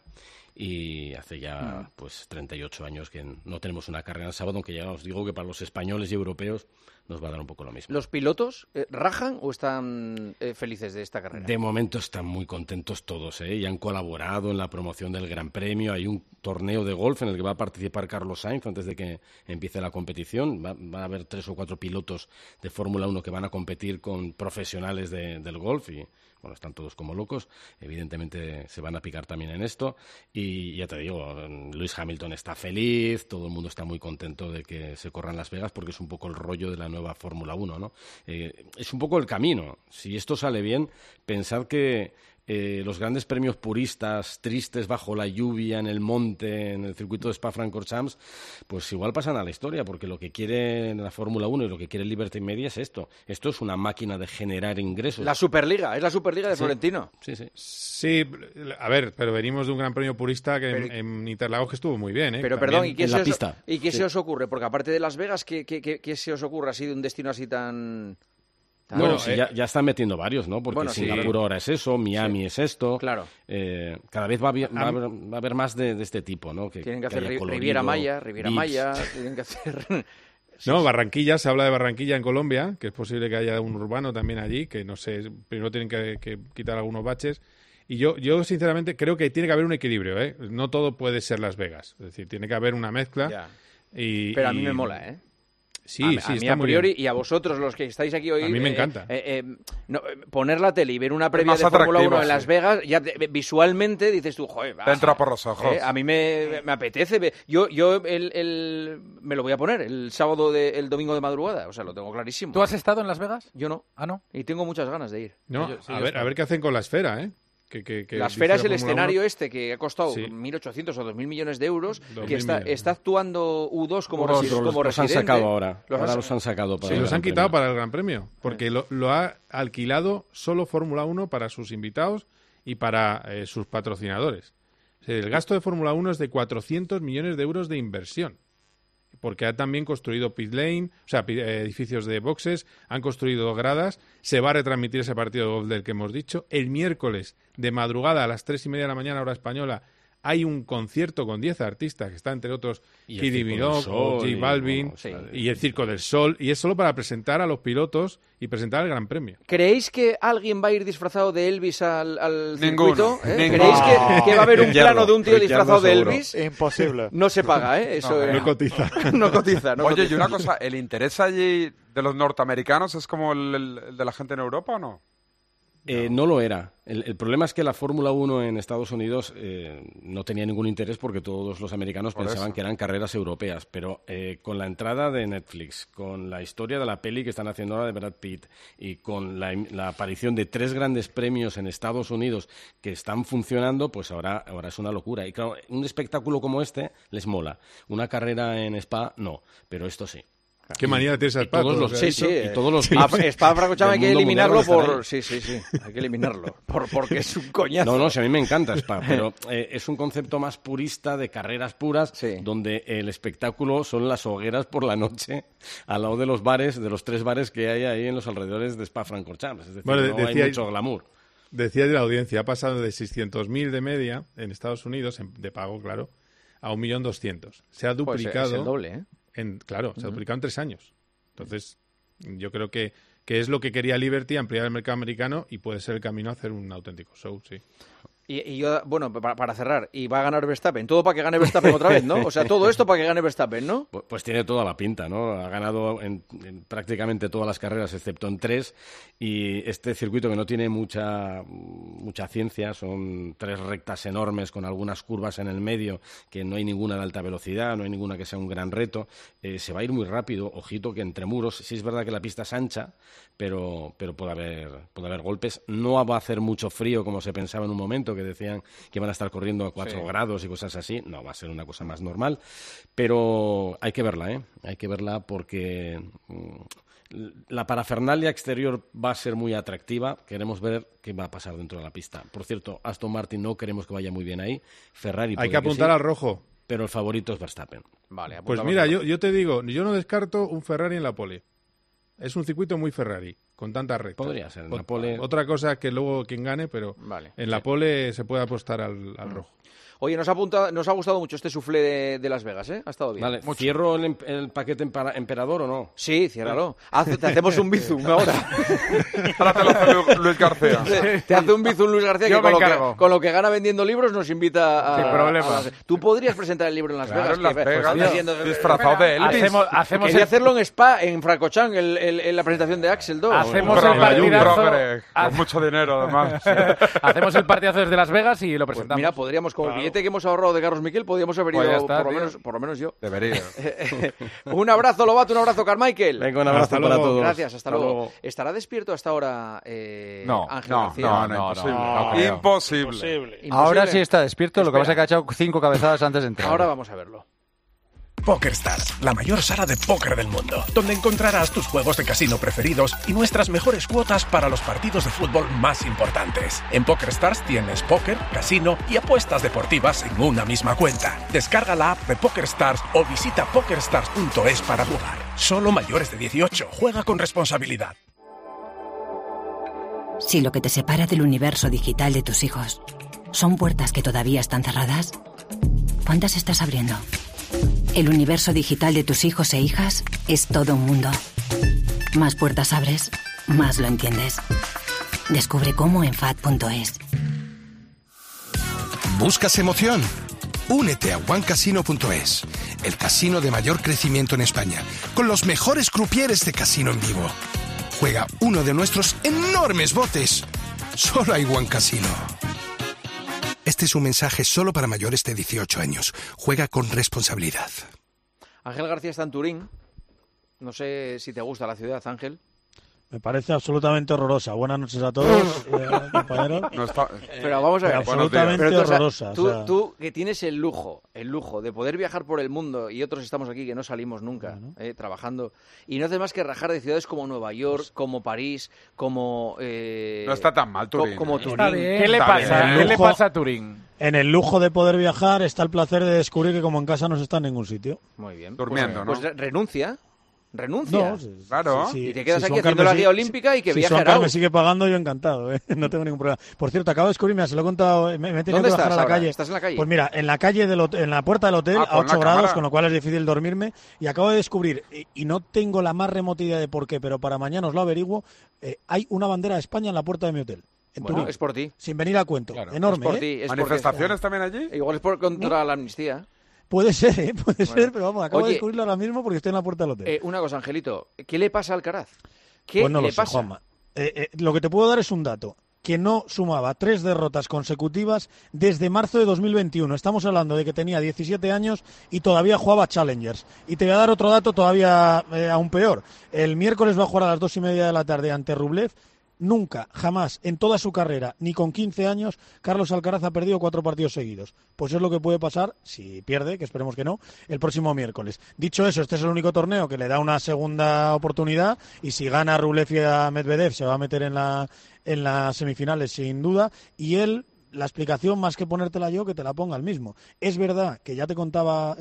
y hace ya 38 años que no tenemos una carrera en sábado, aunque ya os digo que para los españoles y europeos nos va a dar un poco lo mismo. ¿Los pilotos rajan o están felices de esta carrera? De momento están muy contentos todos, y han colaborado en la promoción del Gran Premio. Hay un torneo de golf en el que va a participar Carlos Sainz antes de que empiece la competición. Va a haber 3 o 4 pilotos de Fórmula 1 que van a competir con profesionales del golf y bueno, están todos como locos. Evidentemente se van a picar también en esto. Y ya te digo, Lewis Hamilton está feliz, todo el mundo está muy contento de que se corra en Las Vegas porque es un poco el rollo de la nueva Fórmula 1, ¿no? Es un poco el camino. Si esto sale bien, pensad que los grandes premios puristas, tristes bajo la lluvia, en el monte, en el circuito de Spa-Francorchamps, pues igual pasan a la historia, porque lo que quiere la Fórmula 1 y lo que quiere Liberty Media es esto. Esto es una máquina de generar ingresos. La Superliga, es la Superliga de Florentino. Sí, a ver, pero venimos de un gran premio purista que en Interlagos que estuvo muy bien, Pero perdón, ¿y qué se os ocurre? Porque aparte de Las Vegas, ¿qué se os ocurre así de un destino así tan... Bueno, ya están metiendo varios, ¿no? Porque Singapur ahora es eso, Miami es esto. Claro. Cada vez va a haber más de este tipo, ¿no? Tienen que hacer Riviera Maya, tienen que hacer... No, Barranquilla, se habla de Barranquilla en Colombia, que es posible que haya un urbano también allí, que no sé, primero tienen que quitar algunos baches. Y yo sinceramente creo que tiene que haber un equilibrio, No todo puede ser Las Vegas. Es decir, tiene que haber una mezcla. Pero a mí me mola, Sí, a mí a priori y a vosotros los que estáis aquí hoy a mí me encanta poner la tele y ver una previa de Fórmula 1 en Las Vegas, ya visualmente dices tú, joder, te entra por los ojos. A mí me apetece yo me lo voy a poner el sábado el domingo de madrugada, o sea, lo tengo clarísimo. ¿Tú has estado en Las Vegas? Yo no. Ah, ¿no? Y tengo muchas ganas de ir. No, a ver qué hacen con la esfera, la esfera es el escenario que ha costado 1.800 o 2.000 millones de euros, que está actuando U2 como residente. Los han sacado ahora. Los han sacado para los han quitado para el Gran Premio, porque lo ha alquilado solo Fórmula 1 para sus invitados y para sus patrocinadores. O sea, el gasto de Fórmula 1 es de 400 millones de euros de inversión, porque ha también construido pit lane, o sea, edificios de boxes, han construido gradas, se va a retransmitir ese partido de golf del que hemos dicho. El miércoles de madrugada a las 3:30 de la mañana, hora española, hay un concierto con 10 artistas, que está entre otros Kylie Minogue o J Balvin y el Circo del Sol, y es solo para presentar a los pilotos y presentar el Gran Premio. ¿Creéis que alguien va a ir disfrazado de Elvis al circuito? ¿Creéis que va a haber un plano de un tío disfrazado de Elvis? Imposible. No se paga, eso no cotiza. No cotiza. Oye, y una cosa, ¿el interés allí de los norteamericanos es como el de la gente en Europa o no? No lo era. El problema es que la Fórmula 1 en Estados Unidos no tenía ningún interés porque todos los americanos pensaban que eran carreras europeas, pero con la entrada de Netflix, con la historia de la peli que están haciendo ahora de Brad Pitt y con la aparición de 3 grandes premios en Estados Unidos que están funcionando, pues ahora es una locura. Y claro, un espectáculo como este les mola. Una carrera en Spa, no, pero esto sí. Qué manía tienes a Spa. Y todos los Spa-Francorchamps hay que eliminarlo por... Sí, hay que eliminarlo. Porque es un coñazo. No, si a mí me encanta Spa, pero es un concepto más purista de carreras puras, donde el espectáculo son las hogueras por la noche al lado de los bares, de los 3 bares que hay ahí en los alrededores de Spa-Francorchamps. Es decir, no hay mucho glamour. Decía de la audiencia, ha pasado de 600.000 de media en Estados Unidos, de pago, claro, a 1.200.000. Se ha duplicado. Pues es el doble, ¿eh? Se ha duplicado en 3 años. Entonces, yo creo que es lo que quería Liberty, ampliar el mercado americano, y puede ser el camino a hacer un auténtico show, sí. Y yo, bueno, para cerrar, y va a ganar Verstappen. Todo para que gane Verstappen otra vez, ¿no? O sea, todo esto para que gane Verstappen, ¿no? Pues tiene toda la pinta, ¿no? Ha ganado en prácticamente todas las carreras, excepto en 3, y este circuito que no tiene mucha ciencia, son 3 rectas enormes con algunas curvas en el medio, que no hay ninguna de alta velocidad, no hay ninguna que sea un gran reto. Se va a ir muy rápido, ojito que entre muros, sí es verdad que la pista es ancha, pero puede haber golpes. No va a hacer mucho frío como se pensaba en un momento, que decían que van a estar corriendo a 4 grados y cosas así. No, va a ser una cosa más normal, pero hay que verla, ¿eh? Hay que verla porque la parafernalia exterior va a ser muy atractiva. Queremos ver qué va a pasar dentro de la pista. Por cierto, Aston Martin no queremos que vaya muy bien ahí. Ferrari hay que apuntar al rojo. Pero el favorito es Verstappen. Vale, pues mira, yo te digo, yo no descarto un Ferrari en la pole. Es un circuito muy Ferrari, con tantas rectas. Podría ser en la pole. Otra cosa que luego quien gane, pero en la pole se puede apostar al rojo. Oye, nos ha gustado mucho este soufflé de Las Vegas, ¿eh? Ha estado bien. Vale, ¿cierro el paquete emperador o no? Sí, ciérralo. Te hacemos un bizum ahora. Ahora te lo hace Luis García. Te hace un bizum Luis García, que con lo que gana vendiendo libros nos invita a... Sin problema. Tú podrías presentar el libro en Las Vegas. En Las Vegas, disfrazado de Elvis. Quería hacerlo en Spa, en Francorchamps, en la presentación de Axel 2. Hacemos el partidazo... Con mucho dinero, además. Hacemos el partidazo desde Las Vegas y lo presentamos. Pues mira, podríamos, como el billete que hemos ahorrado de Carlos Miquel, podríamos haber ido, por lo menos yo. Debería. Un abrazo, Lobato, un abrazo, Carmichael. Venga, un abrazo para todos. Gracias, hasta luego. ¿Estará despierto hasta ahora Ángel García? No, imposible. Ahora sí está despierto, lo que pasa es que ha echado 5 cabezadas antes de entrar. Ahora vamos a verlo. PokerStars, la mayor sala de póker del mundo, donde encontrarás tus juegos de casino preferidos y nuestras mejores cuotas para los partidos de fútbol más importantes. En PokerStars tienes póker, casino y apuestas deportivas en una misma cuenta. Descarga la app de PokerStars o visita pokerstars.es para jugar. Solo mayores de 18. Juega con responsabilidad. Si lo que te separa del universo digital de tus hijos son puertas que todavía están cerradas, ¿cuántas estás abriendo? El universo digital de tus hijos e hijas es todo un mundo. Más puertas abres, más lo entiendes. Descubre cómo en FAT.es. ¿Buscas emoción? Únete a OneCasino.es, el casino de mayor crecimiento en España, con los mejores croupiers de casino en vivo. Juega uno de nuestros enormes botes. Solo hay One Casino. Este es un mensaje solo para mayores de 18 años. Juega con responsabilidad. Ángel García está en Turín. No sé si te gusta la ciudad, Ángel. Me parece absolutamente horrorosa. Buenas noches a todos, compañeros. Pero vamos a ver. Absolutamente horrorosa. Tú que tienes el lujo de poder viajar por el mundo, y otros estamos aquí que no salimos nunca, trabajando, y no hace más que rajar de ciudades como Nueva York, como París, como... no está tan mal Turín. Como Turín. ¿Qué le pasa? ¿Qué le pasa a Turín? En el lujo de poder viajar está el placer de descubrir que como en casa no se está en ningún sitio. Muy bien. Durmiendo, pues, ¿no? Pues renuncia. No, claro. Y te quedas aquí haciendo la guía olímpica y que viaje a me sigue pagando, yo encantado, no tengo ningún problema. Por cierto, acabo de descubrir, mira, se lo he contado, me he tenido que bajar a la calle. ¿Estás en la calle? Pues mira, en la calle en la puerta del hotel, a 8 grados, con lo cual es difícil dormirme, y acabo de descubrir, y no tengo la más remota idea de por qué, pero para mañana os lo averiguo, hay una bandera de España en la puerta de mi hotel. Bueno, es por ti. Sin venir a cuento. Claro. Enorme, es por ti, ¿Manifestaciones también allí? Igual es por contra la amnistía. Puede ser, pero vamos, acabo de descubrirlo ahora mismo porque estoy en la puerta del hotel. Una cosa, Angelito, ¿qué le pasa a Alcaraz? Pues no le pasa? Juanma. Lo que te puedo dar es un dato, que no sumaba 3 derrotas consecutivas desde marzo de 2021. Estamos hablando de que tenía 17 años y todavía jugaba Challengers. Y te voy a dar otro dato todavía aún peor. El miércoles va a jugar a las 2:30 de la tarde ante Rublev. nunca, jamás, en toda su carrera, ni con 15 años, Carlos Alcaraz ha perdido 4 partidos seguidos. Pues es lo que puede pasar, si pierde, que esperemos que no, el próximo miércoles. Dicho eso, este es el único torneo que le da una segunda oportunidad, y si gana Rublev y a Medvedev se va a meter en las semifinales sin duda, y él, la explicación, más que ponértela yo, que te la ponga él mismo. Es verdad que ya te contaba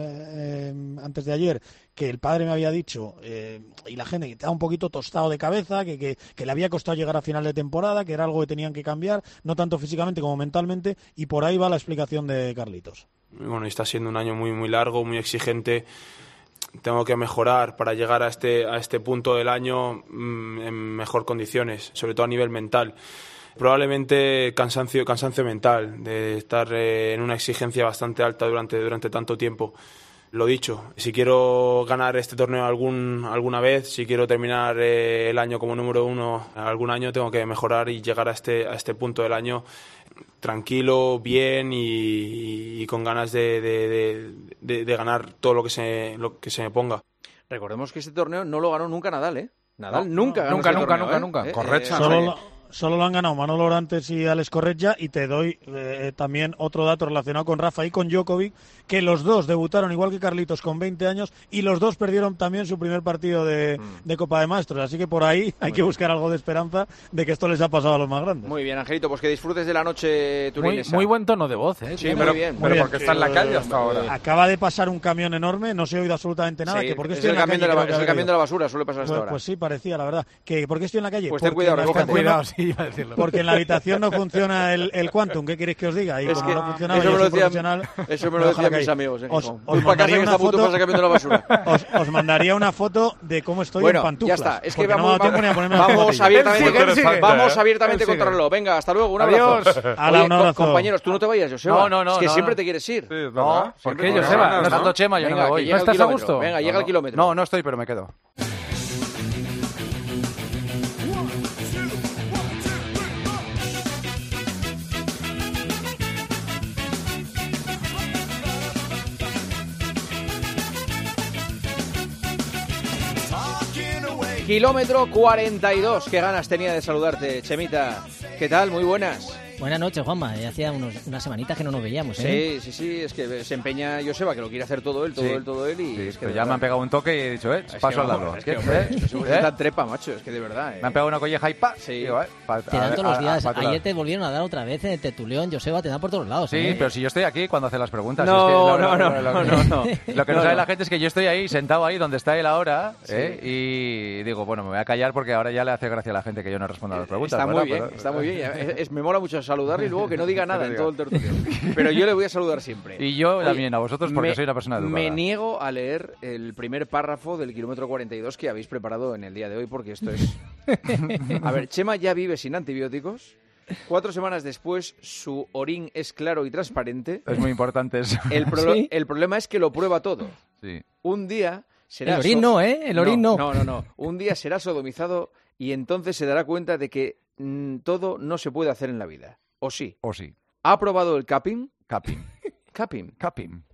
antes de ayer que el padre me había dicho, y la gente, que estaba un poquito tostado de cabeza, que le había costado llegar a final de temporada, que era algo que tenían que cambiar, no tanto físicamente como mentalmente, y por ahí va la explicación de Carlitos. Bueno, está siendo un año muy largo, muy exigente. Tengo que mejorar para llegar a este punto del año en mejor condiciones, sobre todo a nivel mental. Probablemente cansancio mental, de estar en una exigencia bastante alta durante tanto tiempo. Lo dicho, si quiero ganar este torneo alguna vez, si quiero terminar el año como número 1 algún año, tengo que mejorar y llegar a este punto del año tranquilo, bien y con ganas de ganar todo lo que se me ponga. Recordemos que este torneo no lo ganó nunca Nadal, ¿eh? Nadal nunca ganó este torneo, nunca. Correcto. Solo lo han ganado Manolo Orantes y Alex Corretja, y te doy también otro dato relacionado con Rafa y con Djokovic, que los dos debutaron igual que Carlitos con 20 años y los dos perdieron también su primer partido de Copa de Maestros, así que por ahí hay que buscar algo de esperanza de que esto les ha pasado a los más grandes. Muy bien, Angelito, pues que disfrutes de la noche turinesa. Muy buen tono de voz, ¿eh? Sí, muy bien. Pero porque está en la calle hasta ahora. Acaba de pasar un camión enorme, no se ha oído absolutamente nada. Sí, que porque es estoy el en la camión calle, es el camión de la basura, suele pasar hasta ahora. Pues sí, parecía, la verdad. Que ¿por qué estoy en la calle? Pues ten cuidado, sí, iba a decirlo. Porque en la habitación no funciona el Quantum, ¿qué queréis que os diga? Y es como que no funcionaba, eso me lo decían mis amigos. Os mandaría una foto, la basura. Os mandaría una foto de cómo estoy en pantuflas. Ya está, es que vamos abiertamente contra el reloj. Venga, hasta luego, un abrazo. Adiós. Compañeros, tú no te vayas, Joseba. No, es que siempre te quieres ir. No, ¿por qué, Joseba? No estando Chema, yo no me voy. ¿No estás a gusto? Venga, llega el kilómetro. No estoy, pero me quedo. Kilómetro 42. Qué ganas tenía de saludarte, Chemita. ¿Qué tal? Muy buenas. Buenas noches, Juanma. Hacía unas semanitas que no nos veíamos, ¿eh? Sí. Es que se empeña Joseba, que lo quiere hacer todo él. Y sí, es que pues ya me han pegado un toque y he dicho, paso al lado. Es que está trepa, macho. Es que de verdad. Me han pegado una colleja y ¡pa! Sí. Digo, te dan todos los días. Ayer te volvieron a dar otra vez en el tertulión. Joseba, te dan por todos lados. Sí, pero si yo estoy aquí cuando hace las preguntas. No. Lo que no sabe la gente es que yo estoy ahí, sentado ahí donde está él ahora, y digo, bueno, me voy a callar porque ahora ya le hace gracia a la gente que yo no responda a las preguntas. Está muy bien. Me mola mucho saludarle y luego que no diga nada en todo el tertulión. Pero yo le voy a saludar siempre. Y yo también a vosotros porque soy una persona educada. Me niego a leer el primer párrafo del kilómetro 42 que habéis preparado en el día de hoy porque esto es... A ver, Chema ya vive sin antibióticos. 4 semanas después, su orín es claro y transparente. Es muy importante eso. El problema es que lo prueba todo. Sí. Un día será... El orín no, ¿eh? El orín no. No. Un día será sodomizado y entonces se dará cuenta de que todo no se puede hacer en la vida. ¿O sí? ¿Ha probado el cupping? Cupping.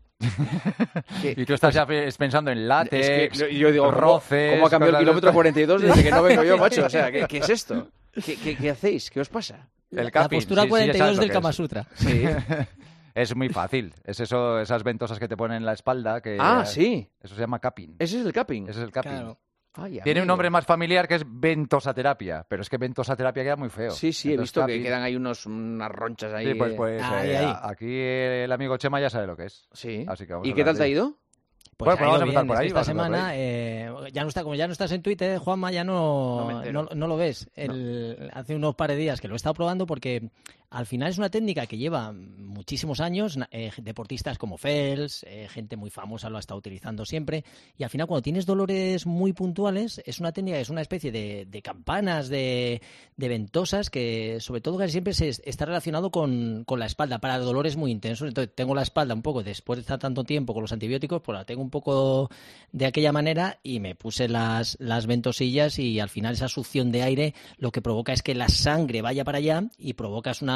Y tú estás ya pensando en látex, es que yo digo, roces... ¿Cómo ha cambiado el kilómetro 42 desde que no vengo yo, macho? O sea, ¿qué es esto? ¿Qué hacéis? ¿Qué os pasa? El la postura 42 del Kama Sutra. Sí. Es muy fácil. Es eso, esas ventosas que te ponen en la espalda. Sí. Eso se llama cupping. ¿Ese es el cupping? Claro. Tiene un nombre más familiar que es ventosaterapia, pero es que ventosaterapia queda muy feo. Sí, he visto que quedan ahí unas ronchas ahí. Sí, pues ahí. Aquí el amigo Chema ya sabe lo que es. Sí. Así que ¿Y qué tal te ha ido? Pues vamos a empezar por ahí. Esta semana, como ya no estás en Twitter, Juanma, ya no lo ves. Hace unos par de días que lo he estado probando porque al final es una técnica que lleva muchísimos años, deportistas como Phelps, gente muy famosa lo ha estado utilizando siempre, y al final cuando tienes dolores muy puntuales, es una técnica, es una especie de campanas, de ventosas, que sobre todo casi siempre está relacionado con la espalda, para dolores muy intensos. Entonces tengo la espalda un poco, después de estar tanto tiempo con los antibióticos, pues la tengo un poco de aquella manera y me puse las ventosillas y al final esa succión de aire lo que provoca es que la sangre vaya para allá y provocas una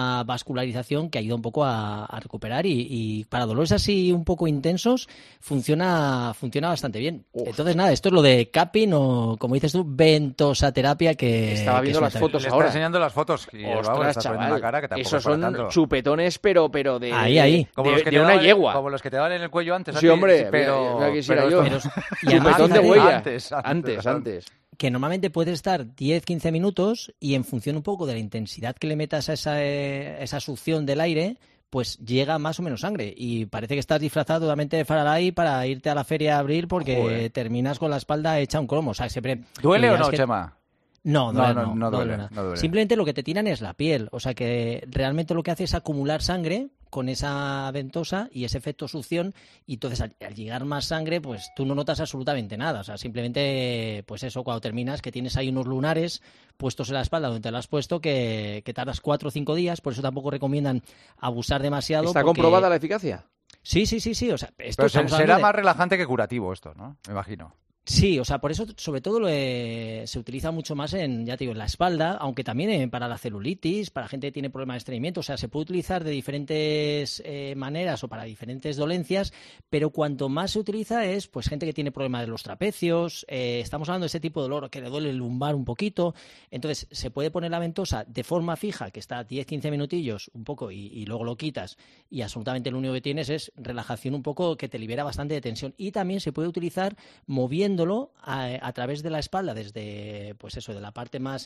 una vascularización que ayuda un poco a recuperar y para dolores así un poco intensos funciona bastante bien. Entonces nada, esto es lo de cupping o, como dices tú, ventosaterapia, que estaba viendo las fotos le ahora. Está enseñando las fotos. Y ostras, chaval, cara, que esos son chupetones, pero de, ahí. Como los que de una yegua. Como los que te daban en el cuello antes. Sí, hombre, pero chupetón de huella. Antes. Que normalmente puedes estar 10-15 minutos y en función un poco de la intensidad que le metas a esa succión del aire, pues llega más o menos sangre. Y parece que estás disfrazado totalmente de Faraday para irte a la feria a abril porque terminas con la espalda hecha un cromo. O sea, siempre... ¿Duele o no, Chema? No duele. Simplemente lo que te tiran es la piel. O sea que realmente lo que hace es acumular sangre con esa ventosa y ese efecto succión, y entonces al llegar más sangre, pues tú no notas absolutamente nada. O sea, simplemente, pues eso, cuando terminas, que tienes ahí unos lunares puestos en la espalda donde te lo has puesto, que tardas 4 o 5 días, por eso tampoco recomiendan abusar demasiado. ¿Está comprobada la eficacia? Sí. O sea, esto será más relajante que curativo esto, ¿no? Me imagino. Sí, o sea, por eso sobre todo se utiliza mucho más en la espalda, aunque también para la celulitis, para gente que tiene problemas de estreñimiento. O sea, se puede utilizar de diferentes maneras o para diferentes dolencias, pero cuanto más se utiliza es pues gente que tiene problemas de los trapecios. Estamos hablando de ese tipo de dolor que le duele el lumbar un poquito. Entonces, se puede poner la ventosa de forma fija, que está 10-15 minutillos un poco y luego lo quitas, y absolutamente lo único que tienes es relajación un poco que te libera bastante de tensión. Y también se puede utilizar moviéndolo a través de la espalda, desde pues eso, de la parte más,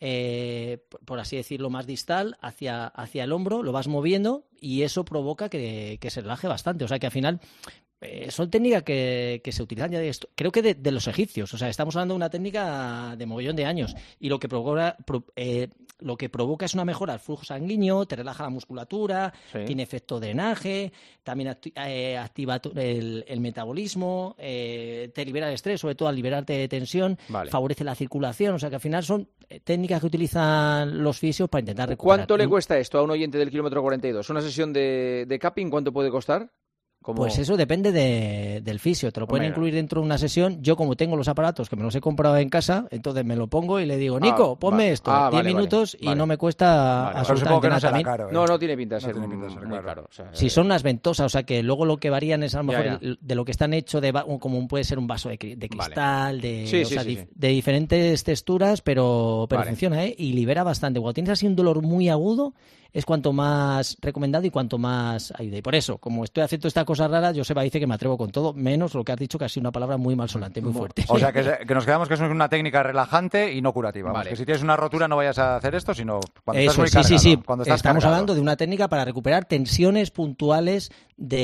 por así decirlo, más distal hacia el hombro, lo vas moviendo y eso provoca que se relaje bastante. O sea que al final son técnicas que se utilizan ya creo que de los egipcios. O sea, estamos hablando de una técnica de mogollón de años, y lo que provoca es una mejora del flujo sanguíneo, te relaja la musculatura, tiene efecto drenaje, también activa el metabolismo, te libera el estrés, sobre todo al liberarte de tensión, favorece la circulación. O sea que al final son técnicas que utilizan los fisios para intentar recuperar. ¿Cuánto le cuesta esto a un oyente del kilómetro 42? ¿Una sesión de cupping cuánto puede costar? Pues eso depende del fisio, te lo pueden incluir dentro de una sesión. Yo, como tengo los aparatos que me los he comprado en casa, entonces me lo pongo y le digo, Nico, ponme esto, 10 minutos y no me cuesta absolutamente nada. No, caro, no tiene pinta de ser muy caro. O sea, si son unas ventosas, o sea que luego lo que varían es a lo mejor de lo que están hechos, como puede ser un vaso de cristal, de diferentes texturas, pero funciona, y libera bastante. Cuando tienes así un dolor muy agudo, es cuanto más recomendado y cuanto más ayuda. Y por eso, como estoy haciendo esta cosa rara, Joseba dice que me atrevo con todo, menos lo que has dicho, que ha sido una palabra muy malsonante, muy fuerte. O sea, que nos quedamos que es una técnica relajante y no curativa. Vale. Que si tienes una rotura no vayas a hacer esto, sino cuando estás muy cargado. Sí. Cuando estás Estamos cargado. hablando de una técnica para recuperar tensiones puntuales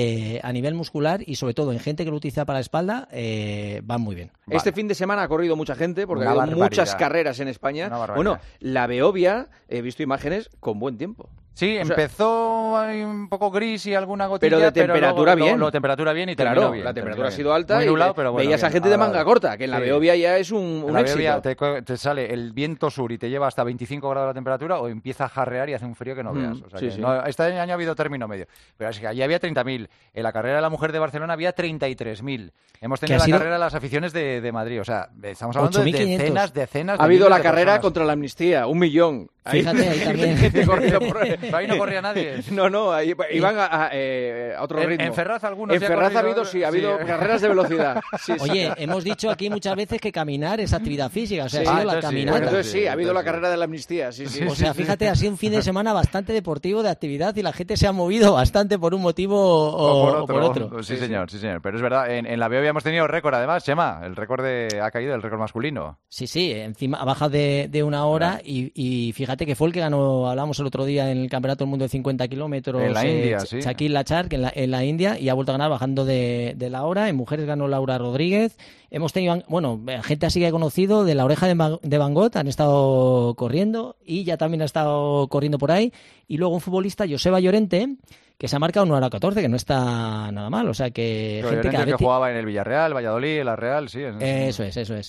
a nivel muscular, y sobre todo en gente que lo utiliza para la espalda, van muy bien. Este fin de semana ha corrido mucha gente porque ha habido muchas carreras en España. Bueno, la Beovia, he visto imágenes con buen tiempo. Sí, empezó un poco gris y alguna gotilla, pero de temperatura bien. Temperatura bien y terminó bien. La temperatura ha sido alta nublado, y pero bueno, veías a gente de manga corta, que en la Beovia ya es un éxito. En la Beovia te sale el viento sur y te lleva hasta 25 grados la temperatura, o empieza a jarrear y hace un frío que no veas. O sea no, este año ha habido término medio. Pero es que allí había 30.000. En la carrera de la mujer de Barcelona había 33.000. Hemos tenido la carrera de las aficiones de Madrid. O sea, estamos hablando de decenas. Ha habido la carrera contra la amnistía, 1 millón. Fíjate, ahí también. Ahí no corría nadie. No, ahí iban a otro ritmo. En Ferraz algunos. En Ferraz ha habido carreras de velocidad. Oye, hemos dicho aquí muchas veces que caminar es actividad física, o sea, ha sido la caminata. Entonces ha habido la carrera de la amnistía, O sea, fíjate, ha sido un fin de semana bastante deportivo, de actividad, y la gente se ha movido bastante por un motivo o por otro. Sí, señor. Pero es verdad, en la Beovia hemos tenido récord, además, Chema. El récord ha caído, el récord masculino. Sí, encima ha bajado de 1 hora, y fíjate que fue el que ganó, hablamos el otro día en el Campeonato del Mundo de 50 kilómetros. En la India, sí. Shakil Lachar, en la India, y ha vuelto a ganar bajando de la hora. En mujeres ganó Laura Rodríguez. Hemos tenido, gente así que he conocido, de la Oreja de Van Gogh, han estado corriendo, y ya también ha estado corriendo por ahí. Y luego un futbolista, Joseba Llorente, que se ha marcado 1 hora 14, que no está nada mal. O sea que gente que jugaba en el Villarreal, Valladolid, la Real, sí. Eso es.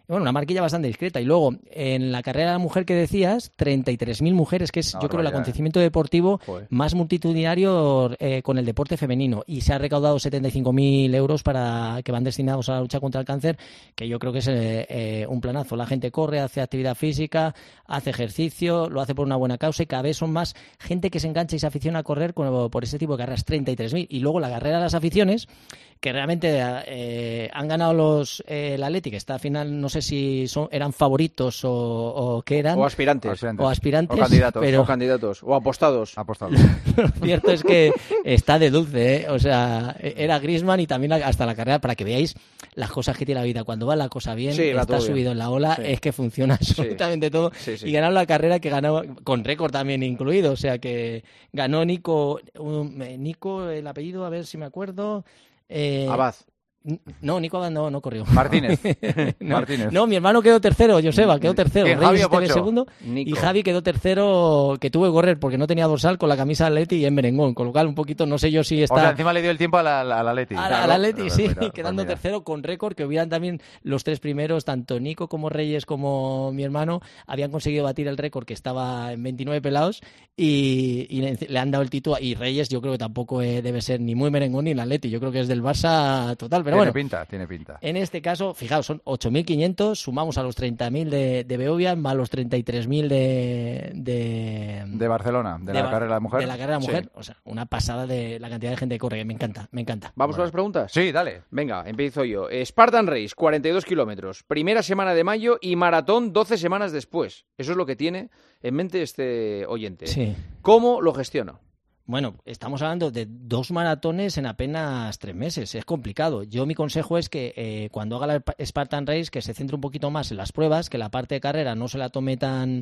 Bueno, una marquilla bastante discreta. Y luego, en la carrera de la mujer que decías, 33.000 mujeres, que es, yo creo, el acontecimiento deportivo más multitudinario con el deporte femenino. Y se ha recaudado 75.000 euros que van destinados a la lucha contra el cáncer, que yo creo que es un planazo. La gente corre, hace actividad física, hace ejercicio, lo hace por una buena causa y cada vez son más gente que se engancha y se aficiona a correr por ese tipo de carreras, 33.000. Y luego la carrera de las aficiones, que realmente han ganado el Athletic, que está al final, no sé si eran favoritos o qué eran. O aspirantes. O aspirantes. O candidatos. O apostados. Lo cierto es que está de dulce, ¿eh? O sea, era Griezmann y también hasta la carrera, para que veáis las cosas que tiene la vida. Cuando va la cosa bien, está subido en la ola, es que funciona absolutamente todo. Y ganaron la carrera, que ganó con récord también incluido. O sea, que ganó Nico, el apellido, a ver si me acuerdo. Abad. No, Nico Abad no corrió. Martínez. No, mi hermano quedó tercero, Joseba quedó tercero. Javi o Pocho? Segundo. Nico. Y Javi quedó tercero, que tuvo que correr porque no tenía dorsal con la camisa de Atleti y en merengón, con lo cual un poquito, no sé yo si está... O sea, encima le dio el tiempo al Atleti. Al Atleti, sí, quedando tercero con récord, que hubieran también los tres primeros, tanto Nico como Reyes como mi hermano, habían conseguido batir el récord, que estaba en 29 pelados, y le han dado el título. Y Reyes yo creo que tampoco debe ser ni muy merengón ni el Atleti, yo creo que es del Barça total, pero Tiene pinta. En este caso, fijaos, son 8.500, sumamos a los 30.000 de Beovia, más los 33.000 de Barcelona, de la carrera de la mujer. De la carrera de la mujer, Sí. o sea, una pasada de la cantidad de gente que corre, que me encanta. ¿Vamos con las preguntas? Sí, dale. Venga, empiezo yo. Spartan Race, 42 kilómetros. Primera semana de mayo y maratón 12 semanas después. Eso es lo que tiene en mente este oyente. Sí. ¿Cómo lo gestiono? Bueno, estamos hablando de 2 maratones en apenas 3 meses. Es complicado. Yo, mi consejo es que cuando haga la Spartan Race, que se centre un poquito más en las pruebas, que la parte de carrera no se la tome tan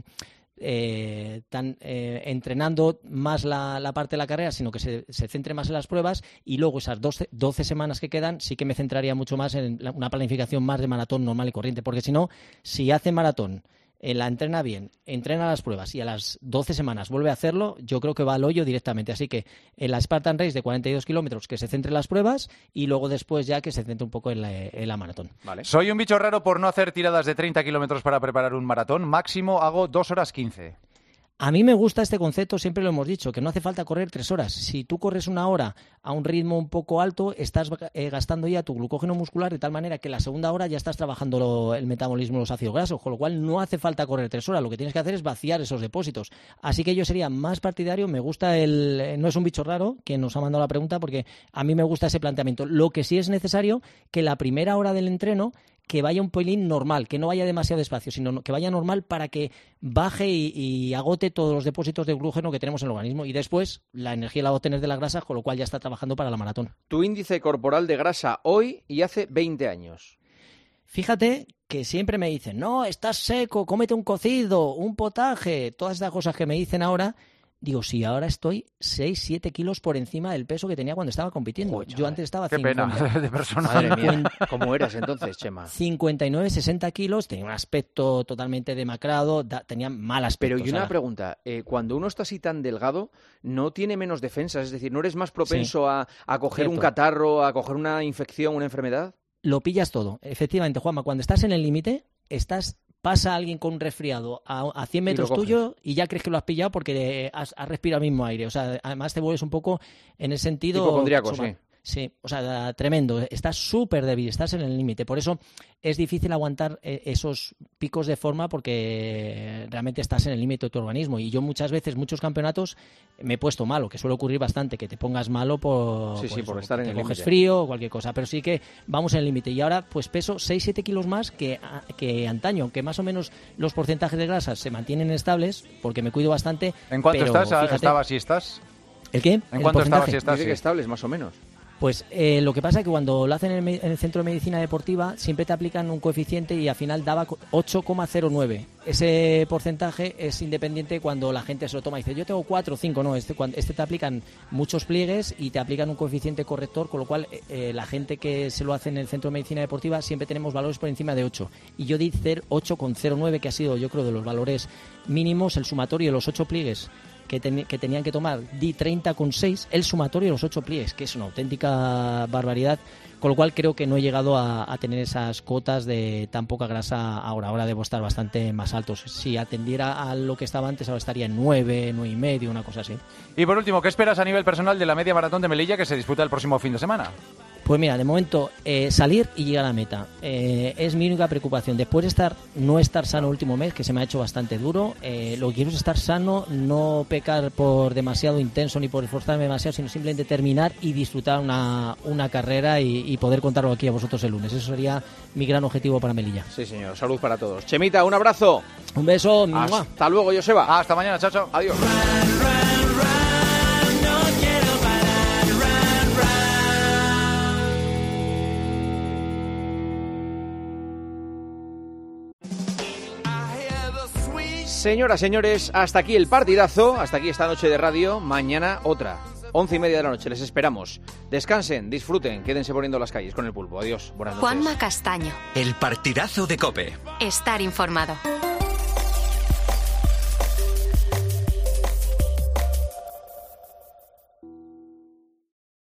entrenando más la parte de la carrera, sino que se centre más en las pruebas, y luego esas 12 semanas que quedan sí que me centraría mucho más en una planificación más de maratón normal y corriente, porque si no, si hace maratón, la entrena bien, entrena las pruebas y a las 12 semanas vuelve a hacerlo, yo creo que va al hoyo directamente. Así que en la Spartan Race de 42 kilómetros, que se centre en las pruebas, y luego después ya que se centre un poco en la maratón. Vale. Soy un bicho raro por no hacer tiradas de 30 kilómetros para preparar un maratón. Máximo hago 2 horas 15. A mí me gusta este concepto, siempre lo hemos dicho, que no hace falta correr 3 horas. Si tú corres 1 hora a un ritmo un poco alto, estás gastando ya tu glucógeno muscular de tal manera que la segunda hora ya estás trabajando el metabolismo de los ácidos grasos, con lo cual no hace falta correr 3 horas. Lo que tienes que hacer es vaciar esos depósitos. Así que yo sería más partidario, me gusta no es un bicho raro quien nos ha mandado la pregunta, porque a mí me gusta ese planteamiento. Lo que sí es necesario, que la primera hora del entreno que vaya un pelín normal, que no vaya demasiado despacio, sino que vaya normal para que baje y agote todos los depósitos de glucógeno que tenemos en el organismo, y después la energía la va a obtener de las grasas, con lo cual ya está trabajando para la maratón. Tu índice corporal de grasa hoy y hace 20 años. Fíjate que siempre me dicen, no, estás seco, cómete un cocido, un potaje, todas estas cosas que me dicen ahora. Digo, sí, ahora estoy 6-7 kilos por encima del peso que tenía cuando estaba compitiendo. Joder, yo antes estaba... Qué 50. pena de persona. Madre mía, ¿cómo eras entonces, Chema? 59-60 kilos, tenía un aspecto totalmente demacrado, tenía mal aspecto. Pero y una pregunta, cuando uno está así tan delgado, ¿no tiene menos defensas? Es decir, ¿no eres más propenso a coger un catarro, a coger una infección, una enfermedad? Lo pillas todo. Efectivamente, Juanma, cuando estás en el límite, pasa alguien con un resfriado a 100 metros tuyo y ya crees que lo has pillado porque has respirado el mismo aire. O sea, además te vuelves un poco en el sentido... Hipocondríaco, sí. Sí, o sea, tremendo. Estás súper débil, estás en el límite. Por eso es difícil aguantar esos picos de forma, porque realmente estás en el límite de tu organismo. Y yo muchas veces, muchos campeonatos, me he puesto malo, que suele ocurrir bastante, que te pongas malo por estar en el límite. Coges frío o cualquier cosa. Pero sí que vamos en el límite. Y ahora pues peso 6-7 kilos más que antaño, aunque más o menos los porcentajes de grasas se mantienen estables, porque me cuido bastante. ¿En cuánto estás? Fíjate, ¿Estabas y estás? ¿El qué? ¿En cuánto estabas y estás? Dice que estables, más o menos. Pues lo que pasa es que cuando lo hacen en el Centro de Medicina Deportiva siempre te aplican un coeficiente y al final daba 8,09. Ese porcentaje es independiente cuando la gente se lo toma y dice yo tengo 4 o 5, no, este te aplican muchos pliegues y te aplican un coeficiente corrector, con lo cual la gente que se lo hace en el Centro de Medicina Deportiva siempre tenemos valores por encima de 8. Y yo di 8,09, que ha sido, yo creo, de los valores mínimos, el sumatorio de los 8 pliegues que tenían que tomar di 30,6 el sumatorio de los 8 pliegues, que es una auténtica barbaridad, con lo cual creo que no he llegado a tener esas cotas de tan poca grasa ahora debo estar bastante más altos. Si atendiera a lo que estaba antes, ahora estaría en 9, 9,5, una cosa así. Y por último, ¿qué esperas a nivel personal de la media maratón de Melilla que se disputa el próximo fin de semana? Pues mira, de momento salir y llegar a la meta es mi única preocupación. Después de no estar sano el último mes, que se me ha hecho bastante duro, lo que quiero es estar sano, no pecar por demasiado intenso ni por esforzarme demasiado, sino simplemente terminar y disfrutar una carrera y poder contarlo aquí a vosotros el lunes. Eso sería mi gran objetivo para Melilla. Sí, señor. Salud para todos. Chemita, un abrazo. Un beso. Hasta luego, Joseba. Hasta mañana, chao. Adiós. Señoras, señores, hasta aquí el partidazo, hasta aquí esta noche de radio, mañana otra, 11:30 de la noche, les esperamos. Descansen, disfruten, quédense poniendo las calles con el pulpo. Adiós, buenas noches. Juanma Castaño. El partidazo de COPE. Estar informado.